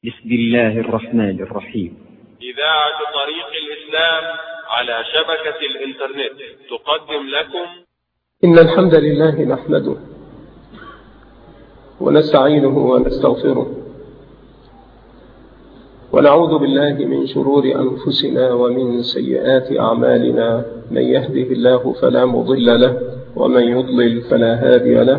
بسم الله الرحمن الرحيم. إذاعة طريق الإسلام على شبكة الإنترنت تقدم لكم إن الحمد لله نحمده ونستعينه ونستغفره ونعوذ بالله من شرور أنفسنا ومن سيئات أعمالنا. من يهده الله فلا مضل له ومن يضلل فلا هادي له،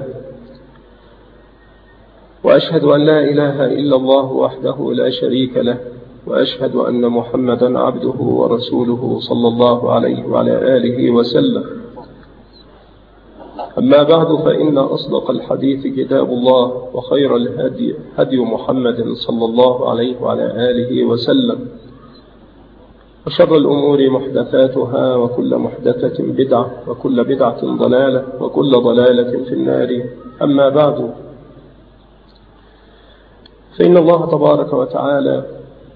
وأشهد أن لا إله إلا الله وحده لا شريك له، وأشهد أن محمدا عبده ورسوله صلى الله عليه وعلى آله وسلم. أما بعد، فإن أصدق الحديث كتاب الله، وخير الهدي هدي محمد صلى الله عليه وعلى آله وسلم، وشر الأمور محدثاتها، وكل محدثة بدعة، وكل بدعة ضلالة، وكل ضلالة في النار. أما بعد، فإن الله تبارك وتعالى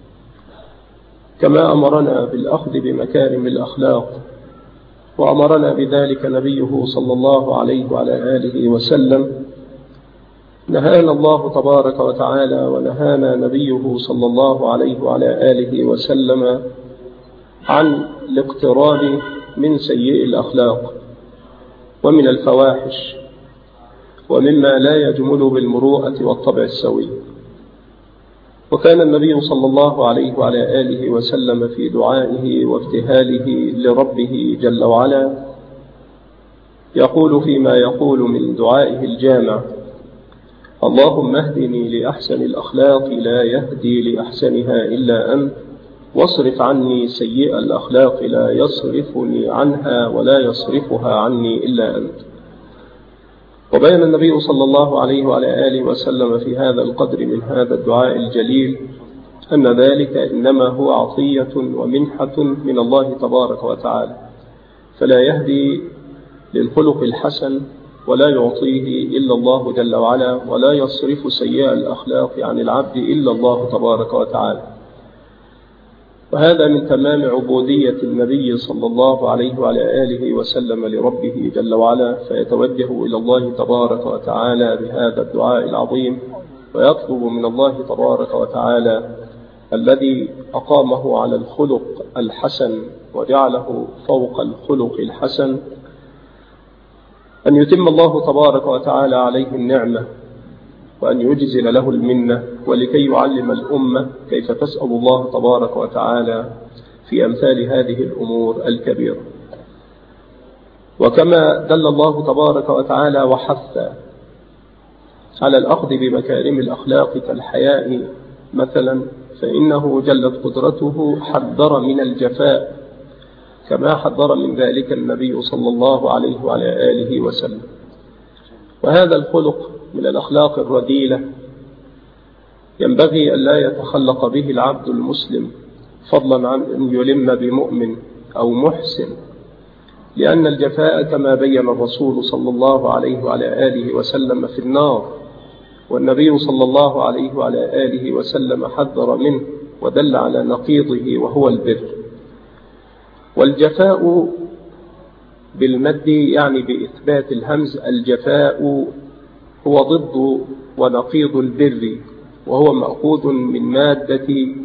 كما أمرنا بالأخذ بمكارم الأخلاق، وأمرنا بذلك نبيه صلى الله عليه وعلى آله وسلم، نهانا الله تبارك وتعالى ونهانا نبيه صلى الله عليه وعلى آله وسلم عن الاقتراب من سيئ الأخلاق ومن الفواحش ومما لا يجمل بالمروءة والطبع السوي. وكان النبي صلى الله عليه وعلى آله وسلم في دعائه وابتهاله لربه جل وعلا يقول فيما يقول من دعائه الجامع: اللهم اهدني لأحسن الأخلاق لا يهدي لأحسنها إلا أنت، واصرف عني سيئ الأخلاق لا يصرفني عنها ولا يصرفها عني إلا أنت. وبين النبي صلى الله عليه وعلى آله وسلم في هذا القدر من هذا الدعاء الجليل أن ذلك إنما هو عطية ومنحة من الله تبارك وتعالى، فلا يهدي للخلق الحسن ولا يعطيه إلا الله جل وعلا، ولا يصرف سيئ الأخلاق عن العبد إلا الله تبارك وتعالى. وهذا من تمام عبودية النبي صلى الله عليه وعلى آله وسلم لربه جل وعلا، فيتوجه إلى الله تبارك وتعالى بهذا الدعاء العظيم، ويطلب من الله تبارك وتعالى الذي أقامه على الخلق الحسن وجعله فوق الخلق الحسن أن يتم الله تبارك وتعالى عليه النعمة، وأن يجزل له المنة، ولكي يعلم الأمة كيف تسأل الله تبارك وتعالى في أمثال هذه الأمور الكبيرة. وكما دل الله تبارك وتعالى وحث على الأخذ بمكارم الأخلاق كالحياء مثلا، فإنه جلت قدرته حذر من الجفاء كما حذر من ذلك النبي صلى الله عليه وعلى آله وسلم. وهذا الخلق من الأخلاق الرذيلة ينبغي أن لا يتخلق به العبد المسلم، فضلا عن أن يلم بمؤمن أو محسن، لأن الجفاء كما بين الرسول صلى الله عليه وعلى آله وسلم في النار، والنبي صلى الله عليه وعلى آله وسلم حذر منه ودل على نقيضه وهو البر. والجفاء بالمد يعني بإثبات الهمز، الجفاء هو ضد ونقيض البر، وهو مأخوذ من مادة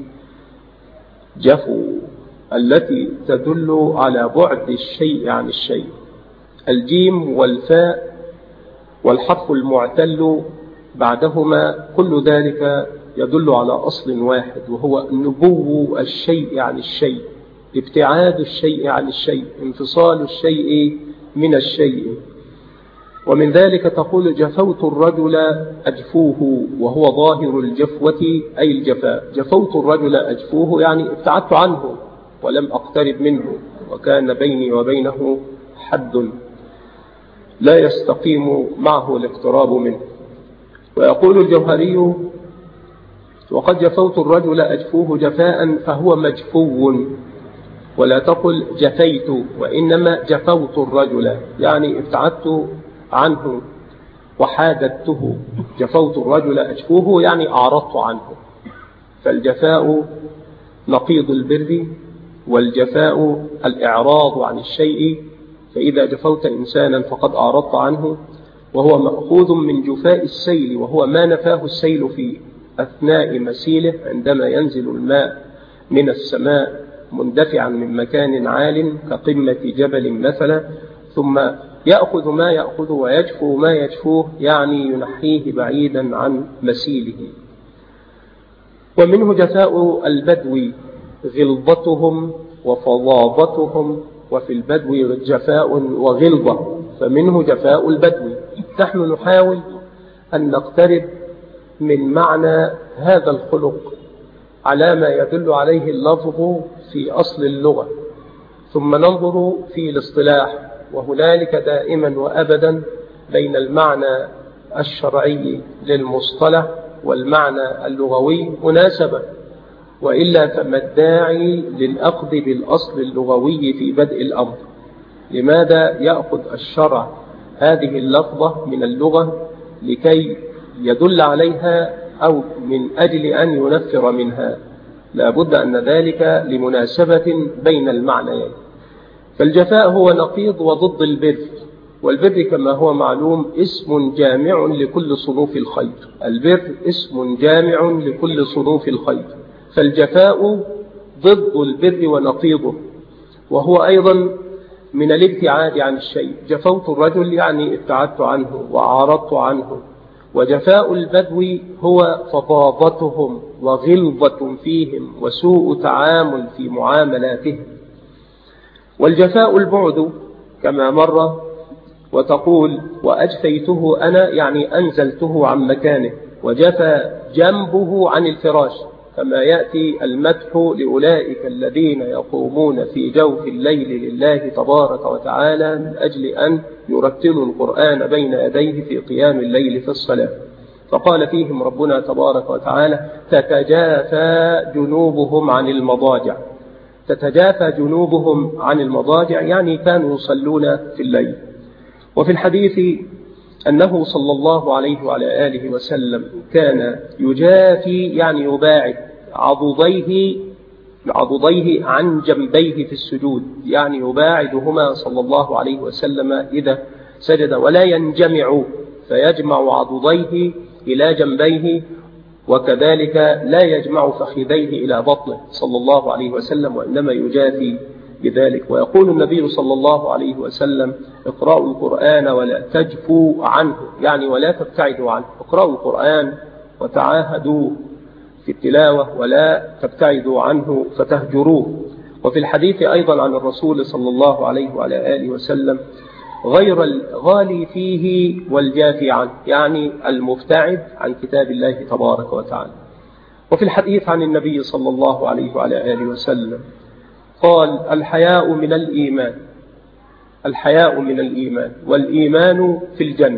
جفو التي تدل على بعد الشيء عن الشيء. الجيم والفاء والحرف المعتل بعدهما كل ذلك يدل على أصل واحد، وهو نبو الشيء عن الشيء، ابتعاد الشيء عن الشيء، انفصال الشيء من الشيء. ومن ذلك تقول جفوت الرجل أجفوه، وهو ظاهر الجفوة أي الجفاء. جفوت الرجل أجفوه يعني ابتعدت عنه ولم أقترب منه، وكان بيني وبينه حد لا يستقيم معه الاقتراب منه. ويقول الجوهري: وقد جفوت الرجل أجفوه جفاء فهو مجفو، ولا تقل جفيت، وإنما جفوت الرجل يعني ابتعدت عنه وحاددته. جفوت الرجل أجفوه يعني أعرضت عنه. فالجفاء نقيض البر، والجفاء الإعراض عن الشيء، فإذا جفوت إنسانا فقد أعرضت عنه، وهو مأخوذ من جفاء السيل، وهو ما نفاه السيل فيه. أثناء مسيله عندما ينزل الماء من السماء مندفعا من مكان عال كقمة جبل مثلا، ثم يأخذ ما يأخذ ويجفو ما يجفوه، يعني ينحيه بعيدا عن مسيله. ومنه جفاء البدو غلظتهم وفظاظتهم، وفي البدو جفاء وغلظة، فمنه جفاء البدو. نحن نحاول أن نقترب من معنى هذا الخلق على ما يدل عليه اللفظ في أصل اللغة، ثم ننظر في الاصطلاح، وهنالك دائما وأبدا بين المعنى الشرعي للمصطلح والمعنى اللغوي مناسبة، وإلا فما الداعي للأخذ بالأصل اللغوي في بدء الأمر؟ لماذا يأخذ الشرع هذه اللفظة من اللغة لكي يدل عليها أو من أجل أن ينفر منها؟ لا بد أن ذلك لمناسبة بين المعنيين. فالجفاء هو نقيض وضد البر، والبر كما هو معلوم اسم جامع لكل صنوف الخير، البر اسم جامع لكل صنوف الخير، فالجفاء ضد البر ونقيضه، وهو أيضا من الابتعاد عن الشيء. جفوت الرجل يعني ابتعدت عنه وأعرضت عنه. وجفاء البدو هو فظاظتهم وغلظة فيهم وسوء تعامل في معاملاتهم. والجفاء البعد كما مر، وتقول وأجفيته أنا يعني أنزلته عن مكانه، وجفى جنبه عن الفراش، كما يأتي المدح لأولئك الذين يقومون في جوف الليل لله تبارك وتعالى من أجل أن يرتلوا القرآن بين يديه في قيام الليل في الصلاة. فقال فيهم ربنا تبارك وتعالى تتجافى جنوبهم عن المضاجع. تتجافى جنوبهم عن المضاجع يعني كانوا يصلون في الليل. وفي الحديث أنه صلى الله عليه وعلى آله وسلم كان يجافي يعني يباعد عضديه عن جنبيه في السجود، يعني يباعدهما صلى الله عليه وسلم إذا سجد، ولا ينجمع فيجمع عضديه إلى جنبيه، وكذلك لا يجمع فخذيه إلى بطنه صلى الله عليه وسلم، وإنما يجافي بذلك. ويقول النبي صلى الله عليه وسلم اقرأوا القرآن ولا تجفوا عنه، يعني ولا تبتعدوا عنه، اقرأوا القرآن وتعاهدوا في التلاوة ولا تبتعدوا عنه فتهجروه. وفي الحديث أيضا عن الرسول صلى الله عليه وعلى آله وسلم غير الغالي فيه والجافي عنه، يعني المبتعد عن كتاب الله تبارك وتعالى. وفي الحديث عن النبي صلى الله عليه وعلى آله وسلم قال الحياء من الإيمان، الحياء من الإيمان، والإيمان في الجنة.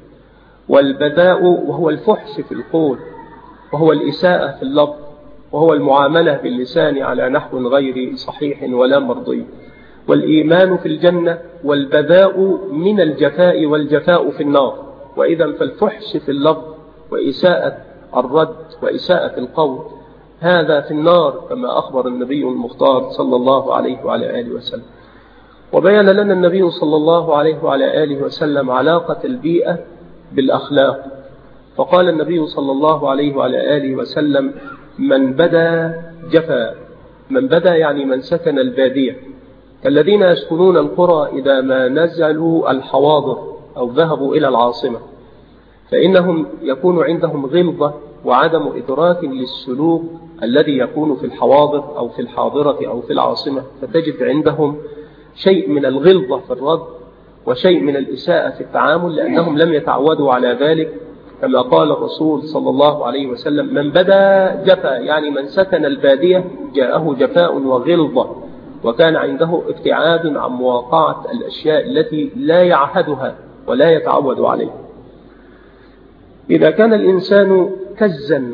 والبذاء وهو الفحش في القول، وهو الإساءة في اللفظ، وهو المعاملة باللسان على نحو غير صحيح ولا مرضي. والإيمان في الجنة، والبذاء من الجفاء، والجفاء في النار. وإذا فالفحش في اللفظ وإساءة الرد وإساءة القول هذا في النار، كما أخبر النبي المختار صلى الله عليه وعلى آله وسلم. وبين لنا النبي صلى الله عليه وعلى آله وسلم علاقة البيئة بالأخلاق، فقال النبي صلى الله عليه وعلى آله وسلم من بدا جفا. من بدا يعني من سكن البادية، كالذين يسكنون القرى إذا ما نزلوا الحواضر أو ذهبوا إلى العاصمة، فإنهم يكون عندهم غلظة وعدم إدراك للسلوك الذي يكون في الحواضر أو في الحاضرة أو في العاصمة، فتجد عندهم شيء من الغلظة في الرد وشيء من الإساءة في التعامل، لأنهم لم يتعودوا على ذلك، كما قال الرسول صلى الله عليه وسلم من بدا جفا، يعني من سكن البادية جاءه جفاء وغلظة، وكان عنده ابتعاد عن مواقعة الأشياء التي لا يعهدها ولا يتعود عليها. إذا كان الإنسان كزا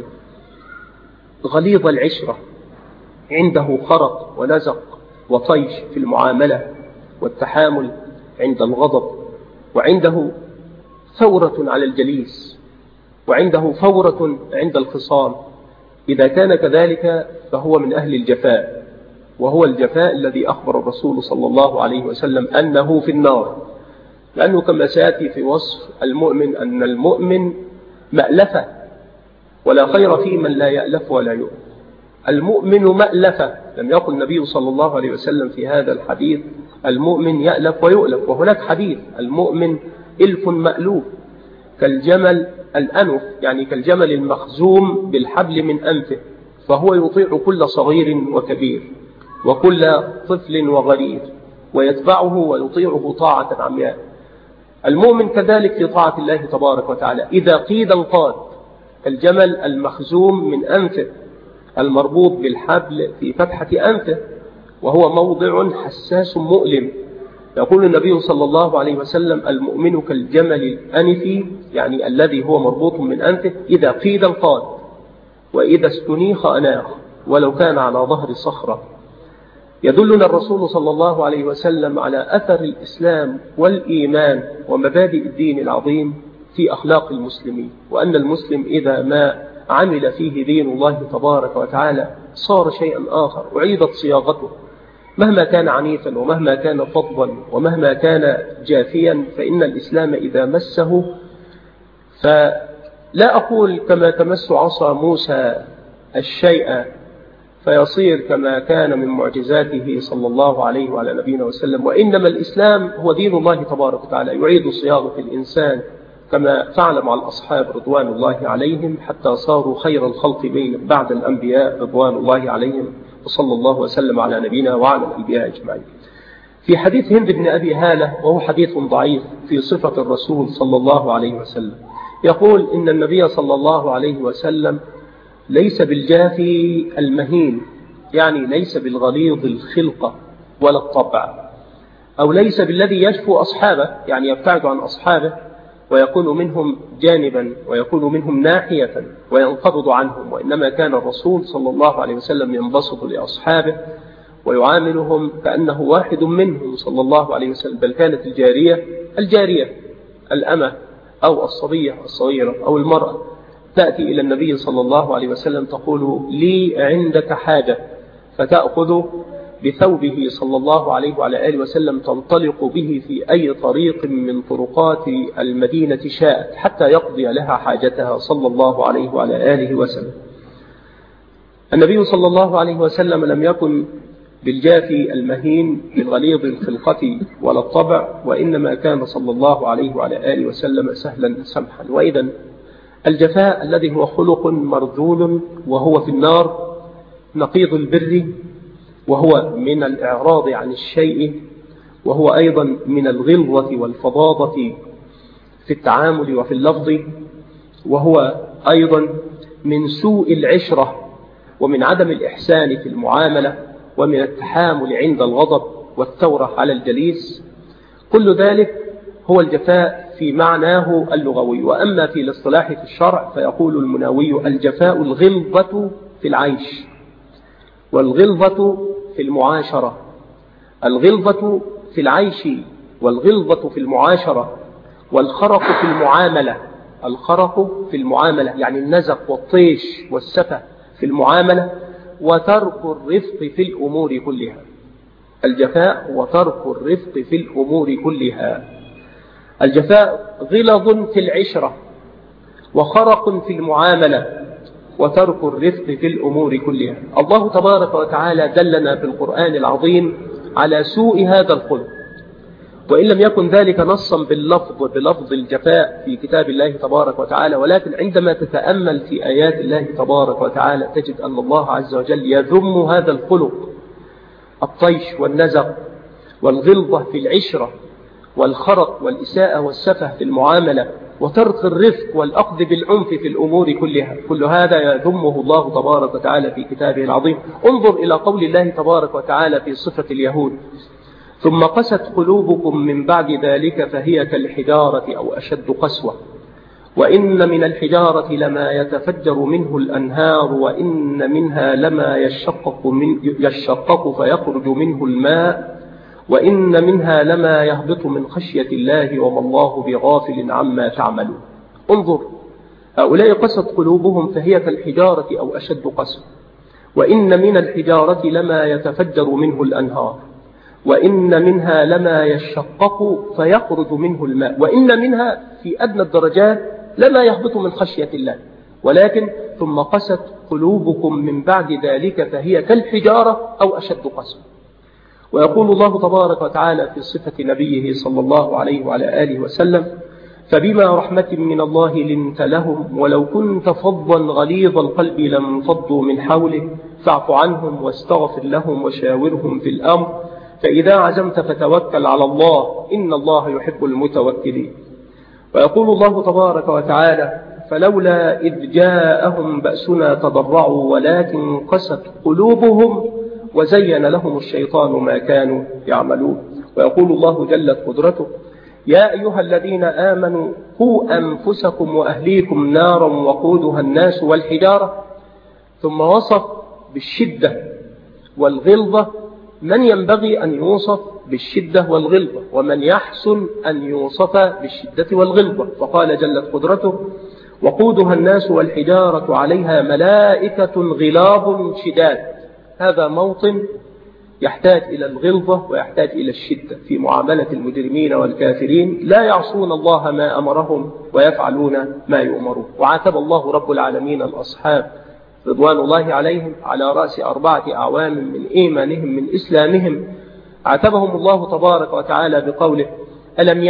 غليظ العشرة، عنده خرق ونزق وطيش في المعاملة والتحامل عند الغضب، وعنده ثورة على الجليس، وعنده فورة عند الخصام، إذا كان كذلك فهو من أهل الجفاء، وهو الجفاء الذي أخبر الرسول صلى الله عليه وسلم أنه في النار. لأنه كما سيأتي في وصف المؤمن أن المؤمن مألفة، ولا خير في من لا يألف ولا يؤلف. المؤمن مألفة، لم يقل النبي صلى الله عليه وسلم في هذا الحديث المؤمن يألف ويؤلف، وهناك حديث المؤمن إلف مألوف كالجمل الأنف، يعني كالجمل المخزوم بالحبل من أنفه، فهو يطيع كل صغير وكبير وكل طفل وغرير ويتبعه ويطيعه طاعة عمياء. المؤمن كذلك في طاعة الله تبارك وتعالى، إذا قيد انقاد، كالجمل المخزوم من أنفه المربوط بالحبل في فتحة أنفه، وهو موضع حساس مؤلم. يقول النبي صلى الله عليه وسلم المؤمن كالجمل الأنفي، يعني الذي هو مربوط من أنفه، إذا قيد انقاد وإذا استنيخ أناخ ولو كان على ظهر صخرة. يدلنا الرسول صلى الله عليه وسلم على أثر الإسلام والإيمان ومبادئ الدين العظيم في أخلاق المسلمين، وأن المسلم إذا ما عمل فيه دين الله تبارك وتعالى صار شيئا آخر، وعيدت صياغته مهما كان عنيفا ومهما كان فظا ومهما كان جافيا، فإن الإسلام إذا مسه، فلا أقول كما تمس عصا موسى الشيء فيصير كما كان من معجزاته صلى الله عليه وعلى نبينا وسلم، وإنما الإسلام هو دين الله تبارك وتعالى يعيد صياغة الإنسان كما فعل مع الأصحاب رضوان الله عليهم حتى صاروا خير الخلق بعد الأنبياء رضوان الله عليهم، وصلى الله وسلم على نبينا وعلى الأنبياء أجمعين. في حديث هند بن أبي هالة، وهو حديث ضعيف في صفة الرسول صلى الله عليه وسلم، يقول إن النبي صلى الله عليه وسلم ليس بالجافي المهين، يعني ليس بالغليظ الخلقة ولا الطبع، أو ليس بالذي يشفو أصحابه، يعني يبتعد عن أصحابه ويكون منهم جانبا ويكون منهم ناحية وينقبض عنهم، وإنما كان الرسول صلى الله عليه وسلم ينبسط لأصحابه ويعاملهم كأنه واحد منهم صلى الله عليه وسلم. بل كانت الجارية الأمة أو الصبية الصغيرة أو المرأة تأتي إلى النبي صلى الله عليه وسلم تقول لي عندك حاجة، فتأخذ بثوبه صلى الله عليه وعلى آله وسلم تنطلق به في أي طريق من طرقات المدينة شاءت حتى يقضي لها حاجتها صلى الله عليه وعلى آله وسلم. النبي صلى الله عليه وسلم لم يكن بالجافي المهين بالغليظ الخلقة ولا الطبع، وإنما كان صلى الله عليه وعلى آله وسلم سهلا سمحا. وإذا الجفاء الذي هو خلق مرذول وهو في النار نقيض البر، وهو من الإعراض عن الشيء، وهو أيضا من الغلظة والفظاظة في التعامل وفي اللفظ، وهو أيضا من سوء العشرة ومن عدم الإحسان في المعاملة ومن التحامل عند الغضب والثورة على الجليس. كل ذلك هو الجفاء في معناه اللغوي. وأما في الاصطلاح في الشرع فيقول المناوي الجفاء الغلظة في العيش والغلظة في المعاشرة، الغلظة في العيش والغلظة في المعاشرة، والخرق في المعاملة، الخرق في المعاملة يعني النزق والطيش والسفة في المعاملة، وترك الرفق في الأمور كلها. الجفاء وترك الرفق في الأمور كلها. الجفاء غلظ في العشرة وخرق في المعاملة وترك الرفق في الأمور كلها. الله تبارك وتعالى دلنا في القرآن العظيم على سوء هذا الخلق، وإن لم يكن ذلك نصا بلفظ الجفاء في كتاب الله تبارك وتعالى، ولكن عندما تتأمل في آيات الله تبارك وتعالى تجد أن الله عز وجل يذم هذا الخلق، الطيش والنزق والغلظة في العشرة والخرق والإساءة والسفه في المعاملة وترك الرفق والأخذ بالعنف في الأمور كلها. كل هذا يذمه الله تبارك وتعالى في كتابه العظيم. انظر إلى قول الله تبارك وتعالى في صفة اليهود: ثم قست قلوبكم من بعد ذلك فهي كالحجارة أو أشد قسوة وإن من الحجارة لما يتفجر منه الأنهار وإن منها لما يشقق فيخرج منه الماء وإن منها لما يهبط من خشية الله وما الله بغافل عما تعملون. انظر، هؤلاء قست قلوبهم فهي كالحجارة أو أشد قسوة وإن من الحجارة لما يتفجر منه الأنهار وإن منها لما يشقق فيخرج منه الماء وإن منها في أدنى الدرجات لما يهبط من خشية الله. ولكن ثم قست قلوبكم من بعد ذلك فهي كالحجارة أو أشد قسوة. ويقول الله تبارك وتعالى في صفة نبيه صلى الله عليه وعلى آله وسلم: فبما رحمة من الله لنت لهم ولو كنت فظا غليظ القلب لانفضوا من حولك فاعف عنهم واستغفر لهم وشاورهم في الأمر فإذا عزمت فتوكل على الله إن الله يحب المتوكلين. ويقول الله تبارك وتعالى: فلولا إذ جاءهم بأسنا تضرعوا ولكن قست قلوبهم وزين لهم الشيطان ما كانوا يعملون. ويقول الله جلت قدرته: يا أيها الذين آمنوا قوا أنفسكم وأهليكم نارا وقودها الناس والحجارة. ثم وصف بالشدة والغلظة من ينبغي أن يوصف بالشدة والغلظة ومن يحسن أن يوصف بالشدة والغلظة، فقال جلت قدرته: وقودها الناس والحجارة عليها ملائكة غلاظ شداد. هذا موطن يحتاج إلى الغلظة ويحتاج إلى الشدة في معاملة المجرمين والكافرين، لا يعصون الله ما أمرهم ويفعلون ما يؤمرون. وعاتب الله رب العالمين الأصحاب رضوان الله عليهم على رأس 4 أعوام من إيمانهم من إسلامهم، عاتبهم الله تبارك وتعالى بقوله: ألم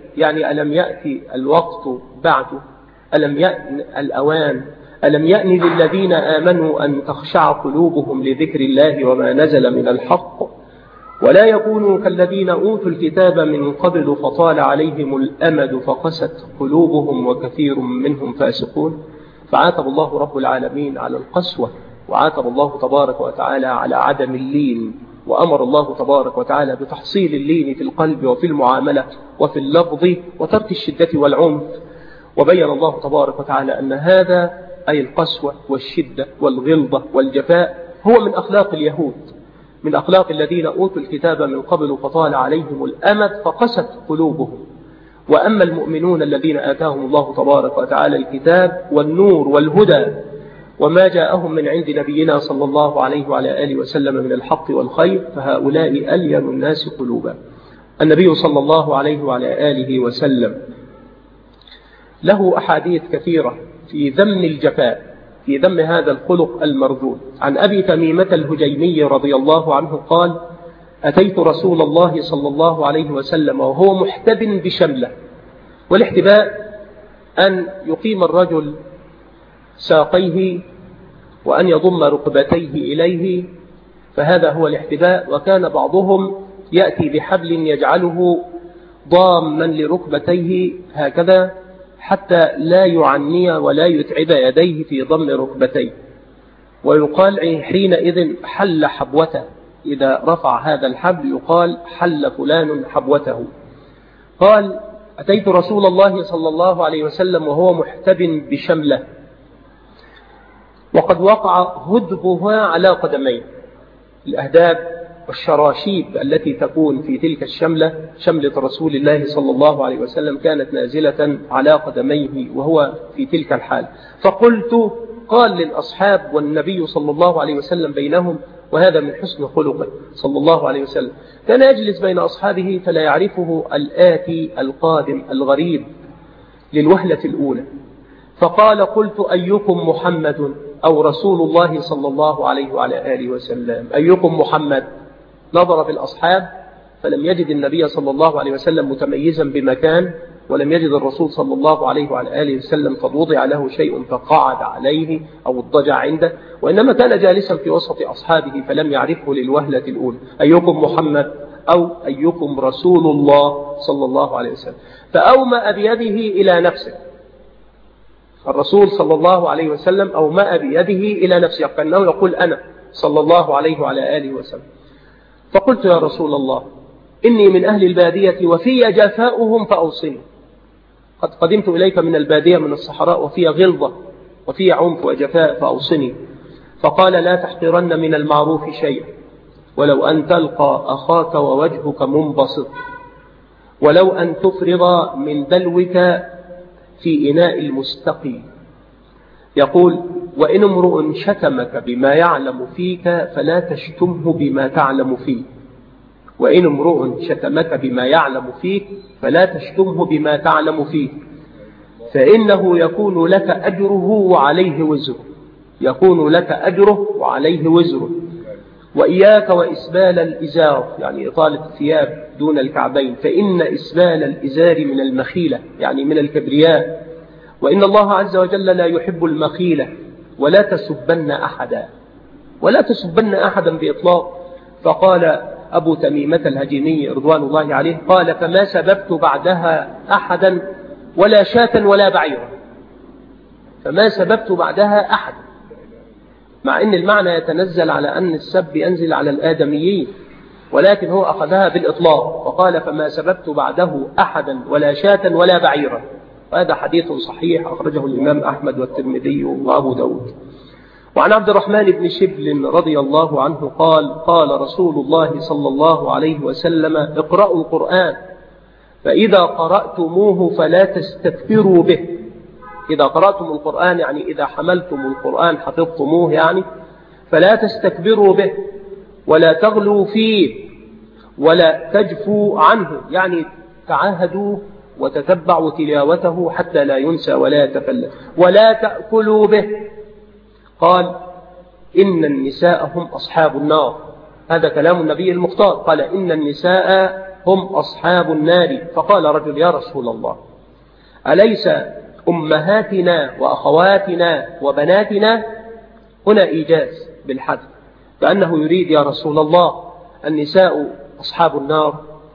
يأتي الوقت بعده، ألم يأتي الأوان، ألم يأن للذين آمنوا أن تخشع قلوبهم لذكر الله وما نزل من الحق ولا يكونوا كالذين أوتوا الكتاب من قبل فطال عليهم الأمد فقست قلوبهم وكثير منهم فاسقون. فعاتب الله رب العالمين على القسوة، وعاتب الله تبارك وتعالى على عدم اللين، وأمر الله تبارك وتعالى بتحصيل اللين في القلب وفي المعاملة وفي اللفظ وترك الشدة والعنف. وبين الله تبارك وتعالى أن هذا أي القسوة والشدة والغلظة والجفاء هو من أخلاق اليهود، من أخلاق الذين أوتوا الكتاب من قبل فطال عليهم الأمد فقست قلوبهم. وأما المؤمنون الذين آتاهم الله تبارك وتعالى الكتاب والنور والهدى وما جاءهم من عند نبينا صلى الله عليه وعلى آله وسلم من الحق والخير فهؤلاء ألين الناس قلوبا. النبي صلى الله عليه وعلى آله وسلم له أحاديث كثيرة في ذم الجفاء، في ذم هذا الخلق المرذول. عن أبي تميمة الهجيمي رضي الله عنه قال: أتيت رسول الله صلى الله عليه وسلم وهو محتب بشملة. والاحتباء أن يقيم الرجل ساقيه وأن يضم ركبتيه إليه، فهذا هو الاحتباء. وكان بعضهم يأتي بحبل يجعله ضاما لركبتيه هكذا حتى لا يعني ولا يتعب يديه في ضم ركبتيه، ويقال حينئذ حل حبوته. إذا رفع هذا الحبل يقال حل فلان حبوته. قال: أتيت رسول الله صلى الله عليه وسلم وهو محتب بشملة وقد وقع هدبها على قدميه. الأهداب والشراشيب التي تكون في تلك الشملة، شملة رسول الله صلى الله عليه وسلم، كانت نازلة على قدميه وهو في تلك الحال. فقلت، قال للأصحاب والنبي صلى الله عليه وسلم بينهم، وهذا من حسن خلقه صلى الله عليه وسلم، كان يجلس بين أصحابه فلا يعرفه الآتي القادم الغريب للوهلة الأولى. فقال: قلت: أيكم محمد أو رسول الله صلى الله عليه وعلى آله وسلم؟ أيكم محمد؟ نظر في الأصحاب فلم يجد النبي صلى الله عليه وسلم متميزا بمكان، ولم يجد الرسول صلى الله عليه وعلى آله وسلم قد وضع له شيء فقعد عليه أو اضطجع عنده، وإنما كان جالسا في وسط أصحابه فلم يعرفه للوهلة الأولى. أيكم محمد أو أيكم رسول الله صلى الله عليه وسلم؟ فأومأ بيده إلى نفسه. الرسول صلى الله عليه وسلم أومأ بيده إلى نفسه كأنه يقول: أنا صلى الله عليه وعلى آله وسلم. فقلت: يا رسول الله، إني من أهل البادية وفي جفاؤهم فأوصني. قد قدمت إليك من البادية من الصحراء وفي غلظة وفي عنف وجفاء فأوصني. فقال: لا تحقرن من المعروف شيئا، ولو أن تلقى أخاك ووجهك منبسط، ولو أن تفرغ من دلوك في إناء المستقي. يقول: وإن امرؤ شتمك بما يعلم فيك فلا تشتمه بما تعلم فيه. وإن امرؤ شتمك بما يعلم فيك فلا تشتمه بما تعلم فيه. فإنه يكون لك أجره وعليه وزره، يكون لك أجره وعليه وزره. وإياك وإسبال الإزار، يعني إطالة الثياب دون الكعبين، فإن إسبال الإزار من المخيلة، يعني من الكبرياء، وإن الله عز وجل لا يحب المخيلة. ولا تسبن أحدا، ولا تسبن أحدا بإطلاق. فقال أبو تميمة الهجيني رضوان الله عليه، قال: فما سببت بعدها أحدا ولا شاة ولا بعيرا. فما سببت بعدها أحدا، مع أن المعنى يتنزل على أن السب ينزل على الآدميين، ولكن هو أخذها بالإطلاق وقال: فما سببت بعده أحدا ولا شاة ولا بعيرا. وهذا حديث صحيح أخرجه الإمام أحمد والترمذي وأبو داود. وعن عبد الرحمن بن شبل رضي الله عنه قال: قال رسول الله صلى الله عليه وسلم: اقرأوا القرآن فإذا قرأتموه فلا تستكبروا به. إذا قرأتم القرآن يعني إذا حملتم القرآن حفظتموه، يعني فلا تستكبروا به ولا تغلوا فيه ولا تجفوا عنه، يعني تعاهدوا وتتبعوا تلاوته حتى لا ينسى ولا يتفلت. ولا تأكلوا به. قال: إن النساء هم أصحاب النار. هذا كلام النبي المختار، قال: إن النساء هم أصحاب النار. فقال رجل: يا رسول الله، أليس أمهاتنا وأخواتنا وبناتنا؟ هنا إيجاز بالحذف، كأنه يريد: يا رسول الله، النساء أصحاب النار،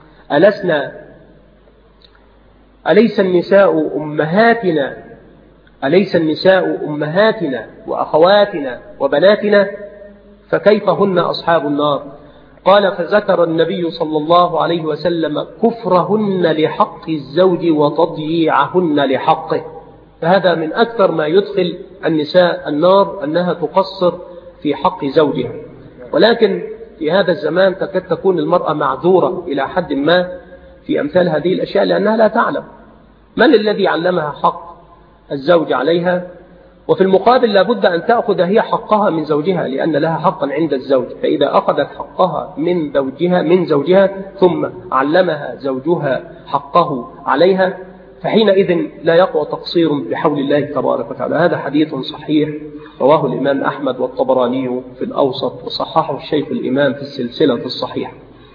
أليس النساء أمهاتنا؟ أليس النساء أمهاتنا وأخواتنا وبناتنا؟ فكيف هن أصحاب النار؟ قال: فذكر النبي صلى الله عليه وسلم كفرهن لحق الزوج وتضييعهن لحقه. فهذا من أكثر ما يدخل النساء النار، أنها تقصر في حق زوجها. ولكن في هذا الزمان تكاد تكون المرأة معذورة إلى حد ما في أمثال هذه الأشياء، لأنها لا تعلم من الذي علمها حق الزوج عليها. وفي المقابل لابد أن تأخذ هي حقها من زوجها، لأن لها حقا عند الزوج. فإذا أخذت حقها من زوجها ثم علمها زوجها حقه عليها، فحينئذ لا يقوى تقصير بحول الله تبارك وتعالى. هذا حديث صحيح رواه الإمام أحمد والطبراني في الأوسط، وصححه الشيخ الإمام في السلسلة الصحيحة.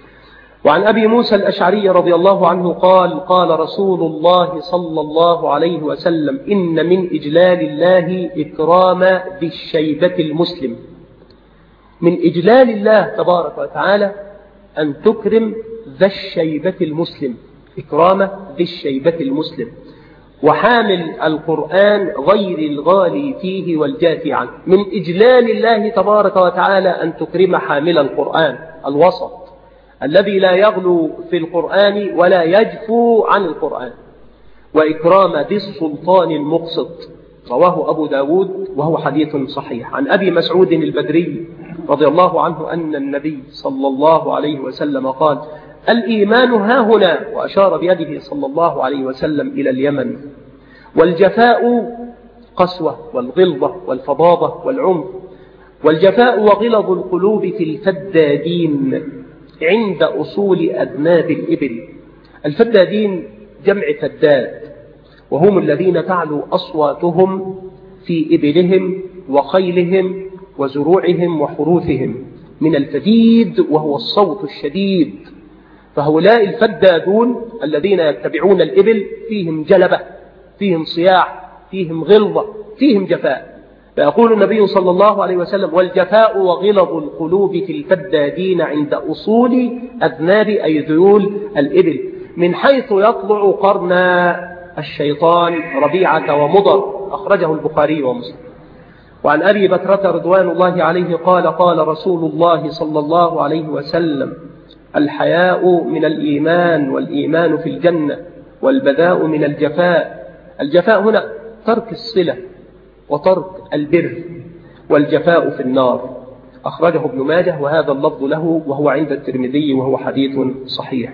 وعن أبي موسى الأشعري رضي الله عنه قال: قال رسول الله صلى الله عليه وسلم: إن من إجلال الله إكرام ذي الشيبة المسلم. من إجلال الله تبارك وتعالى أن تكرم ذا الشيبة المسلم، إكرام ذي الشيبة المسلم، وحامل القرآن غير الغالي فيه والجافي عنه. من إجلال الله تبارك وتعالى أن تكرم حامل القرآن الوسط، الذي لا يغلو في القرآن ولا يجفو عن القرآن. وإكرام ذي السلطان المقسط، رواه أبو داود وهو حديث صحيح. عن أبي مسعود البدري رضي الله عنه أن النبي صلى الله عليه وسلم قال: الإيمان ها هنا، وأشار بيده صلى الله عليه وسلم إلى اليمن. والجفاء قسوة والغلظة والفظاظة والعنف. والجفاء وغلظ القلوب في الفدادين عند أصول أذناب الإبل. الفدادين جمع فداد، وهم الذين تعلو أصواتهم في إبلهم وخيلهم وزروعهم وحروثهم، من الفديد وهو الصوت الشديد. فهؤلاء الفدادون الذين يتبعون الإبل فيهم جلبة، فيهم صياح، فيهم غلظة، فيهم جفاء. فيقول النبي صلى الله عليه وسلم: والجفاء وغلظ القلوب في الفدادين عند أصول أذناب أي ذيول الإبل، من حيث يطلع قرن الشيطان ربيعة ومضر. أخرجه البخاري ومسلم. وعن أبي بكرة رضوان الله عليه قال: قال رسول الله صلى الله عليه وسلم: الحياء من الإيمان، والإيمان في الجنة، والبذاء من الجفاء. الجفاء هنا ترك الصلة وترك البر، والجفاء في النار. أخرجه ابن ماجه وهذا اللفظ له، وهو عند الترمذي وهو حديث صحيح.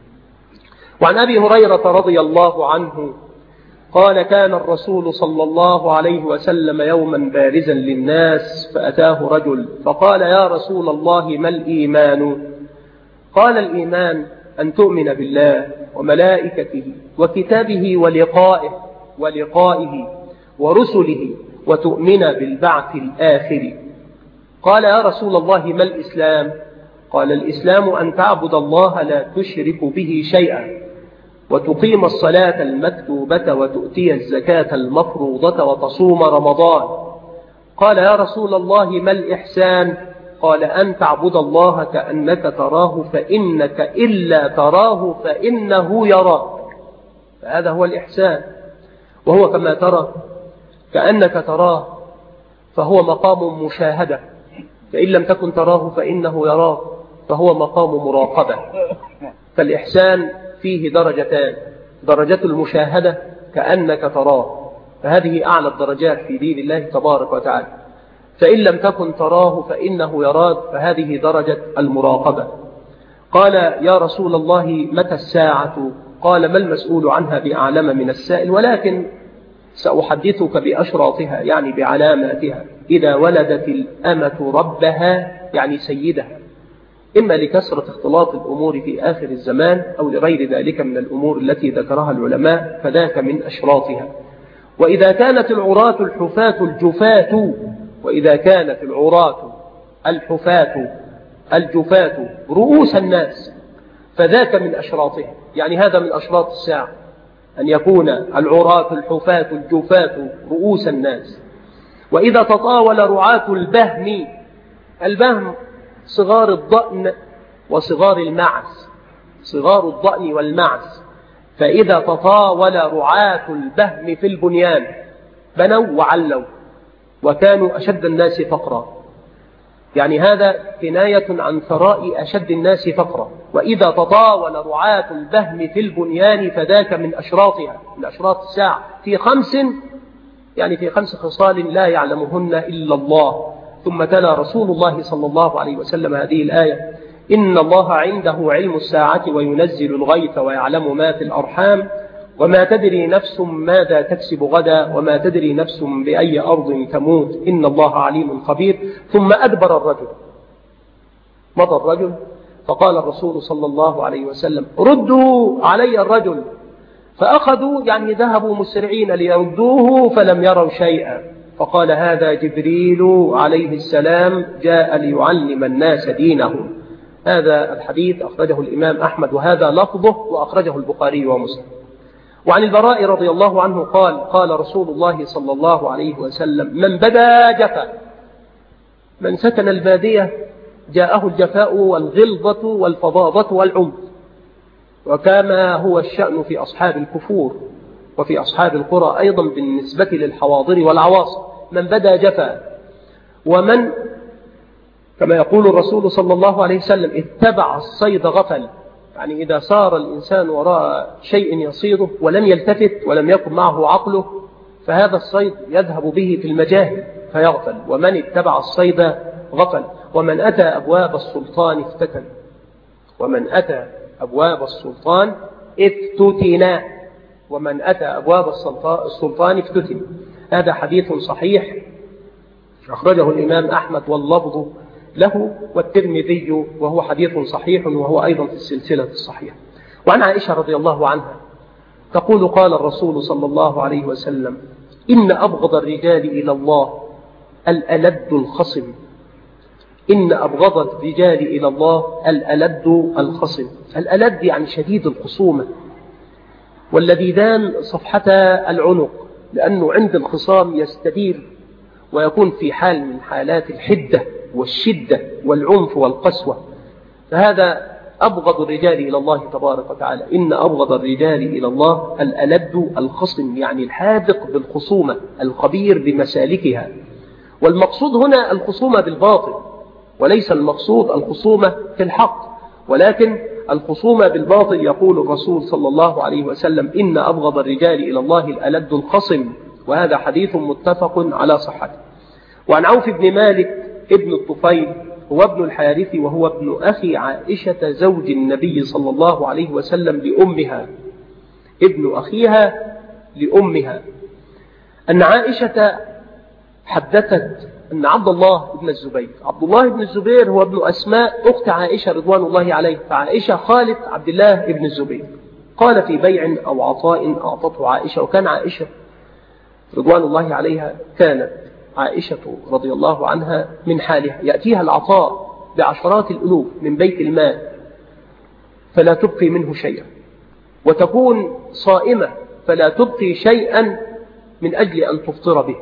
وعن أبي هريرة رضي الله عنه قال: كان الرسول صلى الله عليه وسلم يوما بارزا للناس، فأتاه رجل فقال: يا رسول الله، ما الإيمان؟ قال: الإيمان أن تؤمن بالله وملائكته وكتابه ولقائه ولقائه ورسله وتؤمن بالبعث الآخر. قال يا رسول الله ما الإسلام؟ قال الإسلام أن تعبد الله لا تشرك به شيئا وتقيم الصلاة المكتوبة وتؤتي الزكاة المفروضة وتصوم رمضان. قال يا رسول الله ما الإحسان؟ قال أن تعبد الله كأنك تراه فإنك إلا تراه فإنه يراك. فهذا هو الإحسان، وهو كما ترى كأنك تراه، فهو مقام مشاهدة، فإن لم تكن تراه فإنه يراك، فهو مقام مراقبة. فالإحسان فيه درجتان: درجة المشاهدة كأنك تراه، فهذه أعلى الدرجات في دين الله تبارك وتعالى. فإن لم تكن تراه فإنه يراك، فهذه درجة المراقبة. قال يا رسول الله متى الساعة؟ قال ما المسؤول عنها بأعلم من السائل، ولكن سأحدثك بأشراطها يعني بعلاماتها. إذا ولدت الأمة ربها يعني سيدها، إما لكثرة اختلاط الأمور في آخر الزمان أو لغير ذلك من الأمور التي ذكرها العلماء، فذاك من أشراطها. وإذا كانت العراة الحفاة الجفاة، وإذا كانت العراة الحفاة الجفاة رؤوس الناس، فذاك من أشراطها، يعني هذا من أشراط الساعة، أن يكون العراة الحفاة الجفاة رؤوس الناس. وإذا تطاول رعاة البهم، البهم صغار الضأن وصغار المعز، صغار الضأن والمعز، فإذا تطاول رعاة البهم في البنيان بنوا وعلوا وكانوا أشد الناس فقرا، يعني هذا كناية عن ثراء أشد الناس فقرا. وإذا تطاول رعاة البهم في البنيان فذاك من أشراطها، من أشراط الساعة، في 5 يعني في 5 خصال لا يعلمهن إلا الله. ثم تلا رسول الله صلى الله عليه وسلم هذه الآية: إن الله عنده علم الساعة وينزل الغيث ويعلم ما في الأرحام وما تدري نفس ماذا تكسب غدا وما تدري نفس بأي أرض تموت إن الله عليم خبير. ثم أدبر الرجل، مضى الرجل، فقال الرسول صلى الله عليه وسلم: ردوا علي الرجل. فأخذوا يعني ذهبوا مسرعين ليردوه فلم يروا شيئا، فقال: هذا جبريل عليه السلام جاء ليعلم الناس دينهم. هذا الحديث أخرجه الإمام أحمد وهذا لفظه، وأخرجه البخاري ومسلم. وعن البراء رضي الله عنه قال: قال رسول الله صلى الله عليه وسلم: من بدا جفا. من سكن البادية جاءه الجفاء والغلظة والفظاظة والعنف، وكما هو الشأن في أصحاب الكفور وفي أصحاب القرى أيضا بالنسبة للحواضر والعواصم. من بدا جفا، ومن كما يقول الرسول صلى الله عليه وسلم اتبع الصيد غفل، يعني إذا سار الإنسان وراء شيء يصيده ولم يلتفت ولم يكن معه عقله، فهذا الصيد يذهب به في المجاهل فيغفل. ومن اتبع الصيد غفل. ومن أتى أبواب السلطان افتتن، ومن أتى أبواب السلطان افتتنا، ومن أتى أبواب السلطان افتتن. هذا حديث صحيح أخرجه الإمام أحمد واللفظ له والترمذي، وهو حديث صحيح وهو أيضا في السلسلة الصحيحة. وعن عائشة رضي الله عنها تقول: قال الرسول صلى الله عليه وسلم: إن أبغض الرجال إلى الله الألد الخصم. إن أبغض الرجال إلى الله الألد الخصم. الألد يعني شديد الخصومة، واللذيذان صفحة العنق، لأنه عند الخصام يستدير ويكون في حال من حالات الحدة والشدة والعنف والقسوة. فهذا أبغض الرجال إلى الله تبارك وتعالى. إن أبغض الرجال إلى الله الألد الخصم، يعني الحاذق بالخصومة الخبير بمسالكها. والمقصود هنا الخصومة بالباطل، وليس المقصود الخصومة في الحق، ولكن الخصومة بالباطل. يقول الرسول صلى الله عليه وسلم: إن أبغض الرجال إلى الله الألد الخصم. وهذا حديث متفق على صحته. وعن عوف بن مالك ابن الطفيل، هو ابن الحارث وهو ابن أخي عائشة زوج النبي صلى الله عليه وسلم لأمها، ابن أخيها لأمها، أن عائشة حدثت أن عبد الله بن الزبير، عبد الله بن الزبير هو ابن أسماء أخت عائشة رضوان الله عليه، فعائشة خالة عبد الله بن الزبير، قال في بيع أو عطاء أعطته عائشة، وكان عائشة رضوان الله عليها كانت عائشة رضي الله عنها من حالها يأتيها العطاء بعشرات الألوف من بيت المال فلا تبقي منه شيئا، وتكون صائمة فلا تبقي شيئا من أجل أن تفطر به،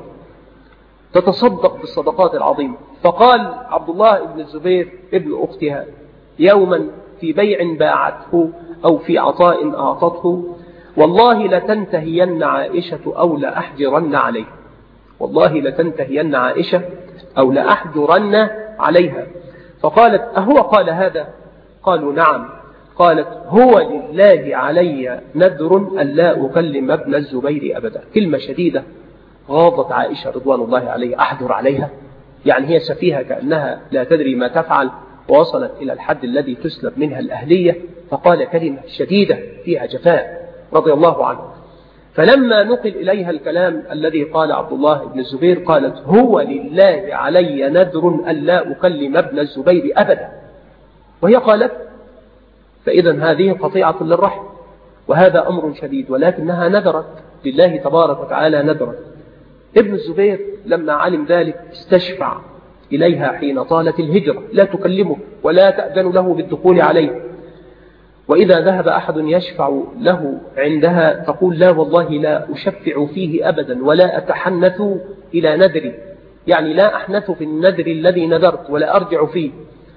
تتصدق بالصدقات العظيمة. فقال عبد الله بن الزبير ابن أختها يوما في بيع باعته أو في عطاء أعطته: والله لتنتهين عائشة أو لأحجرن عليها، والله لتنتهين عائشة أو لأحجرن عليها. فقالت: أهو قال هذا؟ قالوا: نعم. قالت: هو لله علي نذر أن لا أكلم ابن الزبير أبدا. كلمة شديدة غاضت عائشة رضوان الله عليها. أحجر عليها يعني هي سفيهة كأنها لا تدري ما تفعل، ووصلت إلى الحد الذي تسلب منها الأهلية. فقال كلمة شديدة فيها جفاء رضي الله عنه. فلما نقل إليها الكلام الذي قال عبد الله بن الزبير قالت: هو لله علي نذر أن لا أكلم ابن الزبير أبدا. وهي قالت: فإذا هذه قطيعة للرحم، وهذا أمر شديد، ولكنها نذرت لله تبارك وتعالى نذرت. ابن الزبير لما علم ذلك استشفع إليها حين طالت الهجرة، لا تكلمه ولا تأذن له بالدخول عليه، وإذا ذهب أحد يشفع له عندها تقول: لا والله لا أشفع فيه أبدا ولا أتحنث إلى نذري، يعني لا أحنث في النذر الذي نذرت ولا أرجع فيه.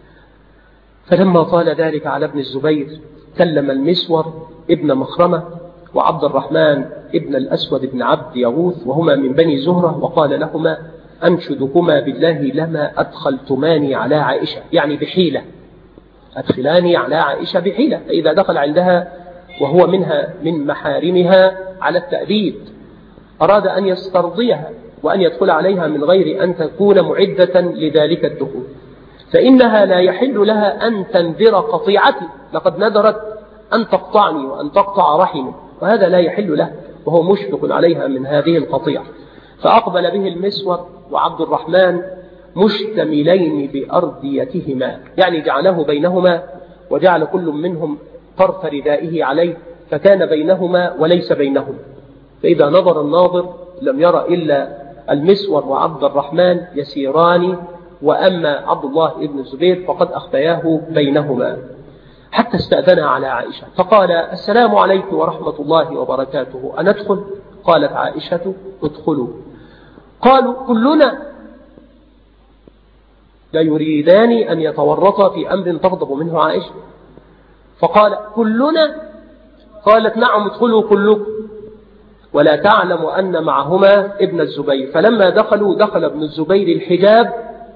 فلما طال ذلك على ابن الزبير كلم المسور ابن مخرمة وعبد الرحمن ابن الأسود بن عبد يغوث، وهما من بني زهرة، وقال لهما: أنشدكما بالله لما أدخلتماني على عائشة، يعني بحيلة، أدخلاني على عائشة بحيلة. فإذا دخل عندها وهو منها من محارمها على التأديب أراد أن يسترضيها وأن يدخل عليها من غير أن تكون معدة لذلك الدخول، فإنها لا يحل لها أن تنذر قطيعتي، لقد نذرت أن تقطعني وأن تقطع رحمه، وهذا لا يحل له، وهو مشفق عليها من هذه القطيعة. فأقبل به المسور وعبد الرحمن مشتملين بأرديتهما، يعني جعله بينهما وجعل كل منهم طرف ردائه عليه، فكان بينهما وليس بينهم. فإذا نظر الناظر لم يرى إلا المسور وعبد الرحمن يسيران، وأما عبد الله بن الزبير فقد أخفياه بينهما، حتى استأذن على عائشة فقال: السلام عليكم ورحمة الله وبركاته، أندخل؟ قالت عائشة: ادخلوا. قالوا: كلنا لا يريدان أن يتورطا في أمر تغضب منه عائشة. فقال: كلنا؟ قالت: نعم ادخلوا كلكم، ولا تعلم أن معهما ابن الزبير. فلما دخلوا دخل ابن الزبير الحجاب،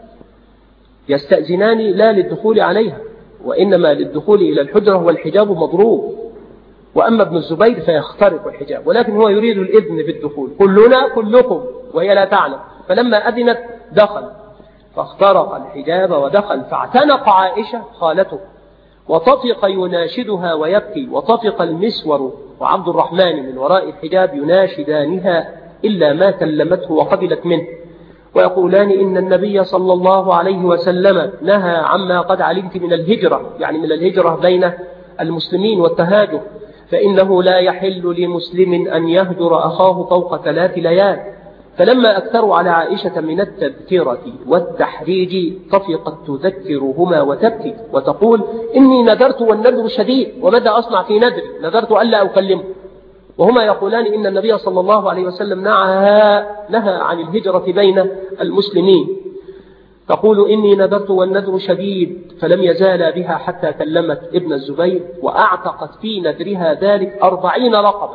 يستأذنان لا للدخول عليها وإنما للدخول إلى الحجرة والحجاب مضروب، وأما ابن الزبير فيخترق الحجاب، ولكن هو يريد الإذن بالدخول. كلنا كلكم، وهي لا تعلم. فلما أذنت دخل، فاخترق الحجاب ودخل، فاعتنق عائشة خالته وطفق يناشدها ويبكي، وطفق المسور وعبد الرحمن من وراء الحجاب يناشدانها إلا ما كلمته وقبلت منه، ويقولان: إن النبي صلى الله عليه وسلم نهى عما قد علمت من الهجرة، يعني من الهجرة بين المسلمين والتهاجر، فإنه لا يحل لمسلم أن يهجر أخاه فوق 3 ليال. فلما أكثروا على عائشة من التذكرة والتحريج طفقت تذكرهما وتبكي وتقول: إني نذرت والنذر شديد، وماذا أصنع في نذري؟ نذرت ألا أكلمه. وهما يقولان: إن النبي صلى الله عليه وسلم نهى عن الهجرة بين المسلمين. تقول: إني نذرت والنذر شديد. فلم يزال بها حتى كلمت ابن الزبير، وأعتقت في نذرها ذلك 40 رقبة،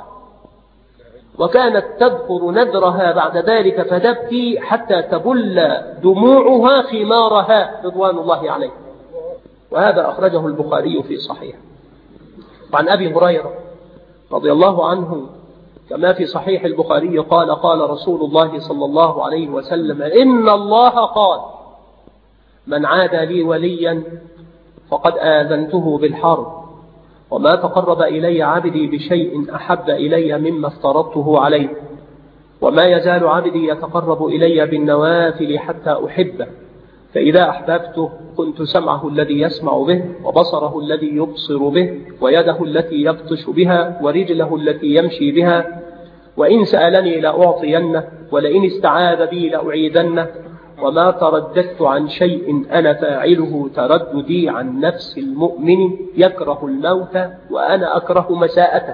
وكانت تذكر نذرها بعد ذلك فتبكي حتى تبل دموعها خمارها رضوان الله عليه. وهذا أخرجه البخاري في صحيح. وعن أبي هريرة رضي الله عنه كما في صحيح البخاري قال: قال رسول الله صلى الله عليه وسلم: إن الله قال: من عاد لي وليا فقد آذنته بالحرب، وما تقرب إلي عبدي بشيء أحب إلي مما افترضته عليه، وما يزال عبدي يتقرب إلي بالنوافل حتى أحبه، فإذا أحببته كنت سمعه الذي يسمع به، وبصره الذي يبصر به، ويده التي يبطش بها، ورجله التي يمشي بها، وإن سألني لأعطينه ولئن استعاذ بي لأعيذنه وما ترددت عن شيء أنا فاعله ترددي عن نفس المؤمن يكره الموت وأنا أكره مساءته.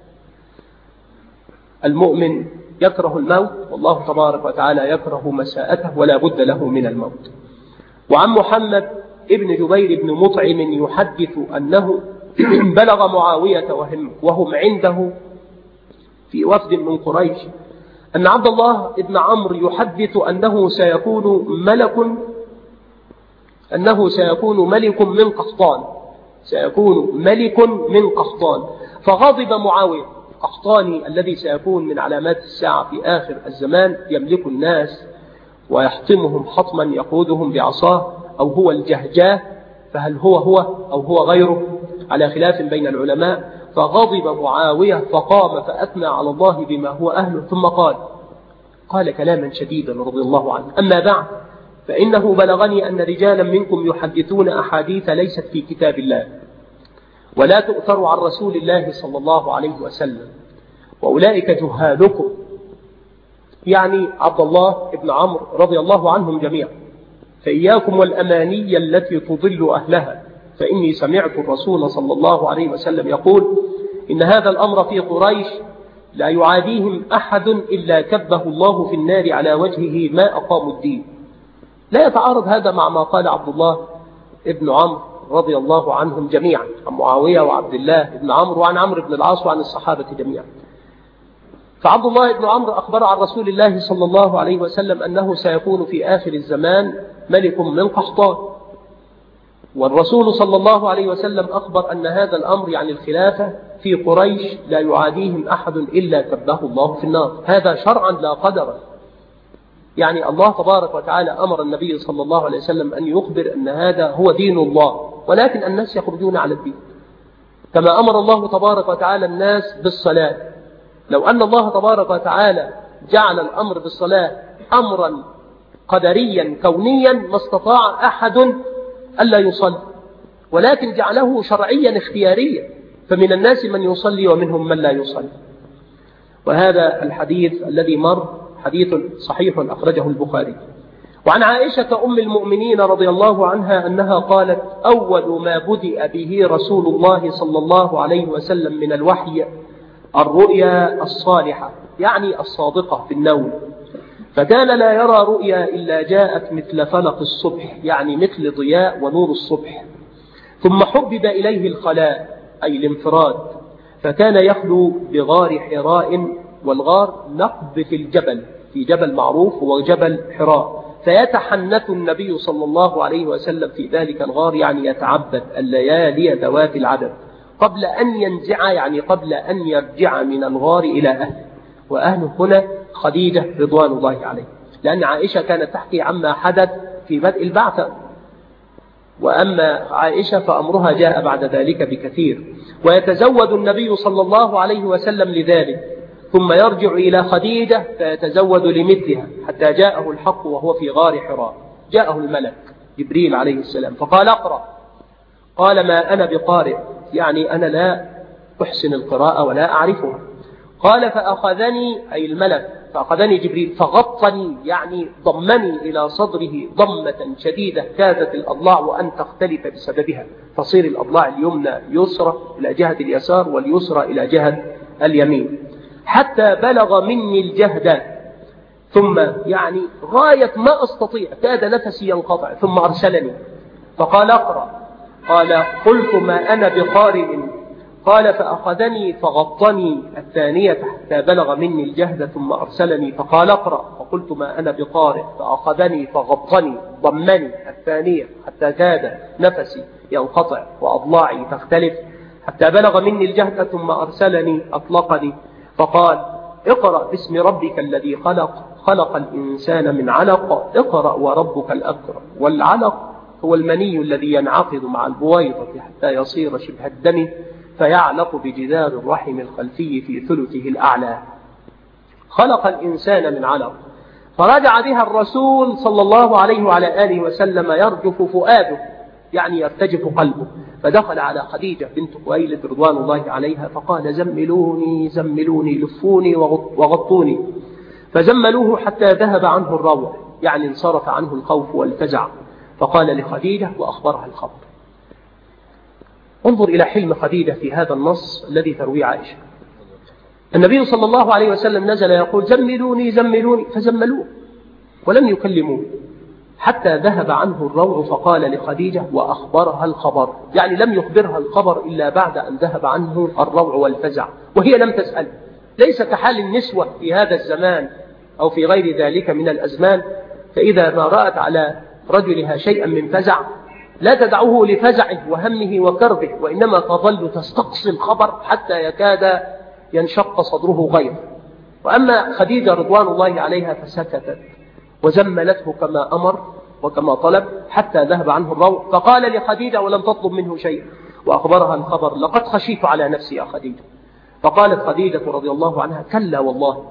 المؤمن يكره الموت والله تبارك وتعالى يكره مساءته ولا بد له من الموت. وعن محمد ابن جبير بن مطعم يحدث أنه بلغ معاوية وهم عنده في وفد من قريش أن عبد الله بن عمرو يحدث أنه سيكون ملك من قحطان، سيكون ملك من قحطان. فغضب معاوية. قحطاني الذي سيكون من علامات الساعة في آخر الزمان، يملك الناس ويحطمهم حطما يقودهم بعصاه، أو هو الجهجاه، فهل هو أو هو غيره على خلاف بين العلماء. فغضب معاوية فقام فأثنى على الله بما هو أهله، ثم قال كلاما شديدا رضي الله عنه: أما بعد فإنه بلغني أن رجالا منكم يحدثون أحاديث ليست في كتاب الله ولا تؤثر عن رسول الله صلى الله عليه وسلم، وأولئك جهالكم، يعني عبد الله بن عمرو رضي الله عنهم جميعا. فإياكم والأماني التي تضل أهلها، فإني سمعت الرسول صلى الله عليه وسلم يقول: إن هذا الأمر في قريش لا يعاديهم أحد إلا كبه الله في النار على وجهه ما أقاموا الدين. لا يتعارض هذا مع ما قال عبد الله بن عمرو رضي الله عنهم جميعا، عن معاوية وعبد الله بن عمرو وعن عمرو بن العاص وعن الصحابة جميعا. فعبد الله بن عمرو أخبر عن رسول الله صلى الله عليه وسلم أنه سيكون في آخر الزمان ملك من قحطان، والرسول صلى الله عليه وسلم أخبر أن هذا الأمر يعني الخلافة في قريش لا يعاديهم أحد إلا كبه الله في النار. هذا شرعا لا قدرا، يعني الله تبارك وتعالى أمر النبي صلى الله عليه وسلم أن يخبر أن هذا هو دين الله، ولكن الناس يخرجون على الدين. كما أمر الله تبارك وتعالى الناس بالصلاة، لو أن الله تبارك وتعالى جعل الأمر بالصلاة أمرا قدريا كونيا ما استطاع أحد ألا يصلي، ولكن جعله شرعيا اختياريا، فمن الناس من يصلي ومنهم من لا يصلي. وهذا الحديث الذي مر حديث صحيح أخرجه البخاري. وعن عائشة أم المؤمنين رضي الله عنها أنها قالت: أول ما بدأ به رسول الله صلى الله عليه وسلم من الوحي الرؤيا الصالحة، يعني الصادقة في النوم، فكان لا يرى رؤيا إلا جاءت مثل فلق الصبح، يعني مثل ضياء ونور الصبح. ثم حبب إليه الخلاء أي الانفراد، فكان يخلو بغار حراء، والغار نقب في الجبل، في جبل معروف هو جبل حراء، فيتحنث النبي صلى الله عليه وسلم في ذلك الغار، يعني يتعبد الليالي ذوات العدد قبل أن ينزع، يعني قبل أن يرجع من الغار إلى أهله. وأهله هنا خديجة رضوان الله عليه، لأن عائشة كانت تحكي عما حدث في بدء البعثة، وأما عائشة فأمرها جاء بعد ذلك بكثير. ويتزود النبي صلى الله عليه وسلم لذلك، ثم يرجع إلى خديجة فيتزود لمثلها، حتى جاءه الحق وهو في غار حراء. جاءه الملك جبريل عليه السلام فقال: اقرأ. قال: ما أنا بقارئ، يعني أنا لا أحسن القراءة ولا أعرفها. قال: فأخذني أي الملك، فأخذني جبريل فغطني، يعني ضمني إلى صدره ضمة شديدة كادت الأضلاع أن تختلف بسببها، تصير الأضلاع اليمنى يسرى إلى جهة اليسار واليسرى إلى جهة اليمين، حتى بلغ مني الجهد، ثم يعني غاية ما أستطيع كاد نفسي ينقطع، ثم أرسلني فقال: اقرأ. قال: قلت: ما أنا بقارئ. قال: فأخذني فغطني الثانية حتى بلغ مني الجهد، ثم أرسلني فقال: اقرأ. فقلت: ما أنا بقارئ. فأخذني فغطني ضمني الثانية حتى كاد نفسي ينقطع وأضلاعي تختلف، حتى بلغ مني الجهد، ثم أرسلني أطلقني فقال: اقرأ باسم ربك الذي خلق، خلق الإنسان من علق، اقرأ وربك الأكرم. والعلق هو المني الذي ينعقد مع البويضة حتى يصير شبه الدم، فيعلق بجدار الرحم الخلفي في ثلثه الأعلى. خلق الإنسان من علق. فرجع بها الرسول صلى الله عليه وعلى آله وسلم يرجف فؤاده، يعني يرتجف قلبه. فدخل على خديجة بنت خويلد رضوان الله عليها فقال زملوني زملوني لفوني وغطوني، فزملوه حتى ذهب عنه الروع، يعني انصرف عنه الخوف والفزع. فقال لخديجة وأخبرها الخبر. انظر إلى حلم خديجة في هذا النص الذي ترويه عائشة. النبي صلى الله عليه وسلم نزل يقول زملوني زملوني، فزملوه ولم يكلموه حتى ذهب عنه الروع. فقال لخديجة وأخبرها الخبر، يعني لم يخبرها الخبر إلا بعد أن ذهب عنه الروع والفزع، وهي لم تسأل. ليس كحال النسوة في هذا الزمان أو في غير ذلك من الأزمان، فإذا ما رأت على رجلها شيئا من فزع لا تدعوه لفزعه وهمه وكربه، وإنما تظل تستقصي الخبر حتى يكاد ينشق صدره غيره. وأما خديجة رضوان الله عليها فسكتت وزملته كما أمر وكما طلب حتى ذهب عنه الروع. فقال لخديجة ولم تطلب منه شيء وأخبرها الخبر لقد خشيت على نفسي يا خديجة. فقالت خديجة رضي الله عنها كلا والله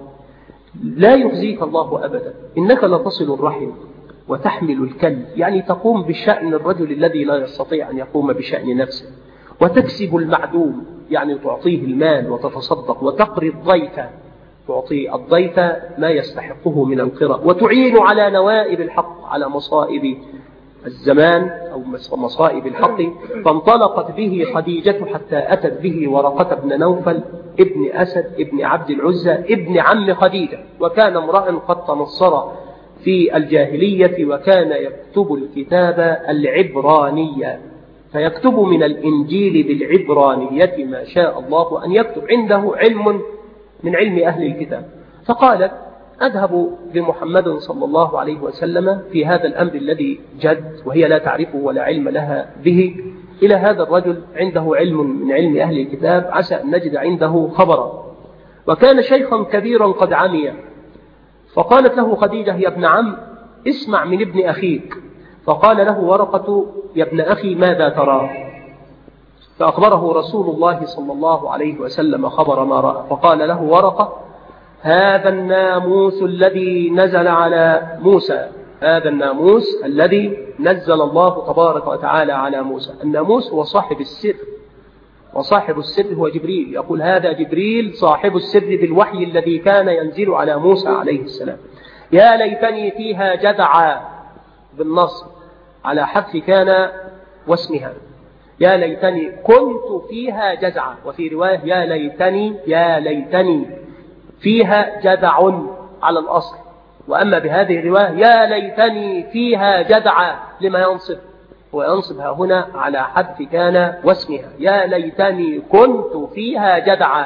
لا يخزيك الله أبدا، إنك لتصل الرحم وتحمل الكل، يعني تقوم بشأن الرجل الذي لا يستطيع أن يقوم بشأن نفسه، وتكسب المعدوم، يعني تعطيه المال وتتصدق، وتقري الضيف، تعطي الضيف ما يستحقه من القراء، وتعين على نوائب الحق، على مصائب الزمان أو مصائب الحق. فانطلقت به خديجة حتى أتت به ورقة بن نوفل ابن أسد ابن عبد العزى ابن عم خديجة، وكان امرأ قد تنصر في الجاهلية وكان يكتب الكتاب العبرانية، فيكتب من الإنجيل بالعبرانية ما شاء الله أن يكتب، عنده علم من علم أهل الكتاب. فقالت أذهب بمحمد صلى الله عليه وسلم في هذا الأمر الذي جد وهي لا تعرفه ولا علم لها به إلى هذا الرجل عنده علم من علم أهل الكتاب، عسى أن نجد عنده خبرا. وكان شيخا كبيرا قد عمي. فقالت له خديجة يا ابن عم اسمع من ابن أخيك. فقال له ورقة يا ابن أخي ماذا ترى؟ فأخبره رسول الله صلى الله عليه وسلم خبر ما رأى. فقال له ورقة هذا الناموس الذي نزل على موسى، هذا الناموس الذي نزل الله تبارك وتعالى على موسى. الناموس هو صاحب السر، وصاحب السر هو جبريل. يقول هذا جبريل صاحب السر بالوحي الذي كان ينزل على موسى عليه السلام. يا ليتني فيها جدعا بالنصب على حذف كان واسمها، يا ليتني كنت فيها جزعا، وفي رواية يا ليتني فيها جدع على الأصل. وأما بهذه الرواية يا ليتني فيها جدعا لما ينصب، وينصبها هنا على حذف كان واسمها، يا ليتني كنت فيها جدعا.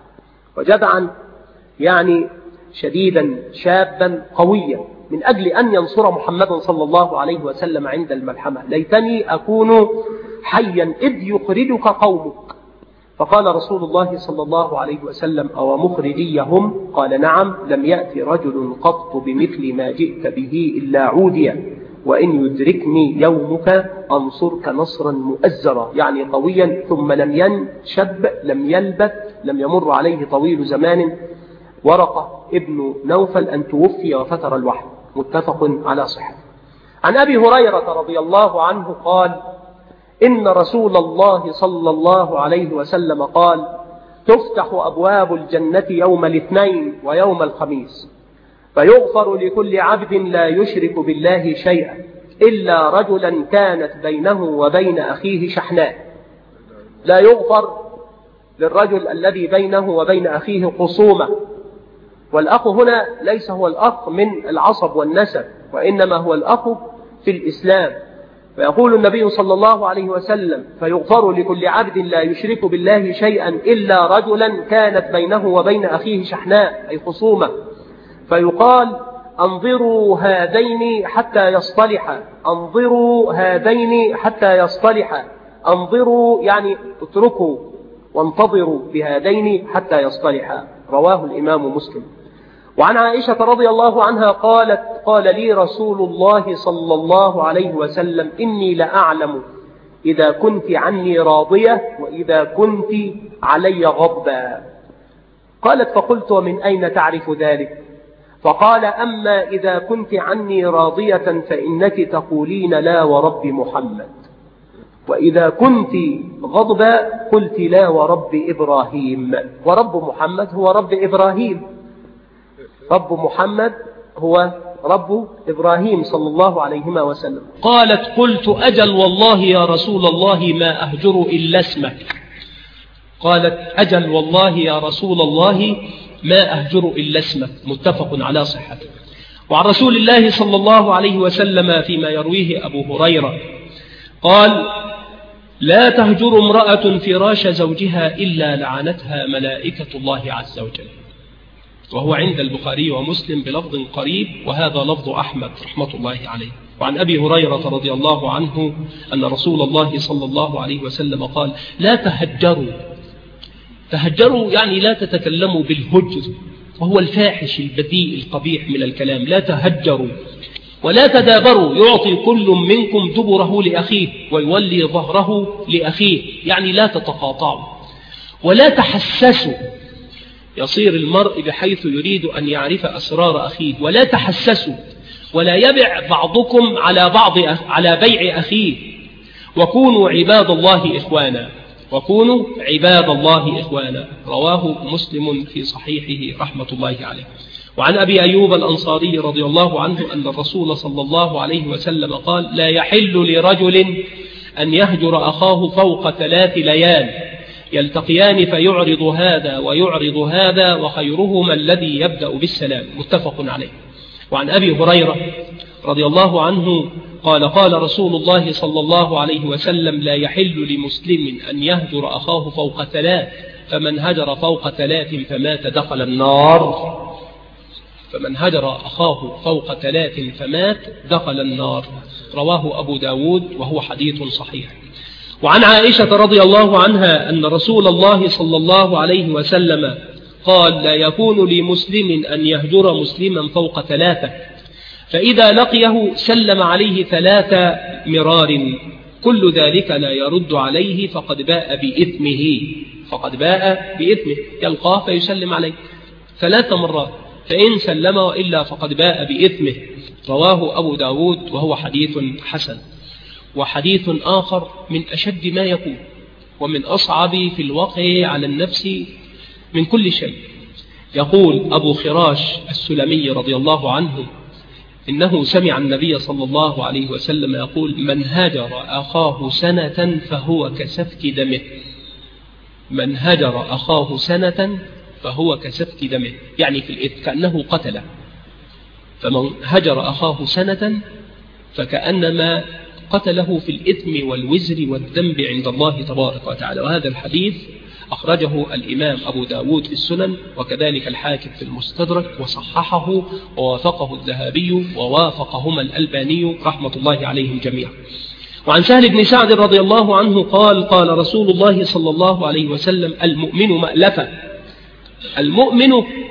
وجدعا يعني شديدا شابا قويا، من أجل أن ينصر محمد صلى الله عليه وسلم عند الملحمة. ليتني أكون حيا إذ يخرجك قومك. فقال رسول الله صلى الله عليه وسلم أو مخرجيهم؟ قال نعم، لم يأتي رجل قط بمثل ما جئت به إلا عوديا، وإن يدركني يومك أنصرك نصرا مؤزرا، يعني قويا. ثم لم ينشب لم يلبث لم يمر عليه طويل زمان ورقة ابن نوفل أن توفي وفتر الوحي، متفق على صحته. عن أبي هريرة رضي الله عنه قال إن رسول الله صلى الله عليه وسلم قال تفتح أبواب الجنة يوم الاثنين ويوم الخميس، فيغفر لكل عبد لا يشرك بالله شيئا إلا رجلا كانت بينه وبين أخيه شحناء. لا يغفر للرجل الذي بينه وبين أخيه خصومة، والأخ هنا ليس هو الأخ من العصب والنسب، وإنما هو الأخ في الإسلام. فيقول النبي صلى الله عليه وسلم فيغفر لكل عبد لا يشرك بالله شيئا إلا رجلا كانت بينه وبين أخيه شحناء أي خصومة، فيقال أنظروا هذين حتى يصطلحا، أنظروا هذين حتى يصطلحا، أنظروا يعني اتركوا وانتظروا بهذين حتى يصطلحا. رواه الإمام مسلم. وعن عائشة رضي الله عنها قالت قال لي رسول الله صلى الله عليه وسلم إني لأعلم إذا كنت عني راضية وإذا كنت علي غضبا. قالت فقلت ومن أين تعرف ذلك؟ فقال أما إذا كنت عني راضية فإنك تقولين لا ورب محمد، وإذا كنت غضبا قلت لا ورب إبراهيم. ورب محمد هو رب إبراهيم، رب محمد هو رب إبراهيم صلى الله عليه وسلم. قالت قلت أجل والله يا رسول الله ما أهجر إلا اسمك. قالت أجل والله يا رسول الله ما أهجر إلا اسمك، متفق على صحته. وعن رسول الله صلى الله عليه وسلم فيما يرويه أبو هريرة قال لا تهجر امرأة فراش زوجها إلا لعنتها ملائكة الله عز وجل، وهو عند البخاري ومسلم بلفظ قريب، وهذا لفظ أحمد رحمة الله عليه. وعن أبي هريرة رضي الله عنه أن رسول الله صلى الله عليه وسلم قال لا تهجروا. تهجروا يعني لا تتكلموا بالهجر، وهو الفاحش البذيء القبيح من الكلام. لا تهجروا ولا تدابروا، يعطي كل منكم دبره لأخيه ويولي ظهره لأخيه، يعني لا تتقاطعوا. ولا تحسسوا، يصير المرء بحيث يريد أن يعرف أسرار أخيه. ولا تحسسوا ولا يبع بعضكم على بيع أخيه. وكونوا عباد الله إخوانا، وكونوا عباد الله إخوانا، رواه مسلم في صحيحه رحمة الله عليه. وعن أبي أيوب الأنصاري رضي الله عنه أن الرسول صلى الله عليه وسلم قال لا يحل لرجل أن يهجر أخاه فوق 3 ليال يلتقيان فيعرض هذا ويعرض هذا وخيرهما الذي يبدأ بالسلام، متفق عليه. وعن أبي هريرة رضي الله عنه قال قال رسول الله صلى الله عليه وسلم لا يحل لمسلم أن يهجر أخاه فوق 3، فمن هجر فوق 3 فمات دخل النار. فمن هجر أخاه فوق 3 فمات دخل النار، رواه أبو داود وهو حديث صحيح. وعن عائشة رضي الله عنها أن رسول الله صلى الله عليه وسلم قال لا يكون لمسلم أن يهجر مسلما فوق 3، فإذا لقيه سلم عليه 3 مرار، كل ذلك لا يرد عليه فقد باء بإثمه. فقد باء بإثمه، يلقاه فيسلم عليه 3 مرات، فإن سلم وإلا فقد باء بإثمه، رواه أبو داود وهو حديث حسن. وحديث آخر من أشد ما يكون ومن أصعب في الوقع على النفس من كل شيء. يقول أبو خراش السلمي رضي الله عنه إنه سمع النبي صلى الله عليه وسلم يقول من هجر أخاه سنة فهو كسفك دمه. من هجر أخاه سنة فهو كسفك دمه، يعني في الإثم كأنه قتله. فمن هجر أخاه سنة فكأنما قتله في الإثم والوزر والذنب عند الله تبارك وتعالى. وهذا الحديث أخرجه الإمام أبو داود في السنن، وكذلك الحاكم في المستدرك، وصححه ووافقه الذهبي ووافقهما الألباني رحمة الله عليهم جميعا. وعن سهل بن سعد رضي الله عنه قال قال رسول الله صلى الله عليه وسلم المؤمن مألفة. المؤمن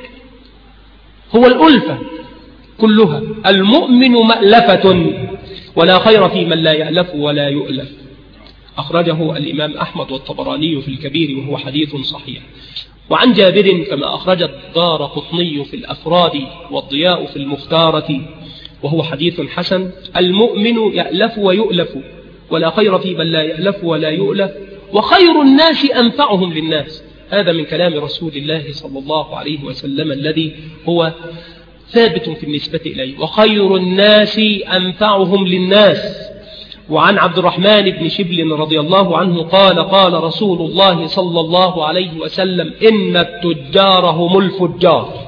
هو الألفة كلها. المؤمن مألفة ولا خير في من لا يألف ولا يؤلف. أخرجه الإمام أحمد والطبراني في الكبير وهو حديث صحيح. وعن جابر كما أخرج الدارقطني في الأفراد والضياء في المختارة وهو حديث حسن المؤمن يألف ويؤلف ولا خير في من لا يألف ولا يؤلف وخير الناس أنفعهم للناس. هذا من كلام رسول الله صلى الله عليه وسلم الذي هو ثابت في النسبة إليه، وخير الناس أنفعهم للناس. وعن عبد الرحمن بن شبل رضي الله عنه قال قال رسول الله صلى الله عليه وسلم إن التجار هم الفجار.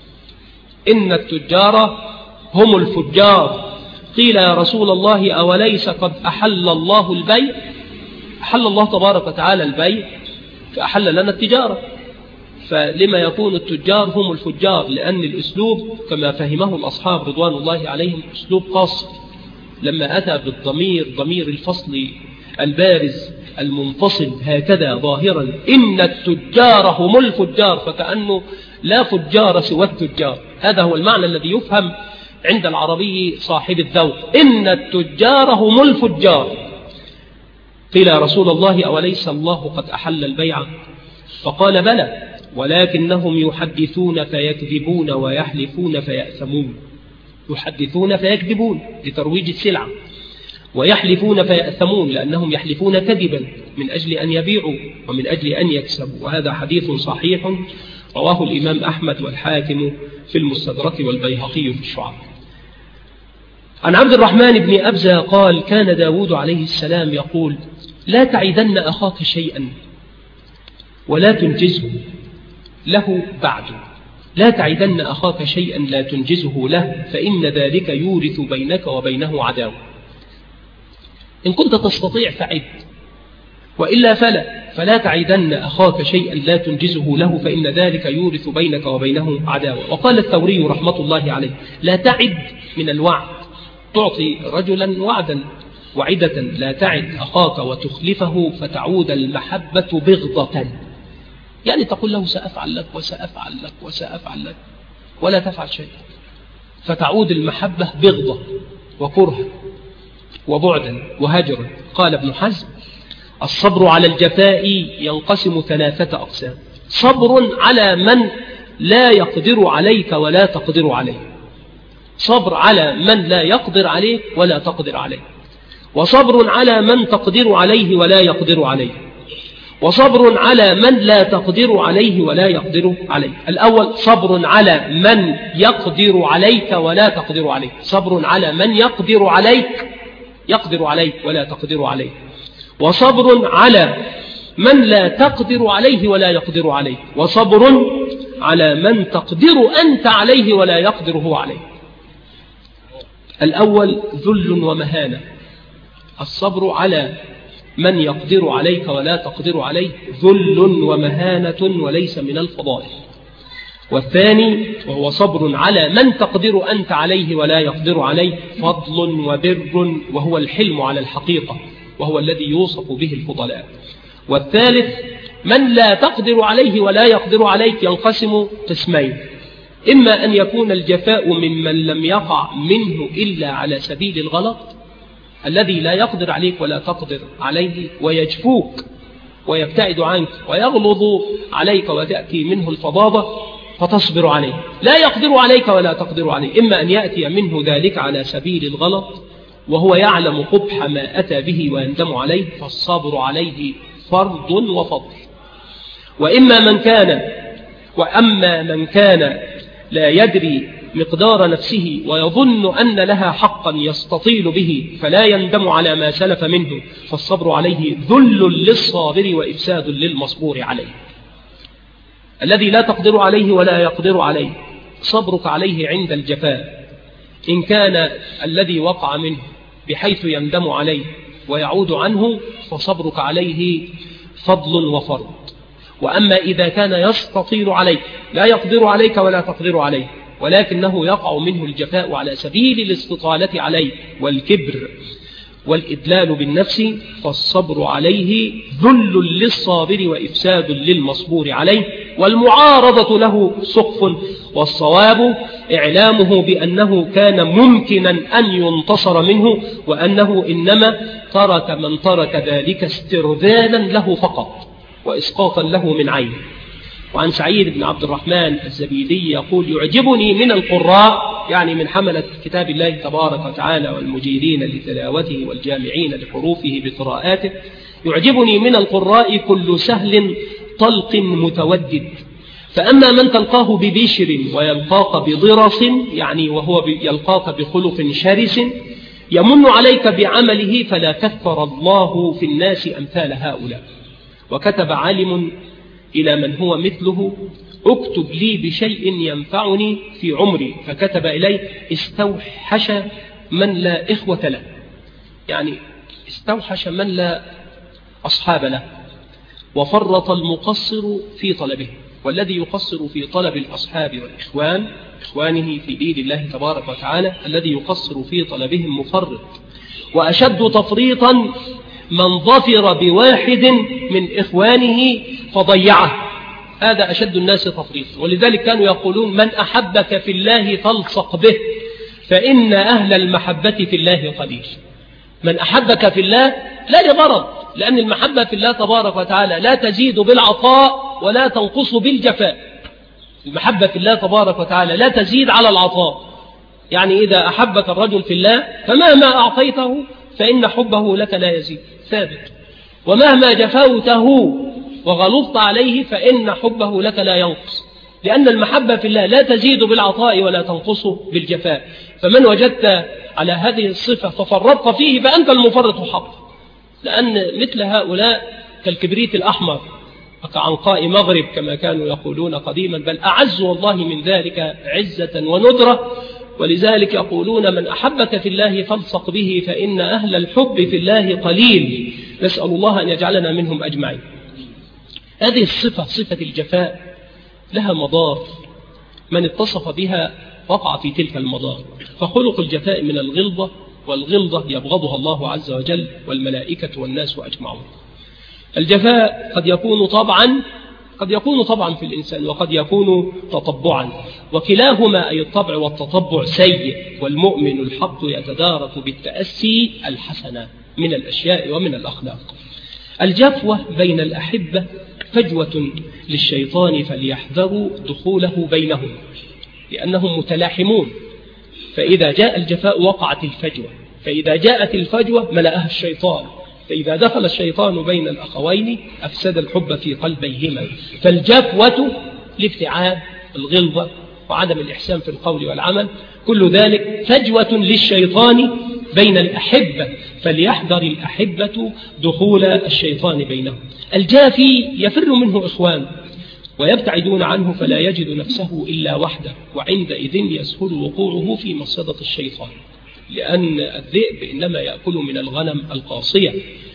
إن التجار هم الفجار. قيل يا رسول الله أوليس قد أحل الله البيع؟ أحل الله تبارك وتعالى البيع فأحل لنا التجارة، فلما يكون التجار هم الفجار؟ لأن الأسلوب كما فهمه الأصحاب رضوان الله عليهم أسلوب قاصر، لما أتى بالضمير ضمير الفصل البارز المنفصل هكذا ظاهرا إن التجار هم الفجار، فكأنه لا فجار سوى التجار. هذا هو المعنى الذي يفهم عند العربي صاحب الذوق. إن التجار هم الفجار. قيل يا رسول الله أوليس الله قد أحل البيع؟ فقال بلى ولكنهم يحدثون فيكذبون ويحلفون فيأثمون. يحدثون فيكذبون لترويج السلعة، ويحلفون فيأثمون لأنهم يحلفون كذبا من أجل أن يبيعوا ومن أجل أن يكسبوا. وهذا حديث صحيح رواه الإمام أحمد والحاكم في المستدرك والبيهقي في الشعب. عن عبد الرحمن بن أبزة قال: كان داود عليه السلام يقول: لا تعدن أخاك شيئا ولا تنجزه له بعد، لا تعدن أخاك شيئا لا تنجزه له، فإن ذلك يورث بينك وبينه عداوة. إن كنت تستطيع فعد، وإلا فلا تعدن أخاك شيئا لا تنجزه له، فإن ذلك يورث بينك وبينه عداوة. وقال الثوري رحمة الله عليه: لا تعد من الوعد، تعطي رجلا وعدا وعدة، لا تعد أخاك وتخلفه فتعود المحبة بغضة، يعني تقول له سأفعل لك وسأفعل لك وسأفعل لك ولا تفعل شيء، فتعود المحبة بغضة وكره وبعدا وهجرا. قال ابن حزم: الصبر على الجفاء ينقسم 3 أقسام: صبر على من لا يقدر عليك ولا تقدر عليه، صبر على من لا يقدر عليك ولا تقدر عليه، وصبر على من تقدر عليه ولا يقدر عليه، وصبر على من لا تقدر عليه ولا يقدر عليه. الأول صبر على من يقدر عليك ولا تقدر عليه، صبر على من يقدر عليك ولا تقدر عليه، وصبر على من لا تقدر عليه ولا يقدر عليه، وصبر على من تقدر أنت عليه ولا يقدر هو عليه. الأول ذل ومهانة، الصبر على من يقدر عليك ولا تقدر عليه ذل ومهانة وليس من الفضائل. والثاني وهو صبر على من تقدر أنت عليه ولا يقدر عليه فضل وبر، وهو الحلم على الحقيقة، وهو الذي يوصف به الفضلاء. والثالث من لا تقدر عليه ولا يقدر عليك ينقسم قسمين: إما أن يكون الجفاء ممن لم يقع منه إلا على سبيل الغلط، الذي لا يقدر عليك ولا تقدر عليه ويجفوك ويبتعد عنك ويغلظ عليك وتأتي منه الفظاظة فتصبر عليه، لا يقدر عليك ولا تقدر عليه. إما أن يأتي منه ذلك على سبيل الغلط وهو يعلم قبح ما أتى به ويندم عليه، فالصبر عليه فرض وفضل. وأما من كان لا يدري مقدار نفسه ويظن أن لها حقا يستطيل به فلا يندم على ما سلف منه، فالصبر عليه ذل للصابر وإفساد للمصبور عليه. الذي لا تقدر عليه ولا يقدر عليه صبرك عليه عند الجفاء، إن كان الذي وقع منه بحيث يندم عليه ويعود عنه فصبرك عليه فضل وفرض. وأما إذا كان يستطيل عليك، لا يقدر عليك ولا تقدر عليه، ولكنه يقع منه الجفاء على سبيل الاستطالة عليه والكبر والإدلال بالنفس، فالصبر عليه ذل للصابر وإفساد للمصبور عليه، والمعارضة له سقف، والصواب إعلامه بأنه كان ممكنا أن ينتصر منه، وأنه إنما ترك من ترك ذلك استرذالا له فقط وإسقاطا له من عينه. وعن سعيد بن عبد الرحمن الزبيدي يقول: يعجبني من القراء، يعني من حملة كتاب الله تبارك وتعالى والمجيدين لتلاوته والجامعين لحروفه بقراءاته، يعجبني من القراء كل سهل طلق متودد، فأما من تلقاه ببشر ويلقاك بضرس، يعني وهو يلقاك بخلق شرس، يمن عليك بعمله فلا كثر الله في الناس أمثال هؤلاء. وكتب عالم إلى من هو مثله: اكتب لي بشيء ينفعني في عمري، فكتب إليه: استوحش من لا إخوة له، يعني استوحش من لا أصحاب له، وفرط المقصر في طلبه. والذي يقصر في طلب الأصحاب والإخوان إخوانه في دين الله تبارك وتعالى، الذي يقصر في طلبهم مفرط. وأشد تفريطا من ظفر بواحد من إخوانه فضيعه، هذا أشد الناس تفريطا. ولذلك كانوا يقولون: من أحبك في الله فالصق به، فإن أهل المحبة في الله قليل. من أحبك في الله لا لغرض، لأن المحبة في الله تبارك وتعالى لا تزيد بالعطاء ولا تنقص بالجفاء. المحبة في الله تبارك وتعالى لا تزيد على العطاء، يعني إذا أحبك الرجل في الله فمهما أعطيته فإن حبه لك لا يزيد، ثابت. ومهما جفوته وغلظت عليه فإن حبه لك لا ينقص، لأن المحبة في الله لا تزيد بالعطاء ولا تنقص بالجفاء. فمن وجدت على هذه الصفة ففرطت فيه فأنت المفرط حقا، لأن مثل هؤلاء كالكبريت الأحمر كعنقاء مغرب كما كانوا يقولون قديما، بل أعز والله من ذلك عزة وندرة. ولذلك يقولون من أحبك في الله فالصق به فإن أهل الحب في الله قليل. نسأل الله أن يجعلنا منهم أجمعين. هذه الصفة، صفة الجفاء، لها مضار، من اتصف بها وقع في تلك المضار. فخلق الجفاء من الغلظة، والغلظة يبغضها الله عز وجل والملائكة والناس أجمعون. الجفاء قد يكون طبعا في الإنسان، وقد يكون تطبعا، وكلاهما أي الطبع والتطبع سيء. والمؤمن الحق يتدارك بالتأسي الحسنة من الأشياء ومن الأخلاق. الجفوة بين الأحبة فجوة للشيطان، فليحذروا دخوله بينهم لأنهم متلاحمون. فإذا جاء الجفاء وقعت الفجوة، فإذا جاءت الفجوة ملأها الشيطان، فإذا دخل الشيطان بين الأخوين أفسد الحب في قلبيهما. فالجفوة الابتعاد، الغلظة، وعدم الإحسان في القول والعمل، كل ذلك فجوة للشيطان بين الأحبة، فليحذر الأحبة دخول الشيطان بينهم. الجافي يفر منه إخوان ويبتعدون عنه فلا يجد نفسه إلا وحده، وعندئذ يسهل وقوعه في مصيدة الشيطان، لأن الذئب إنما يأكل من الغنم القاصية.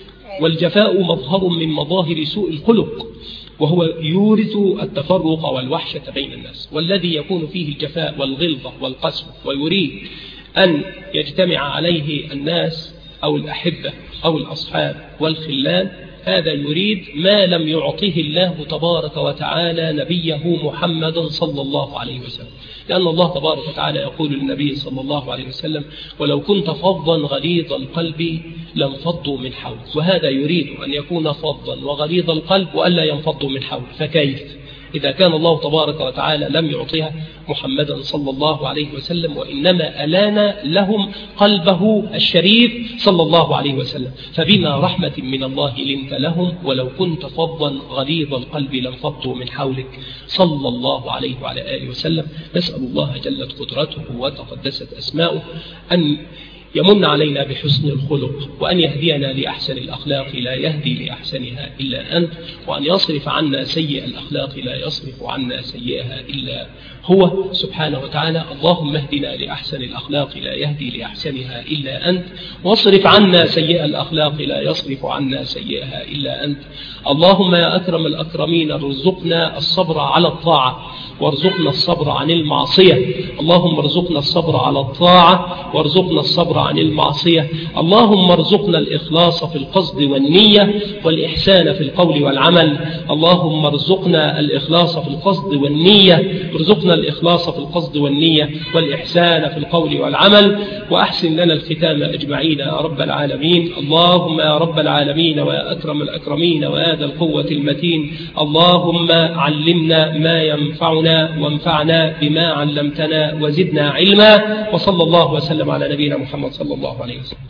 والجفاء مظهر من مظاهر سوء الخلق، وهو يورث التفرق والوحشة بين الناس. والذي يكون فيه الجفاء والغلظة والقسوة ويريد أن يجتمع عليه الناس أو الأحبة أو الأصحاب والخلان، هذا يريد ما لم يعطه الله تبارك وتعالى نبيه محمد صلى الله عليه وسلم. لأن الله تبارك وتعالى يقول للنبي صلى الله عليه وسلم: ولو كنت فظا غليظ القلب لانفضوا من حولك. وهذا يريد أن يكون فظا وغليظ القلب وألا ينفضوا من حولك، فكيف إذا كان الله تبارك وتعالى لم يعطيها محمدا صلى الله عليه وسلم، وإنما ألان لهم قلبه الشريف صلى الله عليه وسلم. فبما رحمة من الله لنت لهم ولو كنت فظا غليظ القلب لانفضوا من حولك صلى الله عليه وعلى آله وسلم. نسأل الله جلت قدرته وتقدست أسماؤه أن يمن علينا بحسن الخلق، وأن يهدينا لأحسن الأخلاق لا يهدي لأحسنها إلا أنت، وأن يصرف عنا سيء الأخلاق لا يصرف عنا سيئها إلا هو سبحانه وتعالى. اللهم اهدنا لأحسن الأخلاق لا يهدي لأحسنها إلا أنت، واصرف عنا سيء الأخلاق لا يصرف عنا سيئها إلا أنت. اللهم يا أكرم الأكرمين ارزقنا الصبر على الطاعة وارزقنا الصبر عن المعصية. اللهم ارزقنا الصبر على الطاعة وارزقنا الصبر عن المعصية. اللهم ارزقنا الإخلاص في القصد والنية والإحسان في القول والعمل. اللهم ارزقنا الإخلاص في القصد والنية، ارزقنا الإخلاص في القصد والنية والإحسان في القول والعمل، وأحسن لنا الختام أجمعين يا رب العالمين. اللهم يا رب العالمين ويا أكرم الأكرمين ويا ذا القوة المتين، اللهم علمنا ما ينفعنا وانفعنا بما علمتنا وزدنا علما. وصلى الله وسلم على نبينا محمد صلى الله عليه وسلم.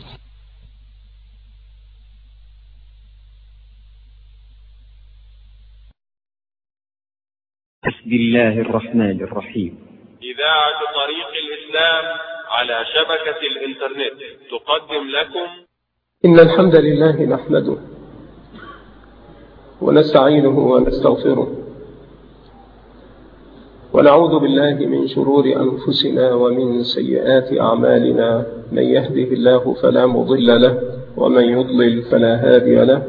بسم الله الرحمن الرحيم. إذاعة طريق الإسلام على شبكة الإنترنت تقدم لكم إن الحمد لله نحمده ونستعينه ونستغفره، ونعوذ بالله من شرور أنفسنا ومن سيئات أعمالنا. من يهده الله فلا مضل له، ومن يضلل فلا هادي له.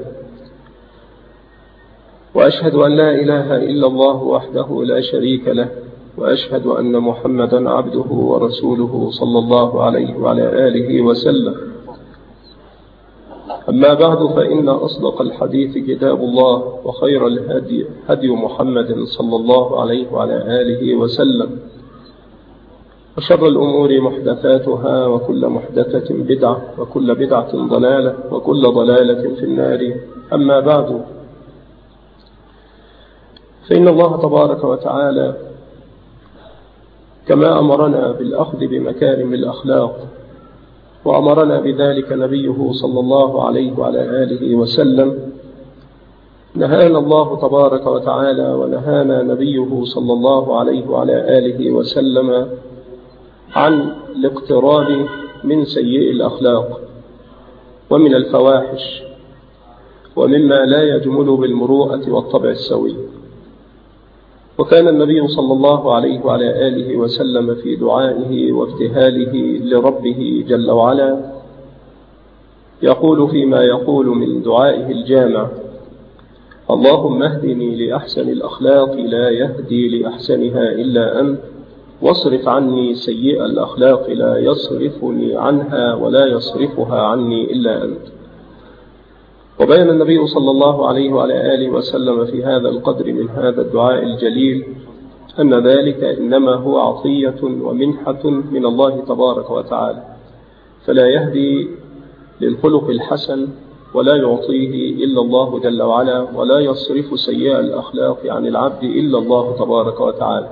وأشهد أن لا إله إلا الله وحده لا شريك له، وأشهد أن محمدا عبده ورسوله صلى الله عليه وعلى آله وسلم. أما بعد، فإن أصدق الحديث كتاب الله، وخير الهدي هدي محمد صلى الله عليه وعلى آله وسلم، وشر الأمور محدثاتها، وكل محدثة بدعة، وكل بدعة ضلالة، وكل ضلالة في النار. أما بعد، فإن الله تبارك وتعالى كما أمرنا بالأخذ بمكارم الأخلاق وأمرنا بذلك نبيه صلى الله عليه وعلى آله وسلم. نهانا الله تبارك وتعالى ونهانا نبيه صلى الله عليه وعلى آله وسلم عن الاقتراب من سيء الأخلاق ومن الفواحش ومما لا يجمل بالمروءة والطبع السوي. وكان النبي صلى الله عليه وعلى آله وسلم في دعائه وابتهاله لربه جل وعلا يقول فيما يقول من دعائه الجامع: اللهم اهدني لأحسن الأخلاق لا يهدي لأحسنها إلا أنت، واصرف عني سيئ الأخلاق لا يصرفني عنها ولا يصرفها عني إلا أنت. وبين النبي صلى الله عليه وعلى آله وسلم في هذا القدر من هذا الدعاء الجليل أن ذلك إنما هو عطية ومنحة من الله تبارك وتعالى، فلا يهدي للخلق الحسن ولا يعطيه إلا الله جل وعلا، ولا يصرف سيئ الأخلاق عن العبد إلا الله تبارك وتعالى.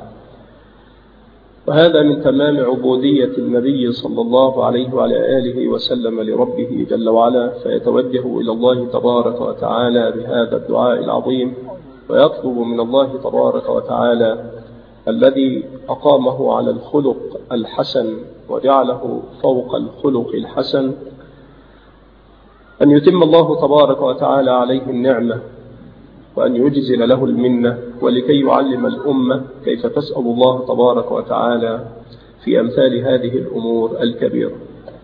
وهذا من تمام عبودية النبي صلى الله عليه وعلى آله وسلم لربه جل وعلا، فيتوجه إلى الله تبارك وتعالى بهذا الدعاء العظيم ويطلب من الله تبارك وتعالى الذي أقامه على الخلق الحسن وجعله فوق الخلق الحسن أن يتم الله تبارك وتعالى عليه النعمة وأن يجزل له المنة، ولكي يعلم الأمة كيف تسأل الله تبارك وتعالى في أمثال هذه الأمور الكبيرة.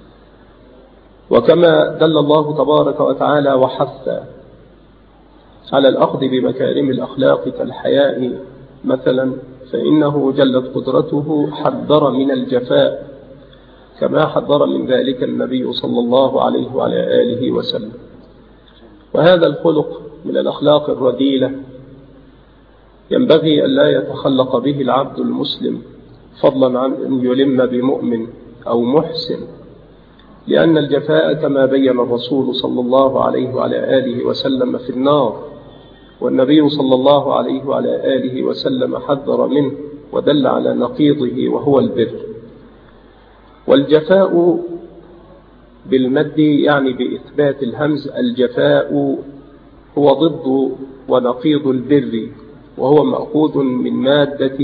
وكما دل الله تبارك وتعالى وحث على الأخذ بمكارم الأخلاق كالحياء مثلا، فإنه جلت قدرته حذر من الجفاء كما حذر من ذلك النبي صلى الله عليه وعلى آله وسلم. وهذا الخلق من الأخلاق الرذيلة ينبغي أن لا يتخلق به العبد المسلم، فضلا عن أن يلم بمؤمن أو محسن، لأن الجفاء كما بين الرسول صلى الله عليه وعلى آله وسلم في النار، والنبي صلى الله عليه وعلى آله وسلم حذر منه ودل على نقيضه وهو البر. والجفاء بالمد يعني بإثبات الهمز، الجفاء هو ضد ونقيض البر، وهو مأخوذ من مادة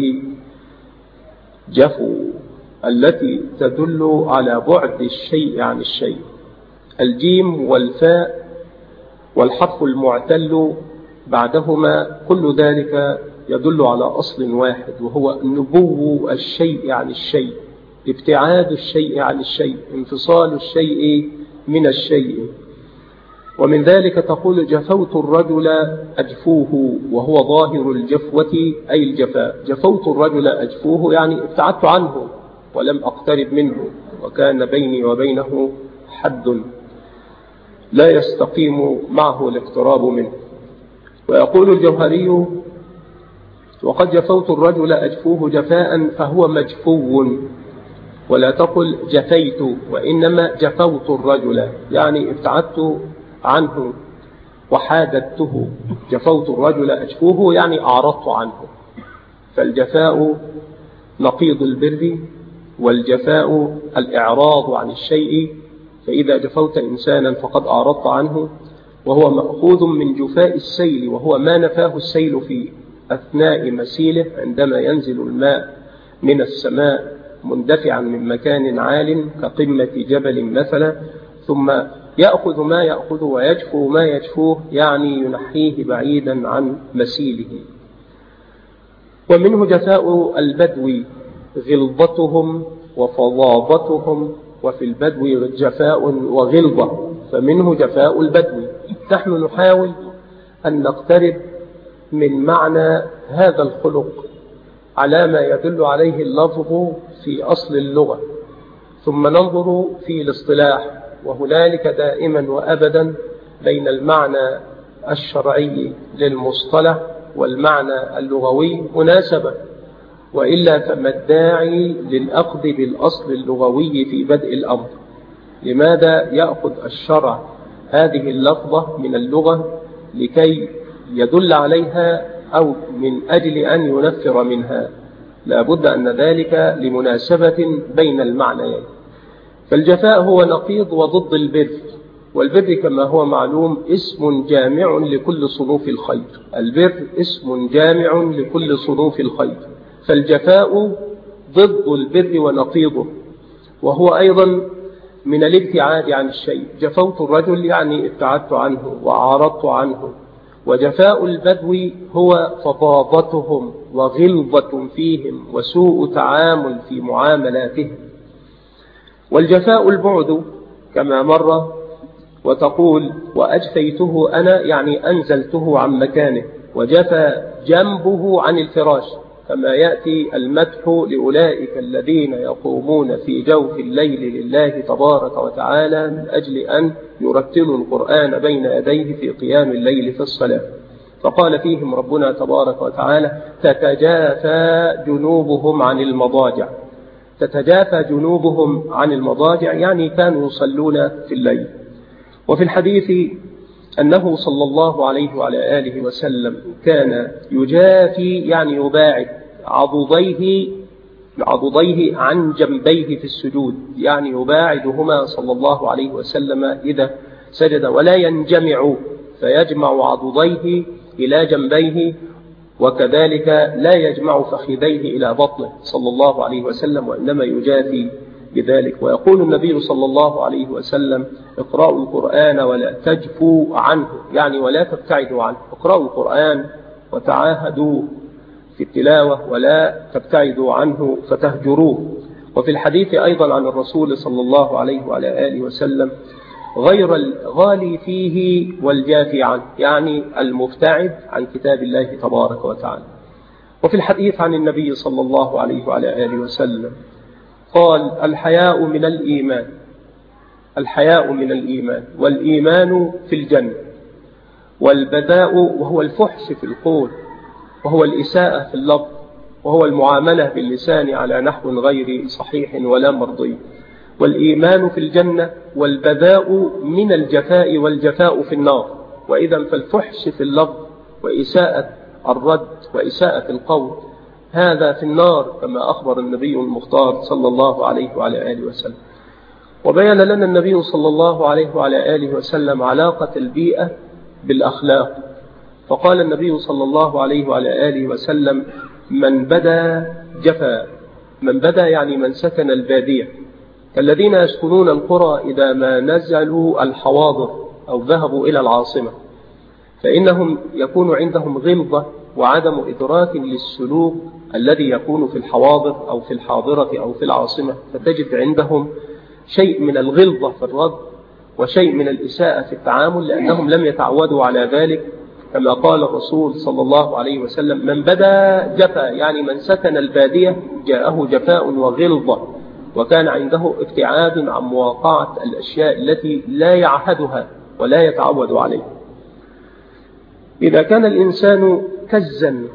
جفو التي تدل على بعد الشيء عن الشيء. الجيم والفاء والحرف المعتل بعدهما كل ذلك يدل على أصل واحد، وهو نبو الشيء عن الشيء، ابتعاد الشيء عن الشيء، انفصال الشيء من الشيء. ومن ذلك تقول جفوت الرجل أجفوه، وهو ظاهر الجفوة أي الجفاء. جفوت الرجل أجفوه يعني ابتعدت عنه ولم أقترب منه، وكان بيني وبينه حد لا يستقيم معه الاقتراب منه. ويقول الجوهري: وقد جفوت الرجل أجفوه جفاء فهو مجفو، ولا تقل جفيت، وإنما جفوت الرجل يعني ابتعدت عنه وحاددته. جفوت الرجل أجفوه يعني أعرضت عنه. فالجفاء نقيض البر، والجفاء الإعراض عن الشيء، فإذا جفوت إنسانا فقد أعرضت عنه، وهو مأخوذ من جفاء السيل، وهو ما نفاه السيل في أثناء مسيله عندما ينزل الماء من السماء مندفعا من مكان عال كقمة جبل مثلا، ثم يأخذ ما يأخذ ويجفو ما يجفوه، يعني ينحيه بعيدا عن مسيله. ومنه جفاء البدو غلظتهم وفظاظتهم، وفي البدو جفاء وغلظة، فمنه جفاء البدو. نحن نحاول أن نقترب من معنى هذا الخلق على ما يدل عليه اللفظ في أصل اللغة، ثم ننظر في الاصطلاح، وهنالك دائما وأبدا بين المعنى الشرعي للمصطلح والمعنى اللغوي مناسبة، وإلا فما الداعي للأخذ بالأصل اللغوي في بدء الأمر؟ لماذا يأخذ الشرع هذه اللفظة من اللغة لكي يدل عليها أو من أجل أن ينفر منها؟ لا بد أن ذلك لمناسبة بين المعنيين. فالجفاء هو نقيض وضد البر، والبر كما هو معلوم اسم جامع لكل صنوف الخير. البر اسم جامع لكل صنوف الخير، فالجفاء ضد البر ونقيضه، وهو أيضا من الابتعاد عن الشيء. جفوت الرجل يعني ابتعدت عنه وأعرضت عنه. وجفاء البدو هو فظاظتهم وغلظة فيهم وسوء تعامل في معاملاتهم. والجفاء البعد كما مر، وتقول وأجفيته أنا يعني أنزلته عن مكانه، وجفى جنبه عن الفراش، كما يأتي المدح لأولئك الذين يقومون في جوف الليل لله تبارك وتعالى من أجل أن يرتلوا القرآن بين يديه في قيام الليل في الصلاة. فقال فيهم ربنا تبارك وتعالى تتجافى جنوبهم عن المضاجع. تتجافى جنوبهم عن المضاجع يعني كانوا يصلون في الليل. وفي الحديث أنه صلى الله عليه وعلى آله وسلم كان يجافي يعني يباعد عضديه عن جنبيه في السجود، يعني يباعدهما صلى الله عليه وسلم إذا سجد، ولا ينجمع فيجمع عضديه إلى جنبيه، وكذلك لا يجمع فخذيه إلى بطنه صلى الله عليه وسلم، وإنما يجافي بذلك. ويقول النبي صلى الله عليه وسلم اقرأوا القرآن ولا تجفوا عنه، يعني ولا تبتعدوا عنه. اقرأوا القرآن وتعاهدوا في التلاوة ولا تبتعدوا عنه فتهجروه. وفي الحديث أيضا عن الرسول صلى الله عليه وعلى آله وسلم غير الغالي فيه والجافي عنه، يعني المبتعد عن كتاب الله تبارك وتعالى. وفي الحديث عن النبي صلى الله عليه وعلى آله وسلم قال الحياء من الإيمان، الحياء من الإيمان، والإيمان في الجنة. والبذاء وهو الفحش في القول، وهو الإساءة في اللفظ، وهو المعاملة باللسان على نحو غير صحيح ولا مرضي. والإيمان في الجنة، والبذاء من الجفاء، والجفاء في النار. وإذا فالفحش في اللفظ وإساءة الرد وإساءة القول هذا في النار، كما أخبر النبي المختار صلى الله عليه وعلى آله وسلم. وبين لنا النبي صلى الله عليه وعلى آله وسلم علاقة البيئة بالأخلاق، فقال النبي صلى الله عليه وعلى آله وسلم من بدا جفا. من بدا يعني من سكن البادية، كالذين يسكنون القرى إذا ما نزلوا الحواضر أو ذهبوا إلى العاصمة، فإنهم يكون عندهم غلظة وعدم إدراك للسلوك الذي يكون في الحواضر أو في الحاضرة أو في العاصمة، فتجد عندهم شيء من الغلظة في الرد وشيء من الإساءة في التعامل، لأنهم لم يتعودوا على ذلك. كما قال الرسول صلى الله عليه وسلم من بدا جفا، يعني من سكن البادية جاءه جفاء وغلظة، وكان عنده ابتعاد عن مواقعة الأشياء التي لا يعهدها ولا يتعود عليها. إذا كان الإنسان كزا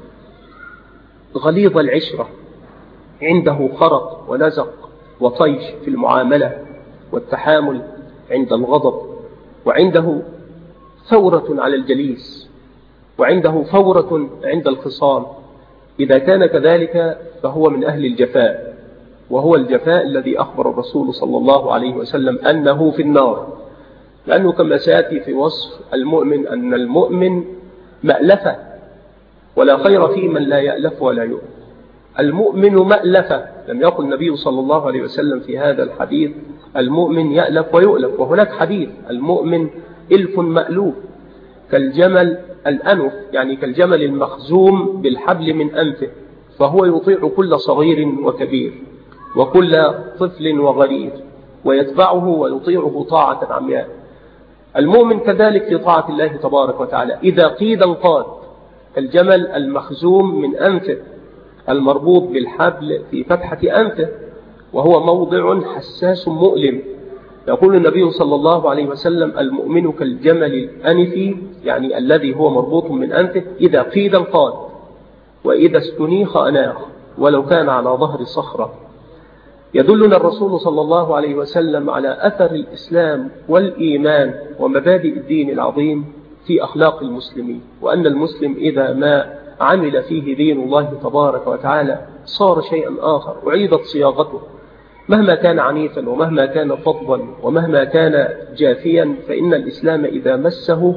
غليظ العشرة، عنده خرق ونزق وطيش في المعاملة والتحامل عند الغضب، وعنده ثورة على الجليس، وعنده فورة عند الخصام، إذا كان كذلك فهو من أهل الجفاء، وهو الجفاء الذي أخبر الرسول صلى الله عليه وسلم أنه في النار. لأنه كما سيأتي في وصف المؤمن أن المؤمن مألفة، ولا خير في من لا يألف ولا يؤلف. المؤمن مألفة، لم يقل النبي صلى الله عليه وسلم في هذا الحديث المؤمن يألف ويؤلف، وهناك حديث المؤمن إلف مألوف كالجمل الأنف، يعني كالجمل المخزوم بالحبل من أنفه، فهو يطيع كل صغير وكبير وكل طفل وغرير ويتبعه ويطيعه طاعة عمياء. المؤمن كذلك في طاعة الله تبارك وتعالى إذا قيد انقاد، كالجمل المخزوم من أنفه المربوط بالحبل في فتحة أنفه، وهو موضع حساس مؤلم. يقول النبي صلى الله عليه وسلم المؤمن كالجمل الأنفي، يعني الذي هو مربوط من أنفه إذا قيد انقاد، وإذا استنيخ أناخ ولو كان على ظهر صخرة. يدلنا الرسول صلى الله عليه وسلم على أثر الإسلام والإيمان ومبادئ الدين العظيم في أخلاق المسلمين، وأن المسلم إذا ما عمل فيه دين الله تبارك وتعالى صار شيئا آخر، أعيدت صياغته. مهما كان عنيفا ومهما كان فظا ومهما كان جافيا، فإن الإسلام إذا مسه،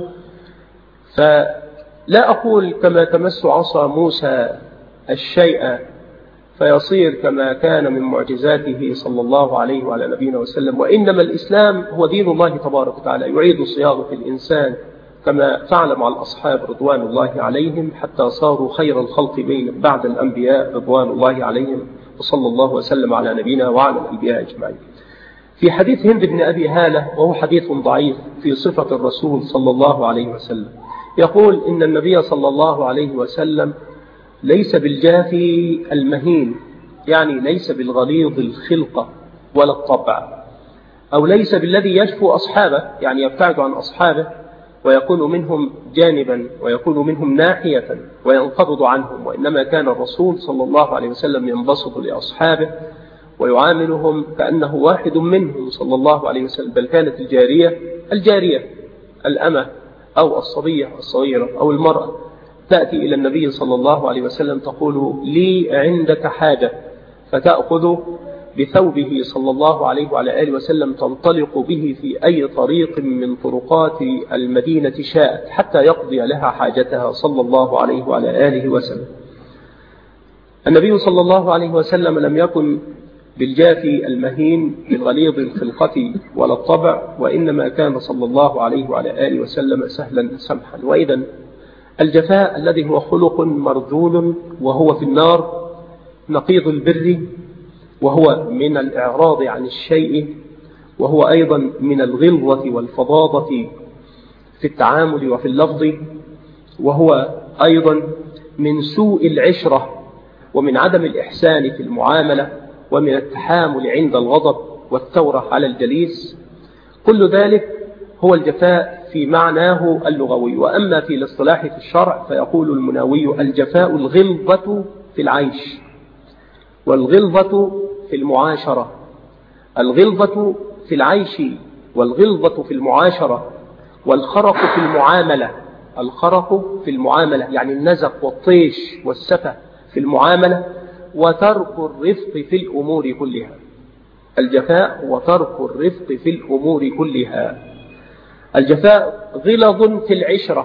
فلا أقول كما تمس عصا موسى الشيء فيصير كما كان من معجزاته صلى الله عليه وعلى نبينا وسلم، وإنما الإسلام هو دين الله تبارك وتعالى يعيد صياغة الإنسان كما فعل مع الأصحاب رضوان الله عليهم حتى صاروا خير الخلق بعد الأنبياء رضوان الله عليهم، وصلى الله وسلم على نبينا وعلى الأنبياء أجمعين. في حديث هند بن أبي هالة، وهو حديث ضعيف في صفة الرسول صلى الله عليه وسلم، يقول إن النبي صلى الله عليه وسلم ليس بالجافي المهين، يعني ليس بالغليظ الخلقة ولا الطبع، أو ليس بالذي يجفو أصحابه، يعني يبتعد عن أصحابه ويكون منهم جانبا ويكون منهم ناحية وينقبض عنهم، وإنما كان الرسول صلى الله عليه وسلم ينبسط لأصحابه ويعاملهم كأنه واحد منهم صلى الله عليه وسلم. بل كانت الجارية الأمة أو الصبية الصغيرة أو المرأة تأتي إلى النبي صلى الله عليه وسلم تقول لي عندك حاجة، فتأخذ بثوبه صلى الله عليه وعلى آله وسلم تنطلق به في أي طريق من طرقات المدينة شاءت حتى يقضي لها حاجتها صلى الله عليه وعلى آله وسلم. النبي صلى الله عليه وسلم لم يكن بالجافي المهين بالغليظ الخلقة ولا الطبع، وإنما كان صلى الله عليه وعلى آله وسلم سهلا سمحا. وإذا الجفاء الذي هو خلق مرذول وهو في النار نقيض البر، وهو من الإعراض عن الشيء، وهو أيضا من الغلظة والفظاظة في التعامل وفي اللفظ، وهو أيضا من سوء العشرة ومن عدم الإحسان في المعاملة ومن التحامل عند الغضب والثورة على الجليس. كل ذلك هو الجفاء في معناه اللغوي. وأما في الاصطلاح في الشرع فيقول المناوي الجفاء الغلظة في العيش، والغلظة في المعاشرة، الغلظة في العيش والغلظة في المعاشرة، والخرق في المعاملة، الخرق في المعاملة يعني النزق والطيش والسفة في المعاملة، وترك الرفق في الأمور كلها. الجفاء وترك الرفق في الأمور كلها. الجفاء غلظ في العشرة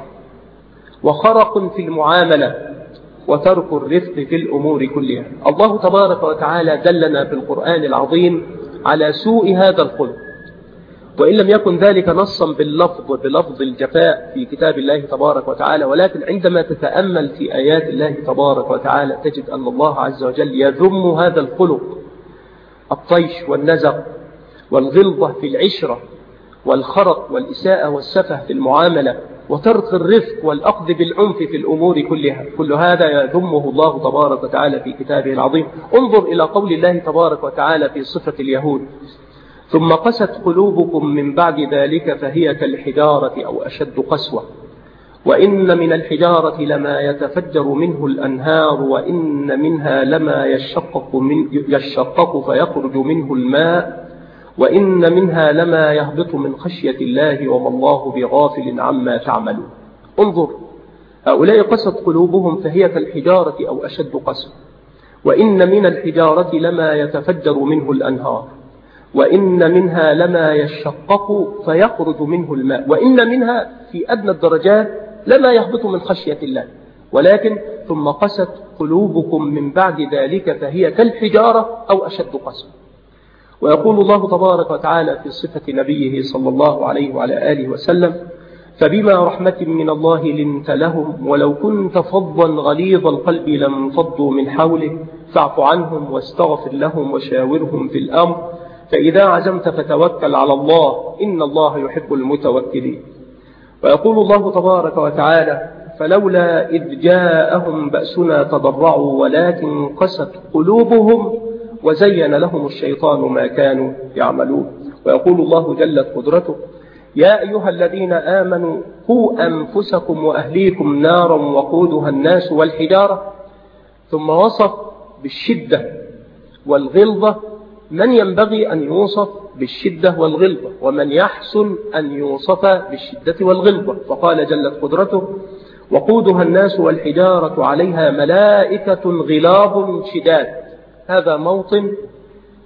وخرق في المعاملة وترك الرفق في الأمور كلها. الله تبارك وتعالى دلنا في القرآن العظيم على سوء هذا الخلق، وإن لم يكن ذلك نصا بلفظ الجفاء في كتاب الله تبارك وتعالى، ولكن عندما تتأمل في آيات الله تبارك وتعالى تجد أن الله عز وجل يذم هذا الخلق، الطيش والنزق والغلظة في العشرة والخرق والإساءة والسفه في المعاملة وترك الرفق والأخذ بالعنف في الأمور كلها. كل هذا يذمه الله تبارك وتعالى في كتابه العظيم. انظر إلى قول الله تبارك وتعالى في صفة اليهود: ثم قست قلوبكم من بعد ذلك فهي كالحجارة أو أشد قسوة وإن من الحجارة لما يتفجر منه الأنهار وإن منها لما يشقق فيخرج منه الماء وإن منها لما يهبط من خشية الله وما الله بغافل عما تعملون. انظر، هؤلاء قست قلوبهم فهي كالحجارة أو أشد قسوة، وإن من الحجارة لما يتفجر منه الأنهار وإن منها لما يشقق فيخرج منه الماء وإن منها في أدنى الدرجات لما يهبط من خشية الله. ولكن ثم قست قلوبكم من بعد ذلك فهي كالحجارة أو أشد قسوة. ويقول الله تبارك وتعالى في صفة نبيه صلى الله عليه وعلى آله وسلم: فبما رحمة من الله لنت لهم ولو كنت فظا غليظ القلب لانفضوا من حولك فاعف عنهم واستغفر لهم وشاورهم في الأمر فإذا عزمت فتوكل على الله إن الله يحب المتوكلين. ويقول الله تبارك وتعالى: فلولا إذ جاءهم بأسنا تضرعوا ولكن قست قلوبهم وزين لهم الشيطان ما كانوا يعملون. ويقول الله جلت قدرته: يا أيها الذين آمنوا قوا أنفسكم وأهليكم نارا وقودها الناس والحجارة. ثم وصف بالشدة والغلظة من ينبغي أن يوصف بالشدة والغلظة ومن يحسن أن يوصف بالشدة والغلظة، فقال جلت قدرته: وقودها الناس والحجارة عليها ملائكة غلاظ شداد. هذا موطن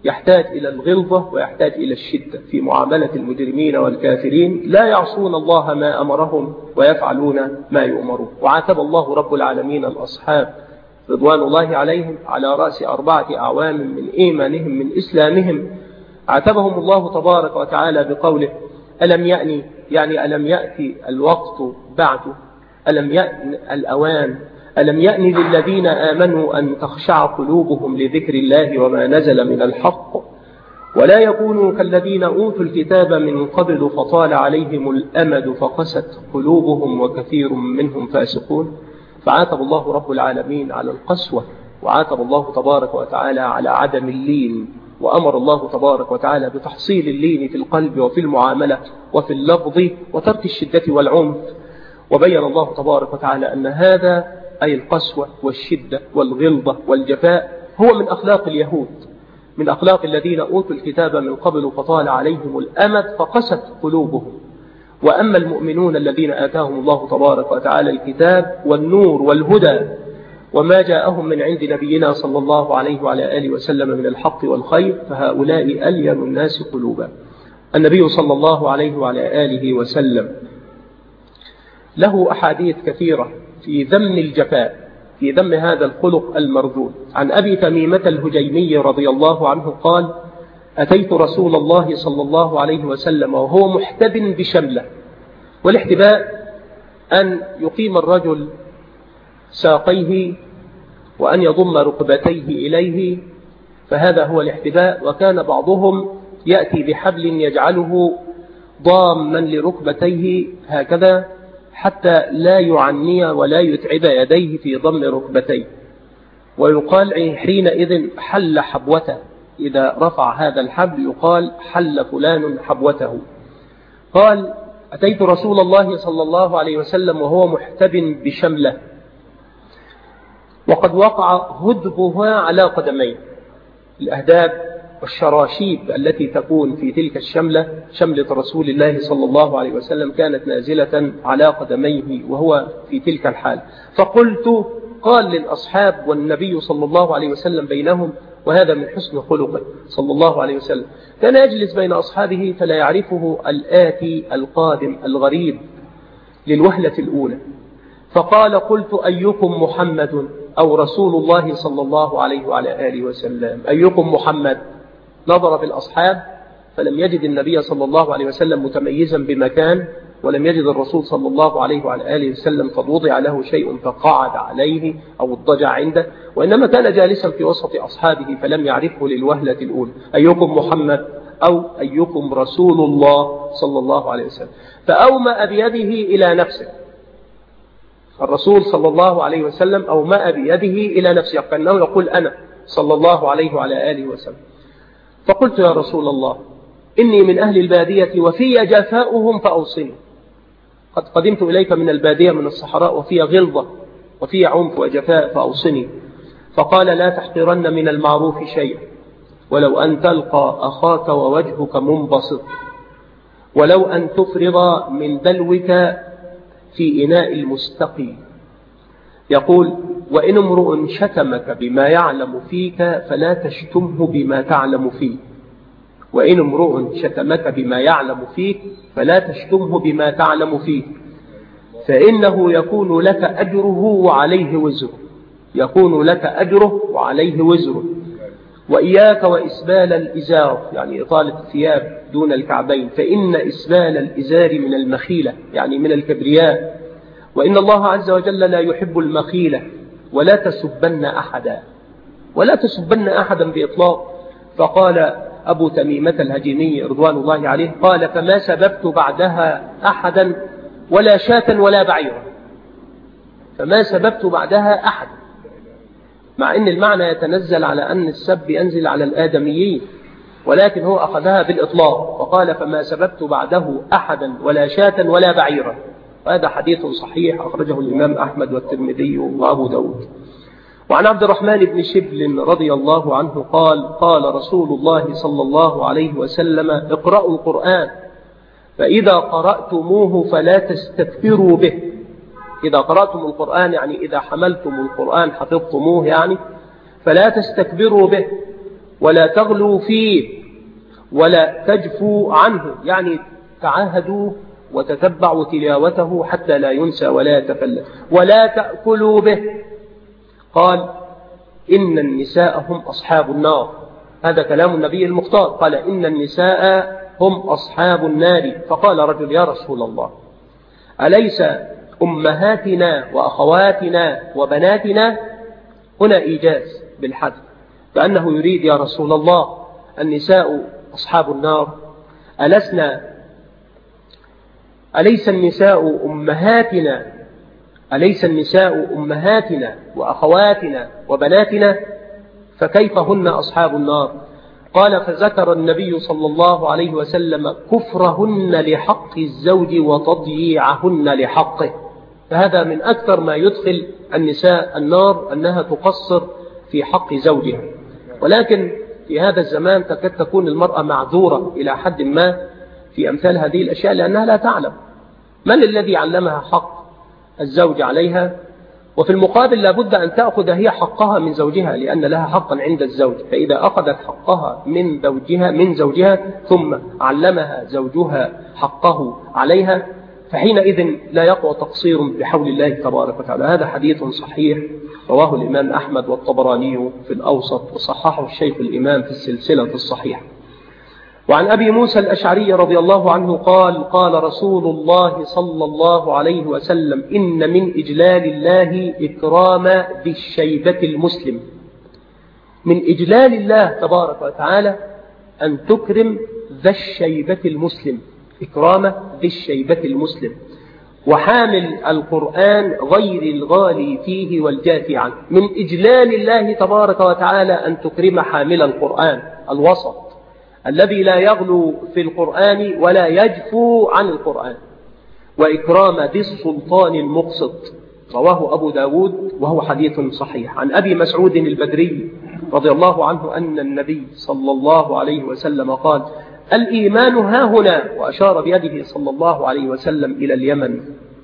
يحتاج إلى الغلظة ويحتاج إلى الشدة في معاملة المجرمين والكافرين. لا يعصون الله ما أمرهم ويفعلون ما يؤمرون. وعاتب الله رب العالمين الأصحاب رضوان الله عليهم على رأس 4 أعوام من إيمانهم من إسلامهم. عاتبهم الله تبارك وتعالى بقوله: ألم يأني، يعني ألم يأتي الوقت بعده، ألم يأن الأوان، ألم يأني للذين آمنوا أن تخشع قلوبهم لذكر الله وما نزل من الحق ولا يكونوا كالذين أوتوا الكتاب من قبل فطال عليهم الأمد فقست قلوبهم وكثير منهم فاسقون. فعاتب الله رب العالمين على القسوة، وعاتب الله تبارك وتعالى على عدم اللين، وأمر الله تبارك وتعالى بتحصيل اللين في القلب وفي المعاملة وفي اللفظ وترك الشدة والعنف. وبين الله تبارك وتعالى أن هذا أي القسوة والشدة والغلظة والجفاء هو من أخلاق اليهود، من أخلاق الذين أوتوا الكتاب من قبل فطال عليهم الأمد فقست قلوبهم. وأما المؤمنون الذين آتاهم الله تبارك وتعالى الكتاب والنور والهدى وما جاءهم من عند نبينا صلى الله عليه وعلى آله وسلم من الحق والخير فهؤلاء ألين الناس قلوبا. النبي صلى الله عليه وعلى آله وسلم له أحاديث كثيرة في ذم الجفاء، في ذم هذا الخلق المرذول. عن أبي تميمة الهجيمي رضي الله عنه قال: أتيت رسول الله صلى الله عليه وسلم وهو محتب بشملة. والاحتباء أن يقيم الرجل ساقيه وأن يضم ركبتيه إليه، فهذا هو الاحتباء. وكان بعضهم يأتي بحبل يجعله ضاما لركبتيه هكذا حتى لا يعني ولا يتعب يديه في ضم ركبتيه، ويقال حينئذ حل حبوته. إذا رفع هذا الحبل يقال حل فلان حبوته. قال: أتيت رسول الله صلى الله عليه وسلم وهو محتب بشملة وقد وقع هدبها على قدميه. الأهداب والشراشيب التي تكون في تلك الشملة، شملة رسول الله صلى الله عليه وسلم، كانت نازلة على قدميه وهو في تلك الحال. فقلت، قال للأصحاب والنبي صلى الله عليه وسلم بينهم، وهذا من حسن خلقه صلى الله عليه وسلم، كان يجلس بين أصحابه فلا يعرفه الآتي القادم الغريب للوهلة الأولى. فقال: قلت: أيكم محمد أو رسول الله صلى الله عليه وعلى آله وسلم؟ أيكم محمد؟ نظر في الأصحاب فلم يجد النبي صلى الله عليه وسلم متميزا بمكان، ولم يجد الرسول صلى الله عليه وعلى آله وسلم قد وضع له شيء فقعد عليه أو اضطجع عنده، وإنما كان جالسا في وسط أصحابه فلم يعرفه للوهلة الأولى. أيكم محمد أو أيكم رسول الله صلى الله عليه وسلم؟ فأومأ بيده إلى نفسه. الرسول صلى الله عليه وسلم أومأ بيده إلى نفسه كأنه يقول: أنا صلى الله عليه وعلى آله وسلم. فقلت: يا رسول الله، إني من أهل البادية وفي جفاؤهم فأوصني. قد قدمت إليك من البادية من الصحراء وفي غلظة وفي عنف وجفاء فأوصني. فقال: لا تحقرن من المعروف شيئا، ولو أن تلقى أخاك ووجهك منبسط، ولو أن تفرغ من دلوك في إناء المستقي. يقول: وإن امرؤ شتمك بما يعلم فيك فلا تشتمه بما تعلم فيه. وإن امرؤ شتمك بما يعلم فيك فلا تشتمه بما تعلم فيه، فإنه يكون لك أجره وعليه وزره. يكون لك أجره وعليه وزره. وإياك وإسبال الإزار، يعني إطالة الثياب دون الكعبين، فإن إسبال الإزار من المخيلة، يعني من الكبرياء. وإن الله عز وجل لا يحب المخيلة. ولا تسبن أحدا، ولا تسبن أحدا بإطلاق. فقال أبو تميمة الهجيمي رضوان الله عليه، قال: فما سببت بعدها أحدا ولا شاة ولا بعيرا. فما سببت بعدها أحدا، مع أن المعنى يتنزل على أن السب ينزل على الآدميين، ولكن هو أخذها بالإطلاق وقال: فما سببت بعده أحدا ولا شاة ولا بعيرا. وهذا حديث صحيح أخرجه الإمام أحمد والترمذي وأبو داود. وعن عبد الرحمن بن شبل رضي الله عنه قال: قال رسول الله صلى الله عليه وسلم: اقرأوا القرآن فإذا قرأتموه فلا تستكبروا به. إذا قرأتم القرآن يعني إذا حملتم القرآن حفظتموه يعني، فلا تستكبروا به ولا تغلوا فيه ولا تجفوا عنه، يعني تعاهدوا وتتبعوا تلاوته حتى لا ينسى ولا يتفلت. ولا تأكلوا به. قال إن النساء هم أصحاب النار، هذا كلام النبي المختار، قال إن النساء هم أصحاب النار. فقال رجل يا رسول الله أليس أمهاتنا وأخواتنا وبناتنا؟ هنا إيجاز بالحذف، كأنه يريد يا رسول الله النساء أصحاب النار، أليس النساء أمهاتنا وأخواتنا وبناتنا؟ فكيف هن أصحاب النار؟ قال فذكر النبي صلى الله عليه وسلم كفرهن لحق الزوج وتضييعهن لحقه. فهذا من أكثر ما يدخل النساء النار، أنها تقصر في حق زوجها. ولكن في هذا الزمان تكاد تكون المرأة معذورة إلى حد ما في أمثال هذه الأشياء، لأنها لا تعلم من الذي علمها حق الزوج عليها، وفي المقابل لابد أن تأخذ هي حقها من زوجها، لأن لها حقا عند الزوج. فإذا أخذت حقها من زوجها ثم علمها زوجها حقه عليها، فحينئذ لا يقوى تقصير بحول الله تبارك وتعالى. هذا حديث صحيح رواه الإمام أحمد والطبراني في الأوسط، وصححه الشيخ الإمام في السلسلة الصحيحة. وعن أبي موسى الأشعري رضي الله عنه قال قال رسول الله صلى الله عليه وسلم إن من إجلال الله إكرام ذي الشيبة المسلم. من إجلال الله تبارك وتعالى أن تكرم ذا الشيبة المسلم، إكرام ذي الشيبة المسلم، وحامل القرآن غير الغالي فيه والجافي عنه. من إجلال الله تبارك وتعالى أن تكرم حامل القرآن الوسط الذي لا يغلو في القرآن ولا يجفو عن القرآن، وإكرام ذي السلطان المقسط. رواه أبو داود وهو حديث صحيح. عن أبي مسعود البدري رضي الله عنه أن النبي صلى الله عليه وسلم قال الإيمان هاهنا، وأشار بيده صلى الله عليه وسلم إلى اليمن.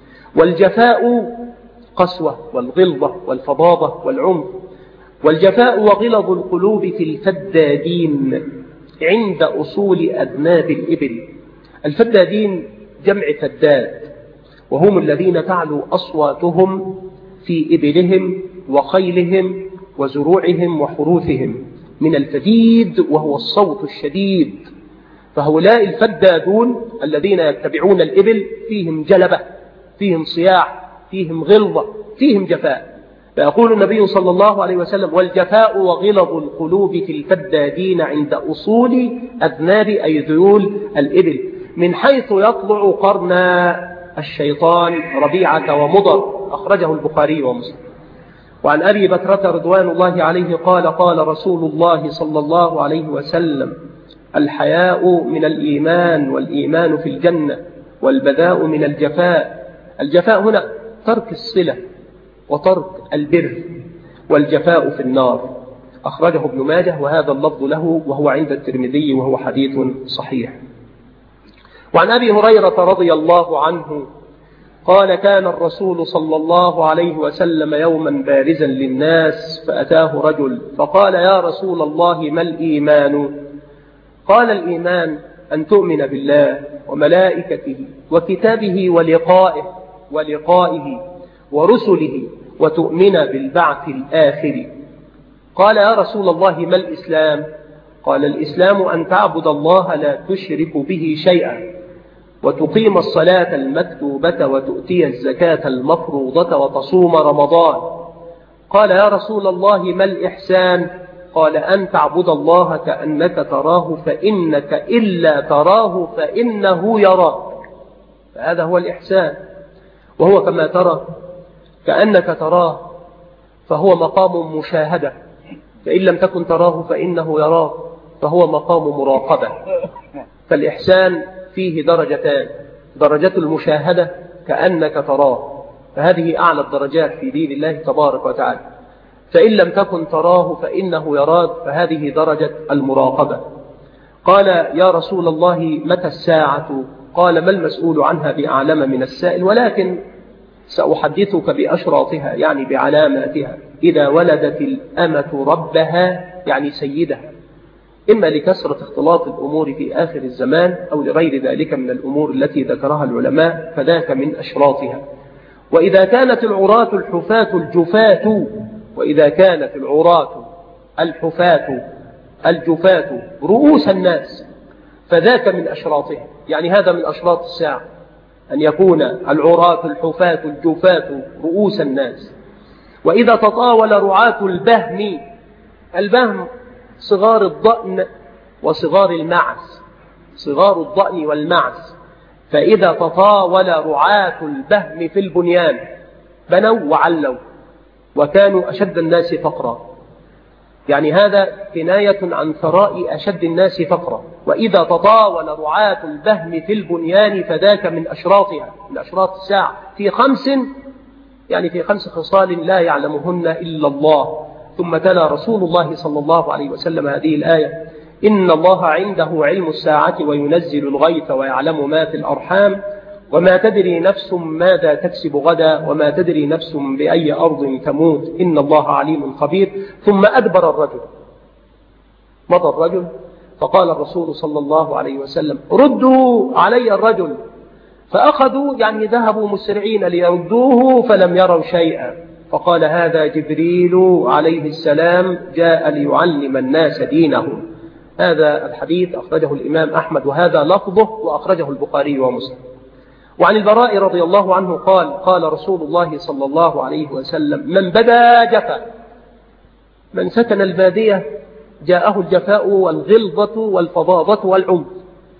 والجفاء قسوة والغلظة والفظاظة والعنف. والجفاء وغلظ القلوب في الفدادين عند أصول أذناب الإبل. الفدادين جمع فداد، وهم الذين تعلو أصواتهم في إبلهم وخيلهم وزروعهم وحروثهم من الفديد، وهو الصوت الشديد. فهؤلاء الفدادون الذين يتبعون الإبل فيهم جلبة، فيهم صياح، فيهم غلظة، فيهم جفاء. فيقول النبي صلى الله عليه وسلم والجفاء وغلظ القلوب في الفدادين عند أصول أذناب أي ذيول الإبل، من حيث يطلع قرن الشيطان ربيعة ومضر. أخرجه البخاري ومسلم. وعن أبي بكرة رضوان الله عليه قال قال رسول الله صلى الله عليه وسلم الحياء من الإيمان، والإيمان في الجنة، والبذاء من الجفاء. الجفاء هنا ترك الصلة وترك البر، والجفاء في النار. أخرجه ابن ماجه وهذا اللفظ له، وهو عند الترمذي وهو حديث صحيح. وعن أبي هريرة رضي الله عنه قال كان الرسول صلى الله عليه وسلم يوما بارزا للناس، فأتاه رجل فقال يا رسول الله ما الإيمان؟ قال الإيمان أن تؤمن بالله وملائكته وكتابه ولقائه ورسله، وتؤمن بالبعث الآخر. قال يا رسول الله ما الإسلام؟ قال الإسلام أن تعبد الله لا تشرك به شيئا، وتقيم الصلاة المكتوبة، وتؤتي الزكاة المفروضة، وتصوم رمضان. قال يا رسول الله ما الإحسان؟ قال أن تعبد الله كأنك تراه، فإنك إلا تراه فإنه يراك. فهذا هو الإحسان، وهو كما ترى كأنك تراه، فهو مقام مشاهدة، فإن لم تكن تراه فإنه يراك، فهو مقام مراقبة. فالإحسان فيه درجتان، درجة المشاهدة كأنك تراه، فهذه أعلى الدرجات في دين الله تبارك وتعالى. فإن لم تكن تراه فإنه يراك، فهذه درجة المراقبة. قال يا رسول الله متى الساعة؟ قال ما المسؤول عنها بأعلم من السائل، ولكن سأحدثك بأشراطها يعني بعلاماتها. إذا ولدت الأمة ربها يعني سيدها، إما لكثرة اختلاط الأمور في آخر الزمان أو لغير ذلك من الأمور التي ذكرها العلماء، فذاك من أشراطها. وإذا كانت العراة الحفاة الجفاة، وإذا كانت العراة الحفاة الجفاة رؤوس الناس فذاك من أشراطها، يعني هذا من أشراط الساعة، أن يكون العراة الحفاة الجفاة رؤوس الناس. وإذا تطاول رعاة البهم، البهم صغار الضأن وصغار المعز، صغار الضأن والمعز، فإذا تطاول رعاة البهم في البنيان بنوا وعلوا وكانوا أشد الناس فقرا، يعني هذا كناية عن ثراء أشد الناس فقرا. وإذا تطاول رعاة البهم في البنيان فذاك من أشراطها، من أشراط الساعة، في 5 يعني في 5 خصال لا يعلمهن إلا الله. ثم تلا رسول الله صلى الله عليه وسلم هذه الآية: إن الله عنده علم الساعة وينزل الغيث ويعلم ما في الأرحام وما تدري نفس ماذا تكسب غدا وما تدري نفس بأي أرض تموت إن الله عليم خبير. ثم أدبر الرجل، مضى الرجل، فقال الرسول صلى الله عليه وسلم: ردوا علي الرجل. فأخذوا يعني ذهبوا مسرعين ليردوه فلم يروا شيئا، فقال: هذا جبريل عليه السلام جاء ليعلم الناس دينهم. هذا الحديث أخرجه الإمام أحمد وهذا لفظه، وأخرجه البخاري ومسلم. وعن البراء رضي الله عنه قال: قال رسول الله صلى الله عليه وسلم: من بدا جفا، من سكن البادية جاءه الجفاء والغلظة والفظاظة والعنف.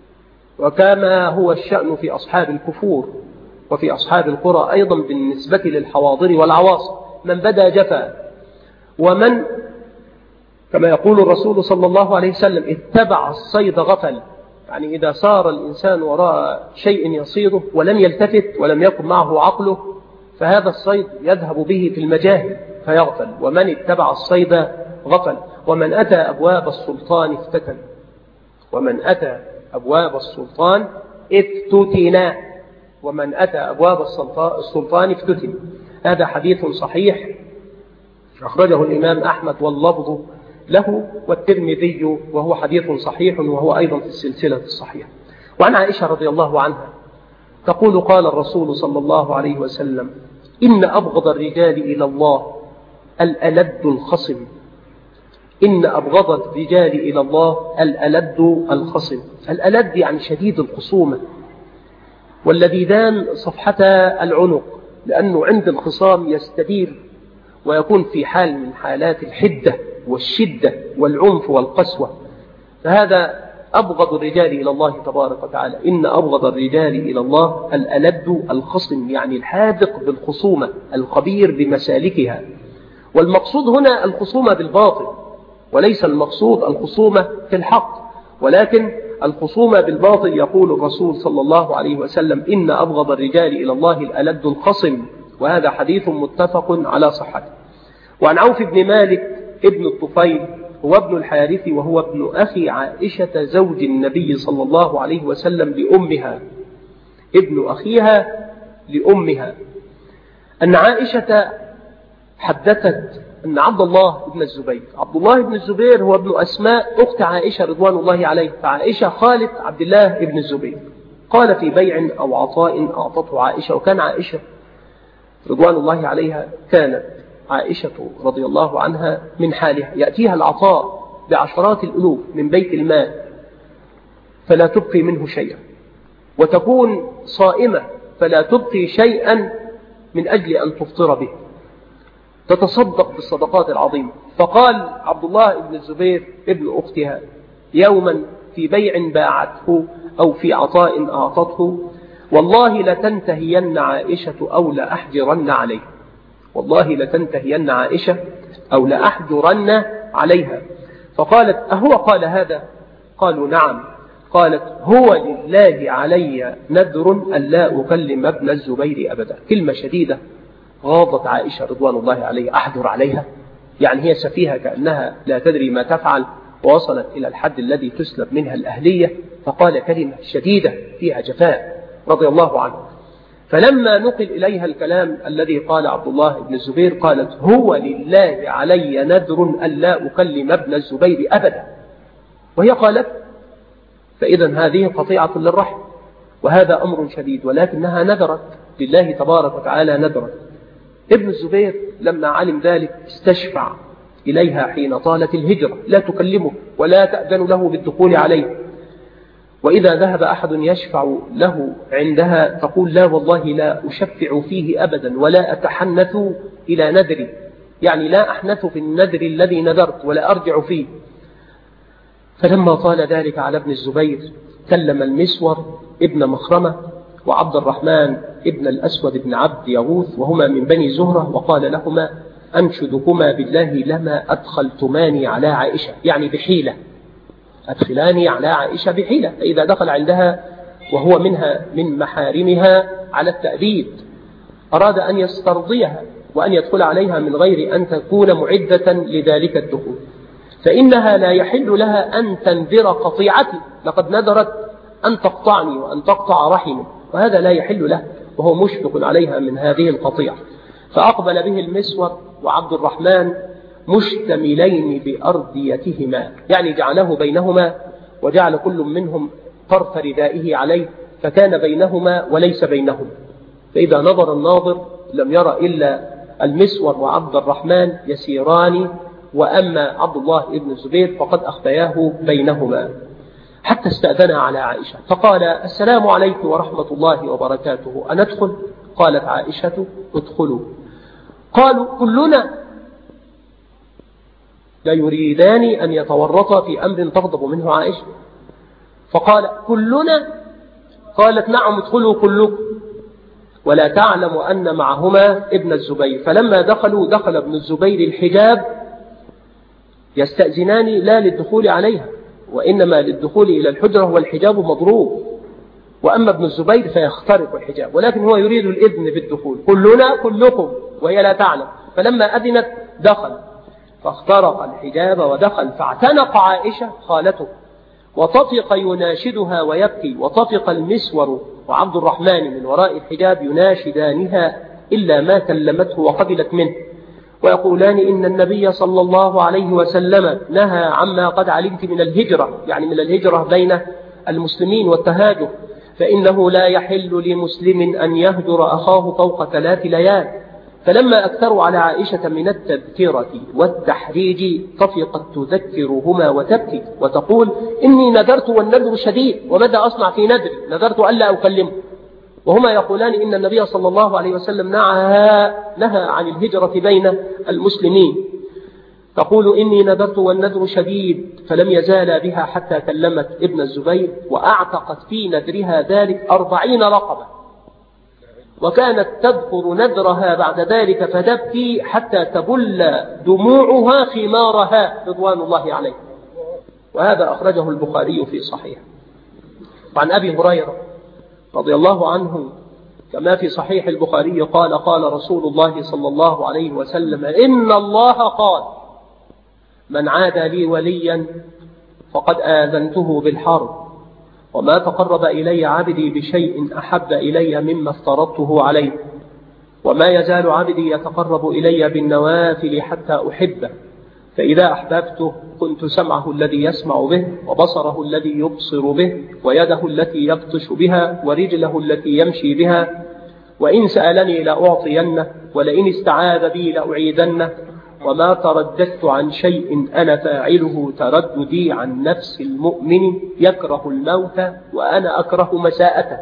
وكما هو الشأن في أصحاب الكفور وفي أصحاب القرى أيضا بالنسبة للحواضر والعواصم، من بدا جفا. ومن كما يقول الرسول صلى الله عليه وسلم: اتبع الصيد غفل، يعني إذا سار الإنسان وراء شيء يصيده ولم يلتفت ولم يكن معه عقله فهذا الصيد يذهب به في المجاهل فيغفل. ومن اتبع الصيد غفل. ومن أتى أبواب السلطان افتتن، ومن أتى أبواب السلطان افتتنا، ومن أتى أبواب السلطان افتتن. هذا حديث صحيح أخرجه الإمام أحمد واللفظ له والترمذي، وهو حديث صحيح وهو أيضا في السلسلة الصحيحة. وعن عائشة رضي الله عنها تقول: قال الرسول صلى الله عليه وسلم: إن أبغض الرجال إلى الله الألد الخصم. إن أبغض الرجال إلى الله الألد الخصم. الألد يعني شديد الخصومة، واللذيذان صفحة العنق، لأنه عند الخصام يستدير ويكون في حال من حالات الحدة والشدة والعنف والقسوة. فهذا أبغض الرجال إلى الله تبارك وتعالى. إن أبغض الرجال إلى الله الألد الخصم، يعني الحاذق بالخصومة الخبير بمسالكها. والمقصود هنا الخصومة بالباطل، وليس المقصود الخصومة في الحق، ولكن الخصومة بالباطل. يقول الرسول صلى الله عليه وسلم: إن أبغض الرجال إلى الله الألد الخصم. وهذا حديث متفق على صحته. وعن عوف بن مالك ابن الطفيل هو ابن الحارث وهو ابن أخي عائشة زوج النبي صلى الله عليه وسلم لأمها، ابن أخيها لأمها، أن عائشة حدثت أن عبد الله بن الزبير، عبد الله بن الزبير هو ابن أسماء أخت عائشة رضوان الله عليه، فعائشة خالة عبد الله بن الزبير. قال: في بيع أو عطاء أعطته عائشة. وكان عائشة رضوان الله عليها كانت عائشة رضي الله عنها من حالها يأتيها العطاء بعشرات الألوف من بيت المال فلا تبقي منه شيئا، وتكون صائمة فلا تبقي شيئا من أجل أن تفطر به، تتصدق بالصدقات العظيمة. فقال عبد الله بن الزبير ابن أختها يوما في بيع باعته أو في عطاء أعطته: والله لتنتهين عائشة أو لأحجرن عليه، والله لتنتهين عائشة أو لأحجرن عليها. فقالت: أهو قال هذا؟ قالوا: نعم. قالت: هو لله علي نذر أن لا أكلم ابن الزبير أبدا. كلمة شديدة غاضت عائشة رضوان الله عليها. أحجر عليها يعني هي سفيهة كأنها لا تدري ما تفعل، ووصلت إلى الحد الذي تسلب منها الأهلية. فقال كلمة شديدة فيها جفاء رضي الله عنه. فلما نقل إليها الكلام الذي قال عبد الله بن الزبير قالت: هو لله علي نذر أن لا أكلم ابن الزبير أبدا. وهي قالت. فإذا هذه قطيعة للرحم، وهذا أمر شديد، ولكنها نذرت لله تبارك وتعالى نذرت. ابن الزبير لما علم ذلك استشفع إليها حين طالت الهجرة، لا تكلمه ولا تأذن له بالدخول عليه، وإذا ذهب أحد يشفع له عندها تقول لا والله لا أشفع فيه أبدا ولا أتحنث إلى نذري، يعني لا أحنث في النذر الذي نذرت ولا أرجع فيه. فلما طال ذلك على ابن الزبير كلم المسور ابن مخرمة وعبد الرحمن ابن الأسود بن عبد يغوث وهما من بني زهرة، وقال لهما أنشدكما بالله لما أدخلتماني على عائشة، يعني بحيلة، أدخلاني على عائشة بحيلة. فإذا دخل عندها وهو منها من محارمها على التأديب أراد أن يسترضيها وأن يدخل عليها من غير أن تكون معدة لذلك الدخول، فإنها لا يحل لها أن تنذر قطيعتي، لقد نذرت أن تقطعني وأن تقطع رحمي، وهذا لا يحل له، وهو مشفق عليها من هذه القطيعة. فأقبل به المسور وعبد الرحمن مشتملين بأرديتهما، يعني جعله بينهما وجعل كل منهم طرف ردائه عليه، فكان بينهما وليس بينهم. فإذا نظر الناظر لم يرى إلا المسور وعبد الرحمن يسيران، وأما عبد الله ابن الزبير فقد أخفياه بينهما، حتى استأذن على عائشة فقال السلام عليكم ورحمة الله وبركاته، أندخل؟ قالت عائشة ادخلوا. قالوا كلنا لا يريدان أن يتورطا في أمر تغضب منه عائشة، فقال كلنا؟ قالت نعم ادخلوا كلكم، ولا تعلم أن معهما ابن الزبير. فلما دخلوا دخل ابن الزبير الحجاب يستأذنان لا للدخول عليها وإنما للدخول إلى الحجرة والحجاب مضروب، وأما ابن الزبير فيخترق الحجاب، ولكن هو يريد الإذن بالدخول، كلنا كلكم، وهي لا تعلم. فلما أذنت دخل فاخترق الحجاب ودخل، فاعتنق عائشة خالته وطفق يناشدها ويبكي، وطفق المسور وعبد الرحمن من وراء الحجاب يناشدانها إلا ما كلمته وقبلت منه، ويقولان إن النبي صلى الله عليه وسلم نهى عما قد علمت من الهجرة، يعني من الهجرة بين المسلمين والتهاجر، فإنه لا يحل لمسلم أن يهجر أخاه فوق 3 ليال. فلما أكثروا على عائشة من التذكرة والتحريج طفقت تذكرهما وتبكي وتقول إني نذرت والنذر شديد، وماذا أصنع في نذري؟ نذرت ألا أكلمه. وهما يقولان إن النبي صلى الله عليه وسلم نهى عن الهجرة بين المسلمين. تقول إني نذرت والنذر شديد، فلم يزال بها حتى كلمت ابن الزبير وأعتقت في نذرها ذلك 40 رقبة، وكانت تذكر نذرها بعد ذلك فتبكي حتى تبل دموعها خمارها رضوان الله عليه. وهذا أخرجه البخاري في صحيح. وعن أبي هريرة رضي الله عنه كما في صحيح البخاري قال قال رسول الله صلى الله عليه وسلم إن الله قال من عاد لي وليا فقد آذنته بالحرب، وما تقرب إلي عبدي بشيء أحب إلي مما افترضته عليه، وما يزال عبدي يتقرب إلي بالنوافل حتى أحبه، فإذا أحببته كنت سمعه الذي يسمع به، وبصره الذي يبصر به، ويده التي يبطش بها، ورجله التي يمشي بها، وإن سألني لأعطينه، ولئن استعاذ بي لأعيذنه، وما ترددت عن شيء أنا فاعله ترددي عن نفس المؤمن يكره الموت وأنا أكره مساءته.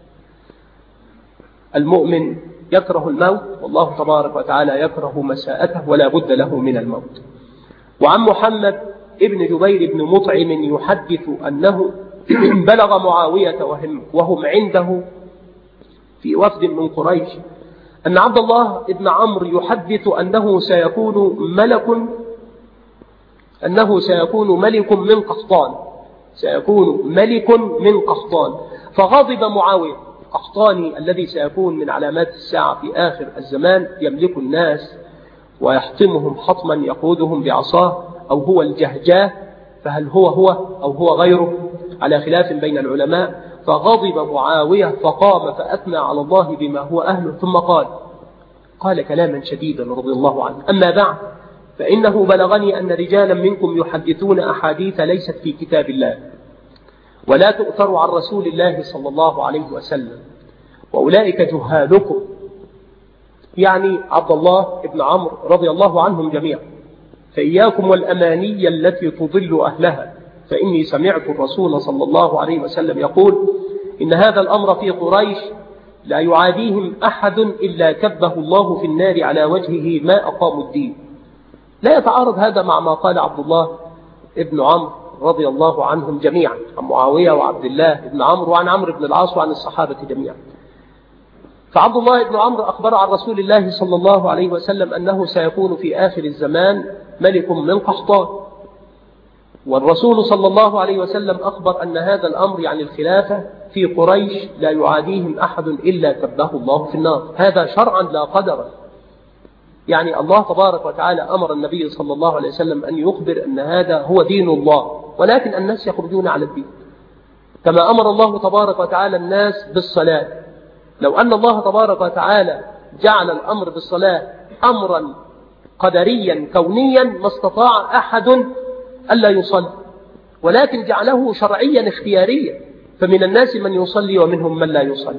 المؤمن يكره الموت والله تبارك وتعالى يكره مساءته ولا بد له من الموت. وعن محمد ابن جبير بن مطعم يحدث أنه بلغ معاوية وهم عنده في وفد من قريش أن عبد الله بن عمرو يحدث أنه سيكون ملك من قحطان، سيكون ملك من قحطان. فغضب معاوية. قحطاني الذي سيكون من علامات الساعة في آخر الزمان، يملك الناس ويحطمهم حطما يقودهم بعصاه، أو هو الجهجاه، فهل هو أو هو غيره على خلاف بين العلماء. فغضب معاوية فقام فأثنى على الله بما هو أهله، ثم قال كلاما شديدا رضي الله عنه: أما بعد فإنه بلغني أن رجالا منكم يحدثون أحاديث ليست في كتاب الله ولا تؤثر عن رسول الله صلى الله عليه وسلم، وأولئك جهالكم، يعني عبد الله بن عمرو رضي الله عنهم جميعا. فإياكم والأماني التي تضل أهلها، فإني سمعت الرسول صلى الله عليه وسلم يقول إن هذا الأمر في قريش لا يعاديهم أحد إلا كبه الله في النار على وجهه ما أقاموا الدين. لا يتعارض هذا مع ما قال عبد الله بن عمرو رضي الله عنهم جميعا، عن معاوية وعبد الله بن عمرو وعن عمرو بن العاص وعن الصحابة جميعا. فعبد الله بن عمرو أخبر عن رسول الله صلى الله عليه وسلم أنه سيكون في آخر الزمان ملك من قحطان، والرسول صلى الله عليه وسلم أخبر أن هذا الأمر يعني الخلافة في قريش لا يعاديهم أحد إلا كبه الله في النار. هذا شرعا لا قدرا، يعني الله تبارك وتعالى أمر النبي صلى الله عليه وسلم أن يخبر أن هذا هو دين الله، ولكن الناس يخرجون على الدين. كما أمر الله تبارك وتعالى الناس بالصلاة، لو أن الله تبارك وتعالى جعل الأمر بالصلاة أمرا قدريا كونيا ما استطاع أحد ألا يصلي، ولكن جعله شرعيا اختياريا، فمن الناس من يصلي ومنهم من لا يصلي.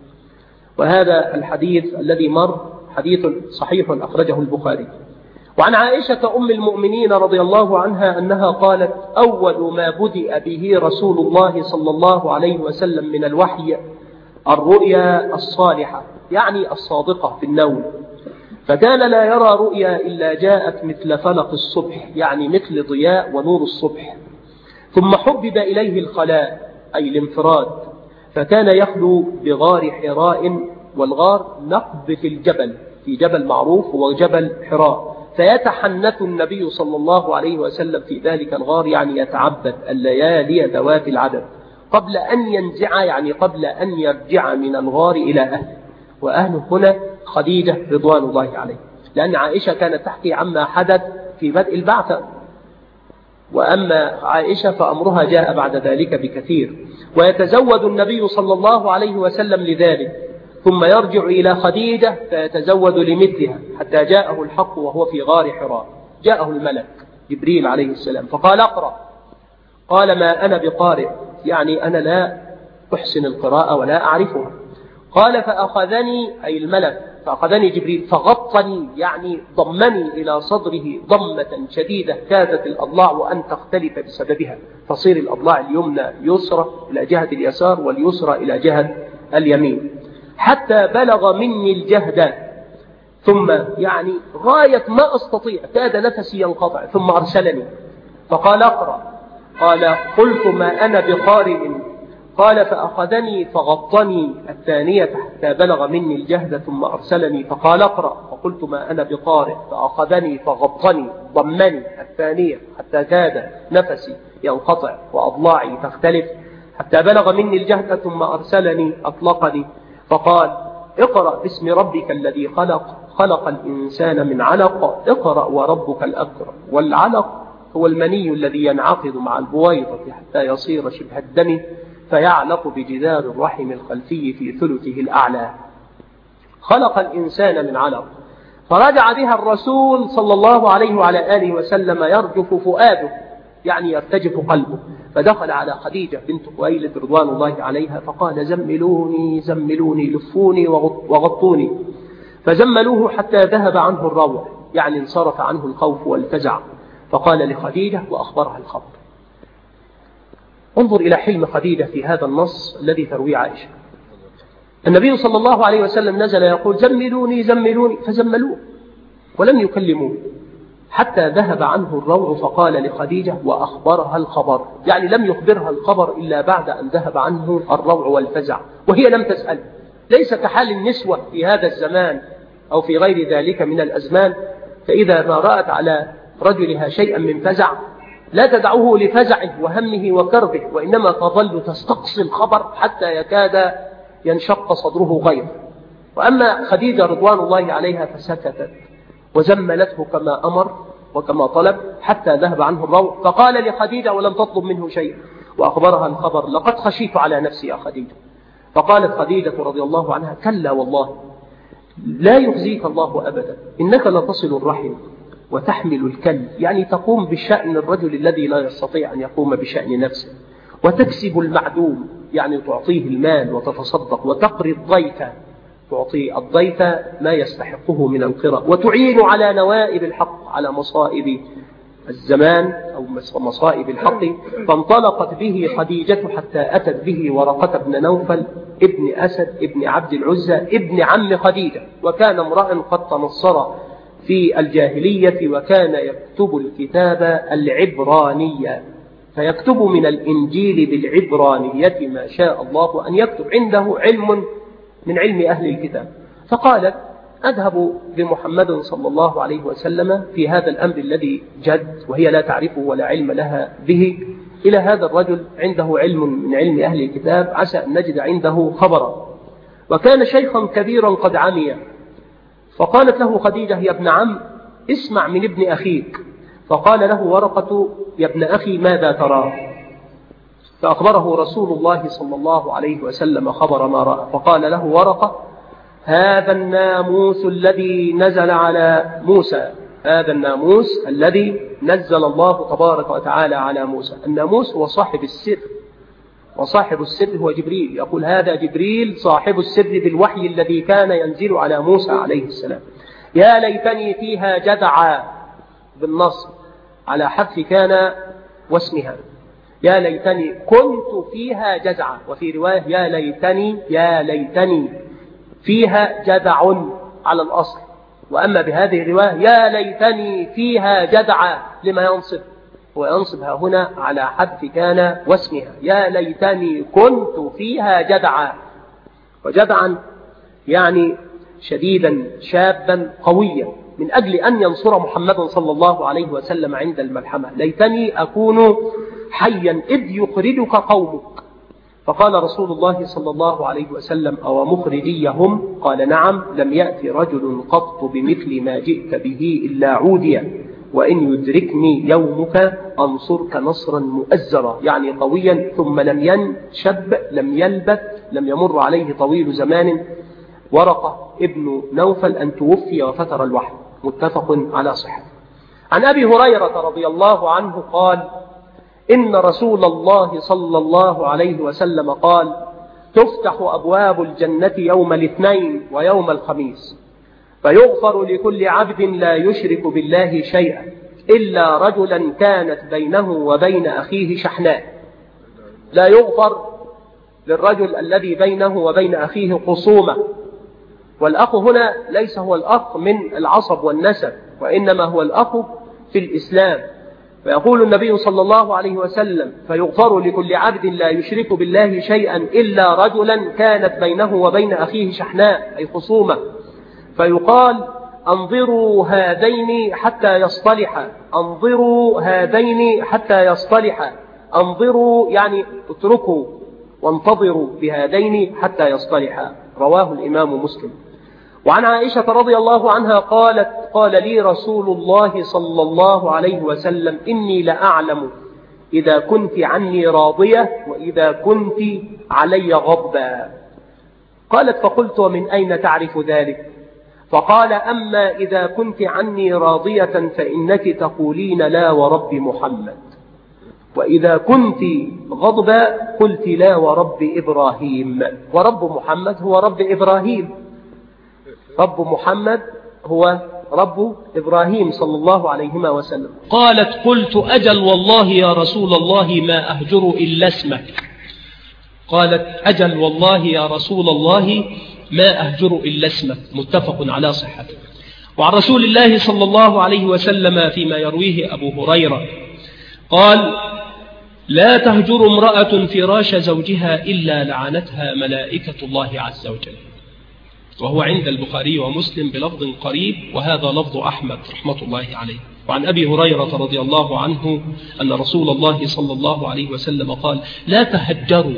وهذا الحديث الذي مر حديث صحيح أخرجه البخاري. وعن عائشة أم المؤمنين رضي الله عنها أنها قالت أول ما بدأ به رسول الله صلى الله عليه وسلم من الوحي الرؤيا الصالحة، يعني الصادقة في النوم، فكان لا يرى رؤيا إلا جاءت مثل فلق الصبح، يعني مثل ضياء ونور الصبح. ثم حبب إليه الخلاء أي الانفراد، فكان يخلو بغار حراء، والغار نقب في الجبل، في جبل معروف هو جبل حراء، فيتحنث النبي صلى الله عليه وسلم في ذلك الغار، يعني يتعبد الليالي ذوات العدد قبل أن ينزع، يعني قبل أن يرجع من الغار إلى أهله. وأهله هنا خديجة رضوان الله عليه، لأن عائشة كانت تحكي عما حدث في بدء البعثة، وأما عائشة فأمرها جاء بعد ذلك بكثير. ويتزود النبي صلى الله عليه وسلم لذلك، ثم يرجع إلى خديجة فيتزود لمثلها، حتى جاءه الحق وهو في غار حراء. جاءه الملك جبريل عليه السلام فقال اقرأ، قال ما أنا بقارئ، يعني أنا لا أحسن القراءة ولا أعرفها. قال فأخذني، أي الملك، فأخذني جبريل فغطني، يعني ضمني إلى صدره ضمة شديدة كادت الأضلاع أن تختلف بسببها، تصير الأضلاع اليمنى يسرى إلى جهة اليسار واليسرى إلى جهة اليمين، حتى بلغ مني الجهد، ثم يعني غاية ما أستطيع كاد نفسي ينقطع، ثم أرسلني فقال اقرأ، قال قلت ما أنا بقارئ، قال فأخذني فغطني الثانية حتى بلغ مني الجهد، ثم أرسلني فقال اقرأ، فقلت ما أنا بقارئ، فأخذني فغطني ضمني الثانية حتى كاد نفسي ينقطع وأضلاعي تختلف، حتى بلغ مني الجهد، ثم أرسلني أطلقني فقال اقرأ باسم ربك الذي خلق، خلق الإنسان من علق، اقرأ وربك الأكرم. والعلق هو المني الذي ينعقد مع البويضة حتى يصير شبه الدم، فيعلق بجدار الرحم الخلفي في ثلثه الأعلى. خلق الإنسان من علق، فرجع بها الرسول صلى الله عليه وعلى آله وسلم يرجف فؤاده، يعني يرتجف قلبه، فدخل على خديجة بنت خويلد رضوان الله عليها فقال زملوني زملوني، لفوني وغطوني، فزملوه حتى ذهب عنه الروع، يعني انصرف عنه الخوف والفزع، فقال لخديجة وأخبرها الخبر. انظر إلى حلم خديجة في هذا النص الذي ترويه عائشة. النبي صلى الله عليه وسلم نزل يقول زملوني زملوني، فزملوه ولم يكلموه حتى ذهب عنه الروع، فقال لخديجة وأخبرها الخبر، يعني لم يخبرها الخبر إلا بعد أن ذهب عنه الروع والفزع، وهي لم تسأل. ليس كحال النسوة في هذا الزمان أو في غير ذلك من الأزمان، فإذا ما رأت على رجلها شيئا من فزع لا تدعوه لفزعه وهمه وكربه، وإنما تظل تستقصي الخبر حتى يكاد ينشق صدره غيره. وأما خديجة رضوان الله عليها فسكتت وزملته كما أمر وكما طلب حتى ذهب عنه الروع، فقال لخديجة ولم تطلب منه شيء وأخبرها الخبر لقد خشيت على نفسي يا خديجة. فقالت خديجة رضي الله عنها كلا والله لا يخزيك الله أبدا، إنك لتصل الرحم وتحمل الكل، يعني تقوم بشأن الرجل الذي لا يستطيع أن يقوم بشأن نفسه، وتكسب المعدوم، يعني تعطيه المال وتتصدق، وتقري الضيف، تعطي الضيف ما يستحقه من القراء، وتعين على نوائب الحق، على مصائب الزمان أو مصائب الحق. فانطلقت به خديجة حتى أتت به ورقة بن نوفل ابن أسد ابن عبد العزى ابن عم خديجة، وكان امرأ قد تنصر في الجاهلية، وكان يكتب الكتاب العبرانية، فيكتب من الإنجيل بالعبرانية ما شاء الله أن يكتب، عنده علم من علم أهل الكتاب. فقالت: أذهب بمحمد صلى الله عليه وسلم في هذا الأمر الذي جد وهي لا تعرفه ولا علم لها به، إلى هذا الرجل عنده علم من علم أهل الكتاب، عسى أن نجد عنده خبرا. وكان شيخا كبيرا قد عمي. فقالت له خديجة: يا ابن عم، اسمع من ابن أخيك. فقال له ورقة: يا ابن أخي، ماذا ترى؟ فأخبره رسول الله صلى الله عليه وسلم خبر ما رأى. فقال له ورقة: هذا الناموس الذي نزل على موسى، هذا الناموس الذي نزل الله تبارك وتعالى على موسى. الناموس هو صاحب السر، وصاحب السر هو جبريل. يقول: هذا جبريل صاحب السر بالوحي الذي كان ينزل على موسى عليه السلام. يا ليتني فيها جدعا، بالنصب على حذف كان واسمها، يا ليتني كنت فيها جدعا، وفي رواية يا ليتني فيها جدع على الأصل. وأما بهذه الرواية يا ليتني فيها جدعا، لما ينصب؟ وينصبها هنا على حذف كان واسمها، يا ليتني كنت فيها جدعا. وجدعا يعني شديدا شابا قويا، من أجل أن ينصر محمد صلى الله عليه وسلم عند الملحمة. ليتني أكون حيا إذ يخرجك قومك. فقال رسول الله صلى الله عليه وسلم: أو مخرجيهم؟ قال: نعم، لم يأتي رجل قط بمثل ما جئت به إلا عوديا، وإن يدركني يومك أنصرك نصرا مؤزرا، يعني قويا. ثم لم ينشب، لم يلبث، لم يمر عليه طويل زمان ورقة ابن نوفل أن توفي وفتر الوحي، متفق على صحته. عن أبي هريرة رضي الله عنه قال: إن رسول الله صلى الله عليه وسلم قال: تفتح أبواب الجنة يوم الاثنين ويوم الخميس، فيغفر لكل عبد لا يشرك بالله شيئا إلا رجلا كانت بينه وبين أخيه شحناء. لا يغفر للرجل الذي بينه وبين أخيه خصومة، والأخ هنا ليس هو الأخ من العصب والنسب، وإنما هو الأخ في الإسلام. فيقول النبي صلى الله عليه وسلم: فيغفر لكل عبد لا يشرك بالله شيئا إلا رجلا كانت بينه وبين أخيه شحناء، أي خصومة. فيقال: انظروا هذين حتى يصطلحا، انظروا هذين حتى يصطلحا، انظروا يعني اتركوا وانتظروا بهذين حتى يصطلحا. رواه الإمام مسلم. وعن عائشة رضي الله عنها قالت: قال لي رسول الله صلى الله عليه وسلم: إني لأعلم إذا كنت عني راضية وإذا كنت علي غضبا. قالت: فقلت: ومن أين تعرف ذلك؟ فقال: أما إذا كنت عني راضية فإنك تقولين لا ورب محمد، وإذا كنت غضبا قلت لا ورب إبراهيم. ورب محمد هو رب إبراهيم، رب محمد هو رب إبراهيم صلى الله عليه وسلم. قالت: قلت: أجل والله يا رسول الله ما أهجر إلا اسمك. قالت: أجل والله يا رسول الله ما أهجر إلا اسمك، متفق على صحته. وعن رسول الله صلى الله عليه وسلم فيما يرويه أبو هريرة قال: لا تهجر امرأة فراش زوجها إلا لعنتها ملائكة الله عز وجل. وهو عند البخاري ومسلم بلفظ قريب، وهذا لفظ أحمد رحمة الله عليه. وعن أبي هريرة رضي الله عنه أن رسول الله صلى الله عليه وسلم قال: لا تهجروا.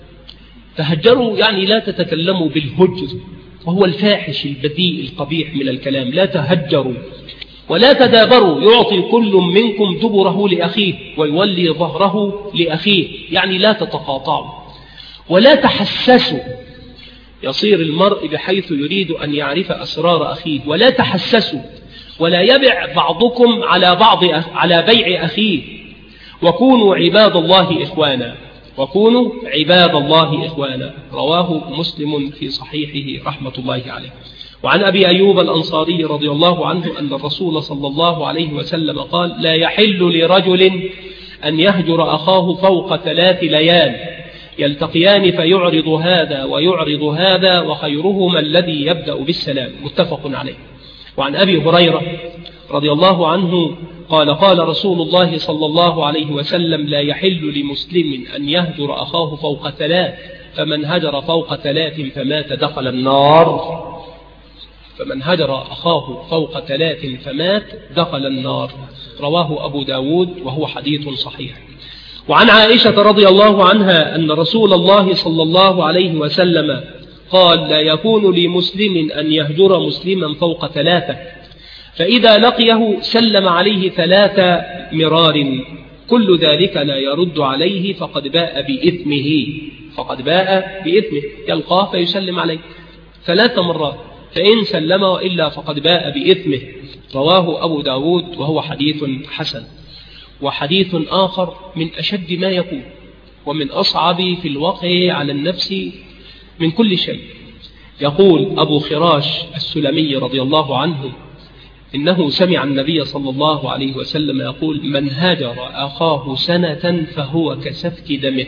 تهجروا يعني لا تتكلموا بالهجر، وهو الفاحش البذيء القبيح من الكلام. لا تهجروا. ولا تدابروا، يعطي كل منكم دبره لأخيه ويولي ظهره لأخيه، يعني لا تتقاطعوا. ولا تحسسوا، يصير المرء بحيث يريد أن يعرف أسرار أخيه. ولا تحسسوا. ولا يبع بعضكم على بيع أخيه، وكونوا عباد الله إخوانا، وكونوا عباد الله إخوانا. رواه مسلم في صحيحه رحمة الله عليه. وعن أبي أيوب الأنصاري رضي الله عنه أن الرسول صلى الله عليه وسلم قال: لا يحل لرجل أن يهجر أخاه فوق 3 ليال يلتقيان فيعرض هذا ويعرض هذا، وخيرهما الذي يبدأ بالسلام. متفق عليه. وعن أبي هريرة رضي الله عنه قال: قال رسول الله صلى الله عليه وسلم: لا يحل لمسلم أن يهجر أخاه فوق 3، فمن هجر فوق 3 فمات دخل النار. فمن هجر أخاه فوق 3 فمات دخل النار. رواه أبو داود وهو حديث صحيح. وعن عائشة رضي الله عنها أن رسول الله صلى الله عليه وسلم قال: لا يكون لمسلم أن يهجر مسلما فوق 3، فإذا لقيه سلم عليه 3 مرار، كل ذلك لا يرد عليه فقد باء بإثمه. فقد باء بإثمه، يلقاه فيسلم عليه 3 مرات، فإن سلم وإلا فقد باء بإثمه. رواه أبو داود وهو حديث حسن. وحديث آخر من أشد ما يكون ومن أصعب في الوقع على النفس من كل شيء. يقول أبو خراش السلمي رضي الله عنه إنه سمع النبي صلى الله عليه وسلم يقول: من هجر أخاه سنة فهو كسفك دمه.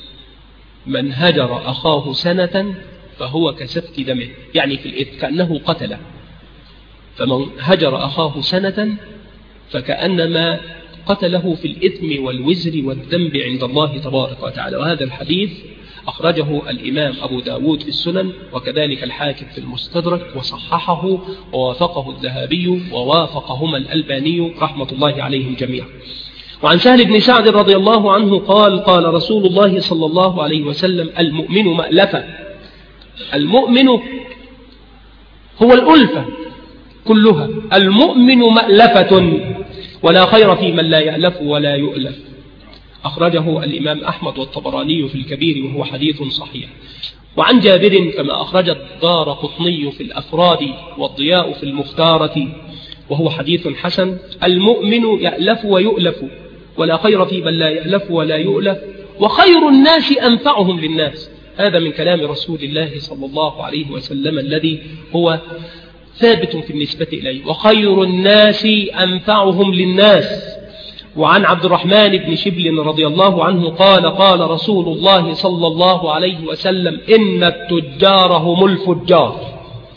من هجر أخاه سنة فهو كسفك دمه، يعني في الإثم كأنه قتله. فمن هجر أخاه سنة فكأنما قتله في الإثم والوزر والذنب عند الله تبارك وتعالى. وهذا الحديث أخرجه الإمام أبو داود في السنن، وكذلك الحاكم في المستدرك، وصححه ووافقه الذهبي ووافقهما الألباني رحمة الله عليهم جميعا. وعن سهل بن سعد رضي الله عنه قال: قال رسول الله صلى الله عليه وسلم: المؤمن مألفة. المؤمن هو الألفة كلها. المؤمن مألفة، ولا خير في من لا يألف ولا يؤلف. أخرجه الإمام أحمد والطبراني في الكبير وهو حديث صحيح. وعن جابر كما أخرج الدارقطني في الأفراد والضياء في المختارة وهو حديث حسن: المؤمن يألف ويؤلف، ولا خير في من لا يألف ولا يؤلف، وخير الناس أنفعهم للناس. هذا من كلام رسول الله صلى الله عليه وسلم الذي هو ثابت في النسبة إليه: وخير الناس أنفعهم للناس. وعن عبد الرحمن بن شبل رضي الله عنه قال: قال رسول الله صلى الله عليه وسلم: إن التجار هم الفجار.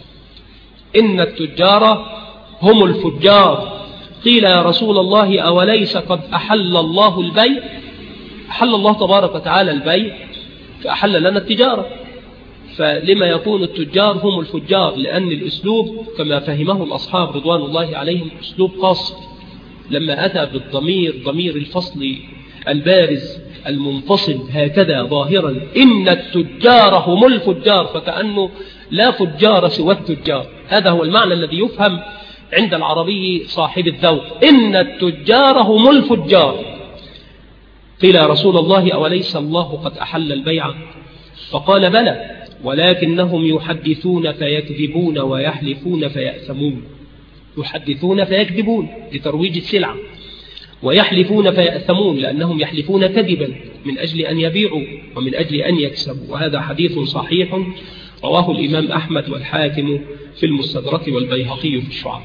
إن التجار هم الفجار. قيل: يا رسول الله أوليس قد أحل الله البيع؟ أحل الله تبارك وتعالى البيع فأحل لنا التجارة، فلما يكون التجار هم الفجار؟ لأن الأسلوب كما فهمه الأصحاب رضوان الله عليهم أسلوب قاصر، لما أتى بالضمير ضمير الفصل البارز المنفصل هكذا ظاهرا: إن التجار هم الفجار، فكأنه لا فجار سوى التجار. هذا هو المعنى الذي يفهم عند العربي صاحب الذوق: إن التجار هم الفجار. قيل: يا رسول الله أوليس الله قد أحل البيع؟ فقال: بلى، ولكنهم يحدثون فيكذبون ويحلفون فيأثمون. يحدثون فيكذبون لترويج السلعة، ويحلفون فيأثمون لأنهم يحلفون كذبا من أجل أن يبيعوا ومن أجل أن يكسبوا. وهذا حديث صحيح رواه الإمام أحمد والحاكم في المستدرك والبيهقي في الشعب.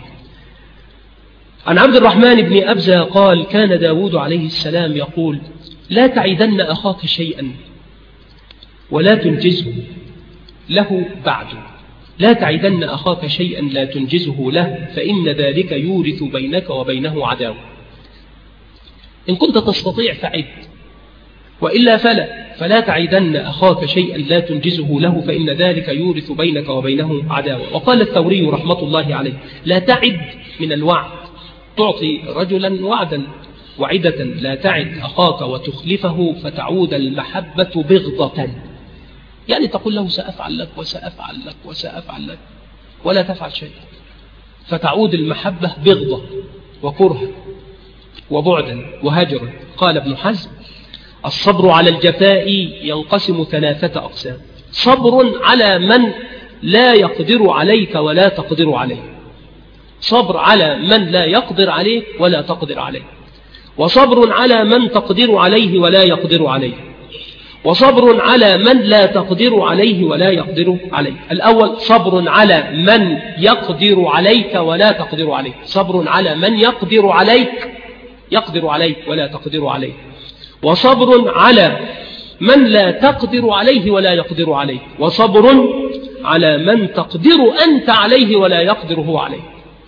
عن عبد الرحمن بن أبزة قال: كان داود عليه السلام يقول: لا تعدن أخاك شيئا ولا تنجزه له بعد. لا تعدن أخاك شيئا لا تنجزه له، فإن ذلك يورث بينك وبينه عداوة. إن كنت تستطيع فعد، وإلا فلا تعدن أخاك شيئا لا تنجزه له، فإن ذلك يورث بينك وبينه عداوة. وقال الثوري رحمة الله عليه: لا تعد من الوعد، تعطي رجلا وعدا وعدة، لا تعد أخاك وتخلفه فتعود المحبة بغضة. يعني تقول له سأفعل لك وسأفعل لك وسأفعل لك ولا تفعل شيء، فتعود المحبة بغضة وكره وبعدا وهجرا. قال ابن حزم: الصبر على الجفاء ينقسم 3 أقسام: صبر على من لا يقدر عليك ولا تقدر عليه، صبر على من لا يقدر عليه ولا تقدر عليه، وصبر على من تقدر عليه ولا يقدر عليه، وصبر على من لا تقدر عليه ولا يقدر عليه. الأول صبر على من يقدر عليك ولا تقدر عليه، صبر على من يقدر عليك ولا تقدر عليه، وصبر على من لا تقدر عليه ولا يقدر عليه، وصبر على من تقدر أنت عليه ولا يقدر هو عليه.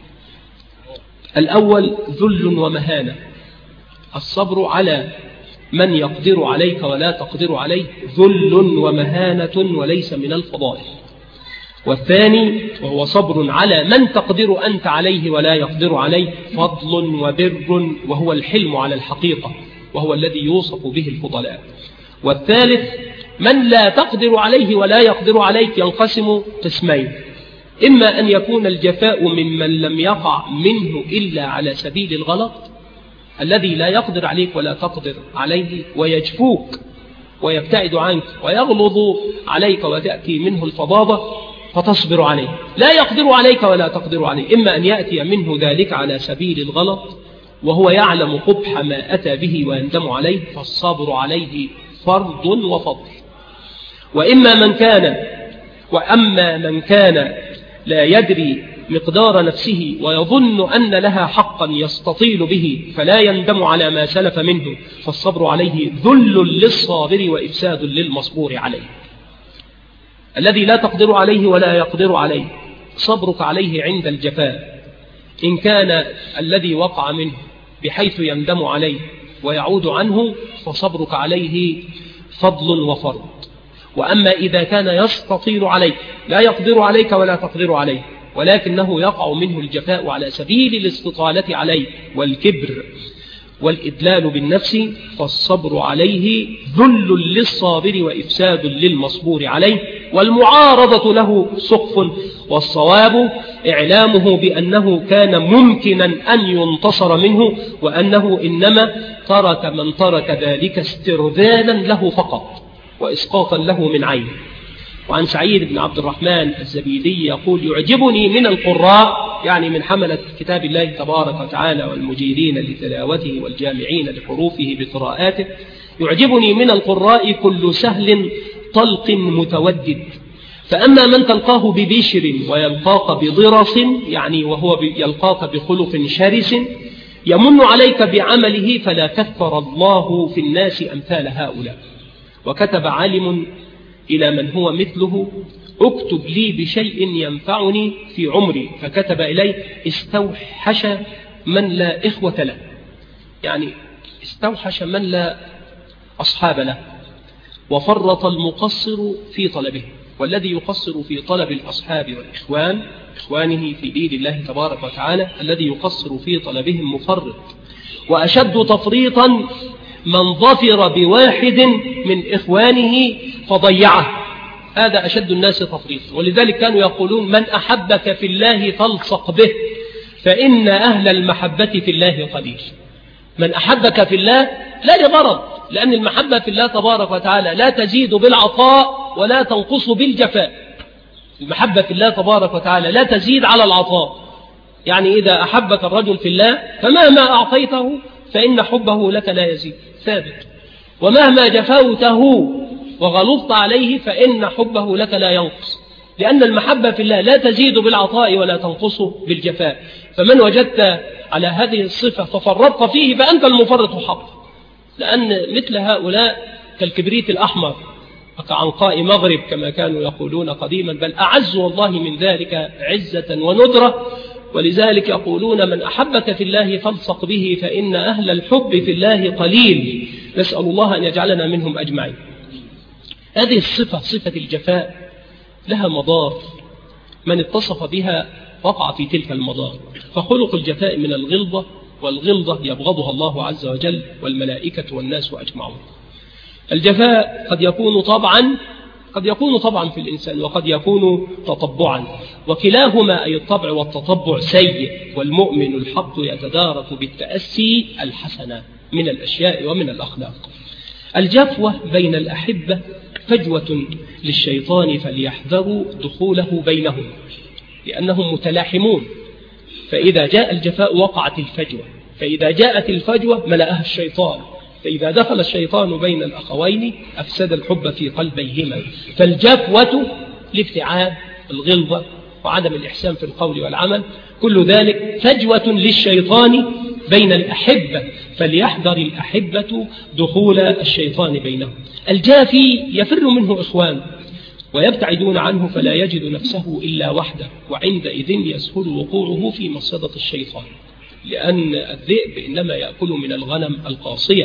الأول ذل ومهانة، الصبر على من يقدر عليك ولا تقدر عليه ذل ومهانة وليس من الفضائل. والثاني وهو صبر على من تقدر أنت عليه ولا يقدر عليه فضل وبر، وهو الحلم على الحقيقة، وهو الذي يوصف به الفضلاء. والثالث من لا تقدر عليه ولا يقدر عليك ينقسم قسمين، إما أن يكون الجفاء ممن لم يقع منه إلا على سبيل الغلط، الذي لا يقدر عليك ولا تقدر عليه ويجفوك ويبتعد عنك ويغلظ عليك وتأتي منه الفظاظة فتصبر عليه، لا يقدر عليك ولا تقدر عليه. إما أن يأتي منه ذلك على سبيل الغلط وهو يعلم قبح ما أتى به ويندم عليه، فالصبر عليه فرض وفضل. وأما من كان لا يدري مقدار نفسه ويظن أن لها حقا يستطيل به فلا يندم على ما سلف منه، فالصبر عليه ذل للصابر وإفساد للمصبور عليه. الذي لا تقدر عليه ولا يقدر عليه صبرك عليه عند الجفاء، إن كان الذي وقع منه بحيث يندم عليه ويعود عنه فصبرك عليه فضل وفرض. وأما إذا كان يستطيل عليك لا يقدر عليك ولا تقدر عليه ولكنه يقع منه الجفاء على سبيل الاستطالة عليه والكبر والإدلال بالنفس، فالصبر عليه ذل للصابر وإفساد للمصبور عليه، والمعارضة له سقف، والصواب إعلامه بأنه كان ممكنا أن ينتصر منه، وأنه إنما ترك من ترك ذلك استرذالا له فقط وإسقاطا له من عينه. وعن سعيد بن عبد الرحمن الزبيدي يقول: يعجبني من القراء، يعني من حملة كتاب الله تبارك وتعالى والمجيدين لتلاوته والجامعين لحروفه بقراءاته، يعجبني من القراء كل سهل طلق متودد، فأما من تلقاه ببشر ويلقاك بضرس، يعني وهو يلقاك بخلق شرس، يمن عليك بعمله فلا كثر الله في الناس أمثال هؤلاء. وكتب عالم إلى من هو مثله: اكتب لي بشيء ينفعني في عمري، فكتب إليه: استوحش من لا إخوة له، يعني استوحش من لا أصحاب له، وفرط المقصر في طلبه. والذي يقصر في طلب الأصحاب والإخوان إخوانه في دين الله تبارك وتعالى، الذي يقصر في طلبهم مفرط. وأشد تفريطا من ظفر بواحد من إخوانه فضيعه، هذا أشد الناس تفريطا. ولذلك كانوا يقولون: من أحبك في الله فالصق به، فإن أهل المحبة في الله قليل. من أحبك في الله لا لغرض، لأن المحبة في الله تبارك وتعالى لا تزيد بالعطاء ولا تنقص بالجفاء. المحبة في الله تبارك وتعالى لا تزيد على العطاء، يعني إذا أحبك الرجل في الله فمهما أعطيته فإن حبه لك لا يزيد ثابت، ومهما جفوته وغلظت عليه فإن حبه لك لا ينقص، لأن المحبة في الله لا تزيد بالعطاء ولا تنقص بالجفاء. فمن وجدت على هذه الصفة ففرطت فيه فأنت المفرط حقا، لأن مثل هؤلاء كالكبريت الأحمر كعنقاء مغرب كما كانوا يقولون قديما، بل أعز والله من ذلك عزة وندرة. ولذلك يقولون: من أحبك في الله فالصق به، فإن أهل الحب في الله قليل. نسأل الله أن يجعلنا منهم أجمعين. هذه الصفة، صفة الجفاء، لها مضار، من اتصف بها وقع في تلك المضار. فخلق الجفاء من الغلظة، والغلظة يبغضها الله عز وجل والملائكة والناس أجمعون. الجفاء قد يكون طبعا في الإنسان، وقد يكون تطبعا، وكلاهما أي الطبع والتطبع سيء، والمؤمن الحق يتدارك بالتأسي الحسنة من الأشياء ومن الأخلاق. الجفوة بين الأحبة فجوة للشيطان، فليحذروا دخوله بينهم، لأنهم متلاحمون فإذا جاء الجفاء وقعت الفجوة، فإذا جاءت الفجوة ملأها الشيطان، فإذا دخل الشيطان بين الأخوين أفسد الحب في قلبيهما. فالجفوة الابتعاد، الغلظة، وعدم الإحسان في القول والعمل، كل ذلك فجوة للشيطان بين الأحبة، فليحذر الأحبة دخول الشيطان بينهم. الجافي يفر منه إخوانه ويبتعدون عنه فلا يجد نفسه إلا وحده، وعندئذ يسهل وقوعه في مصيدة الشيطان، لأن الذئب إنما يأكل من الغنم القاصية.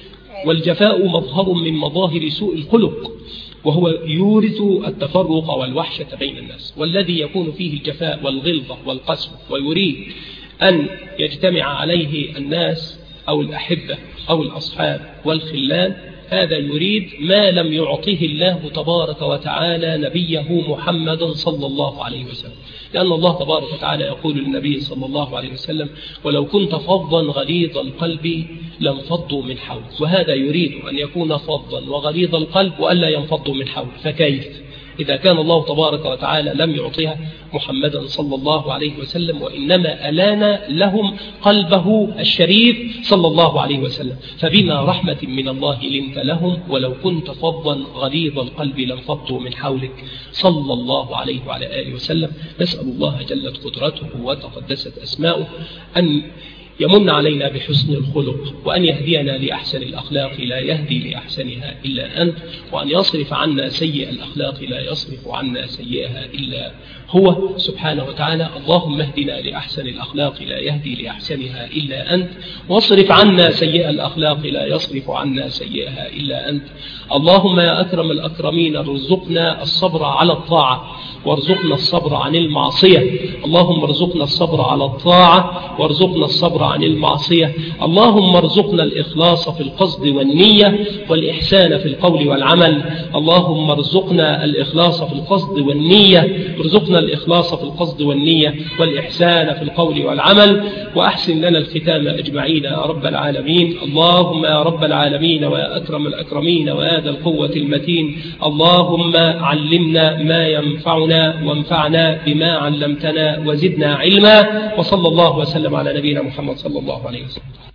والجفاء مظهر من مظاهر سوء الخلق، وهو يورث التفرق والوحشة بين الناس. والذي يكون فيه الجفاء والغلظة والقسوة ويريد أن يجتمع عليه الناس أو الأحبة أو الأصحاب والخلان، هذا يريد ما لم يعطه الله تبارك وتعالى نبيه محمد صلى الله عليه وسلم، لأن الله تبارك وتعالى يقول للنبي صلى الله عليه وسلم: ولو كنت فظا غليظ القلب لانفضوا من حولك. وهذا يريد أن يكون فظا وغليظ القلب وألا ينفضوا من حولك، فكيف إذا كان الله تبارك وتعالى لم يعطيها محمدا صلى الله عليه وسلم، وإنما ألان لهم قلبه الشريف صلى الله عليه وسلم. فبما رحمة من الله لنت لهم ولو كنت فظا غليظ القلب لانفضوا من حولك صلى الله عليه وعلى آله وسلم. نسأل الله جلت قدرته وتقدست أسماؤه أن يمن علينا بحسن الخلق، وأن يهدينا لأحسن الأخلاق لا يهدي لأحسنها إلا أنت، وأن يصرف عنا سيء الأخلاق لا يصرف عنا سيئها إلا هو سبحانه وتعالى. اللهم اهدنا لأحسن الأخلاق لا يهدي لأحسنها إلا أنت، واصرف عنا سيء الأخلاق لا يصرف عنا سيئها إلا أنت. اللهم يا أكرم الأكرمين ارزقنا الصبر على الطاعة وارزقنا الصبر عن المعصية. اللهم ارزقنا الصبر على الطاعة وارزقنا الصبر عن المعصية. اللهم ارزقنا الإخلاص في القصد والنية والإحسان في القول والعمل. اللهم ارزقنا الإخلاص في القصد والنية، ارزقنا الإخلاص في القصد والنية والإحسان في القول والعمل، وأحسن لنا الختام أجمعين يا رب العالمين. اللهم يا رب العالمين ويا أكرم الأكرمين ويا ذا القوة المتين، اللهم علمنا ما ينفعنا وانفعنا بما علمتنا وزدنا علما، وصلى الله وسلم على نبينا محمد صلى الله عليه وسلم.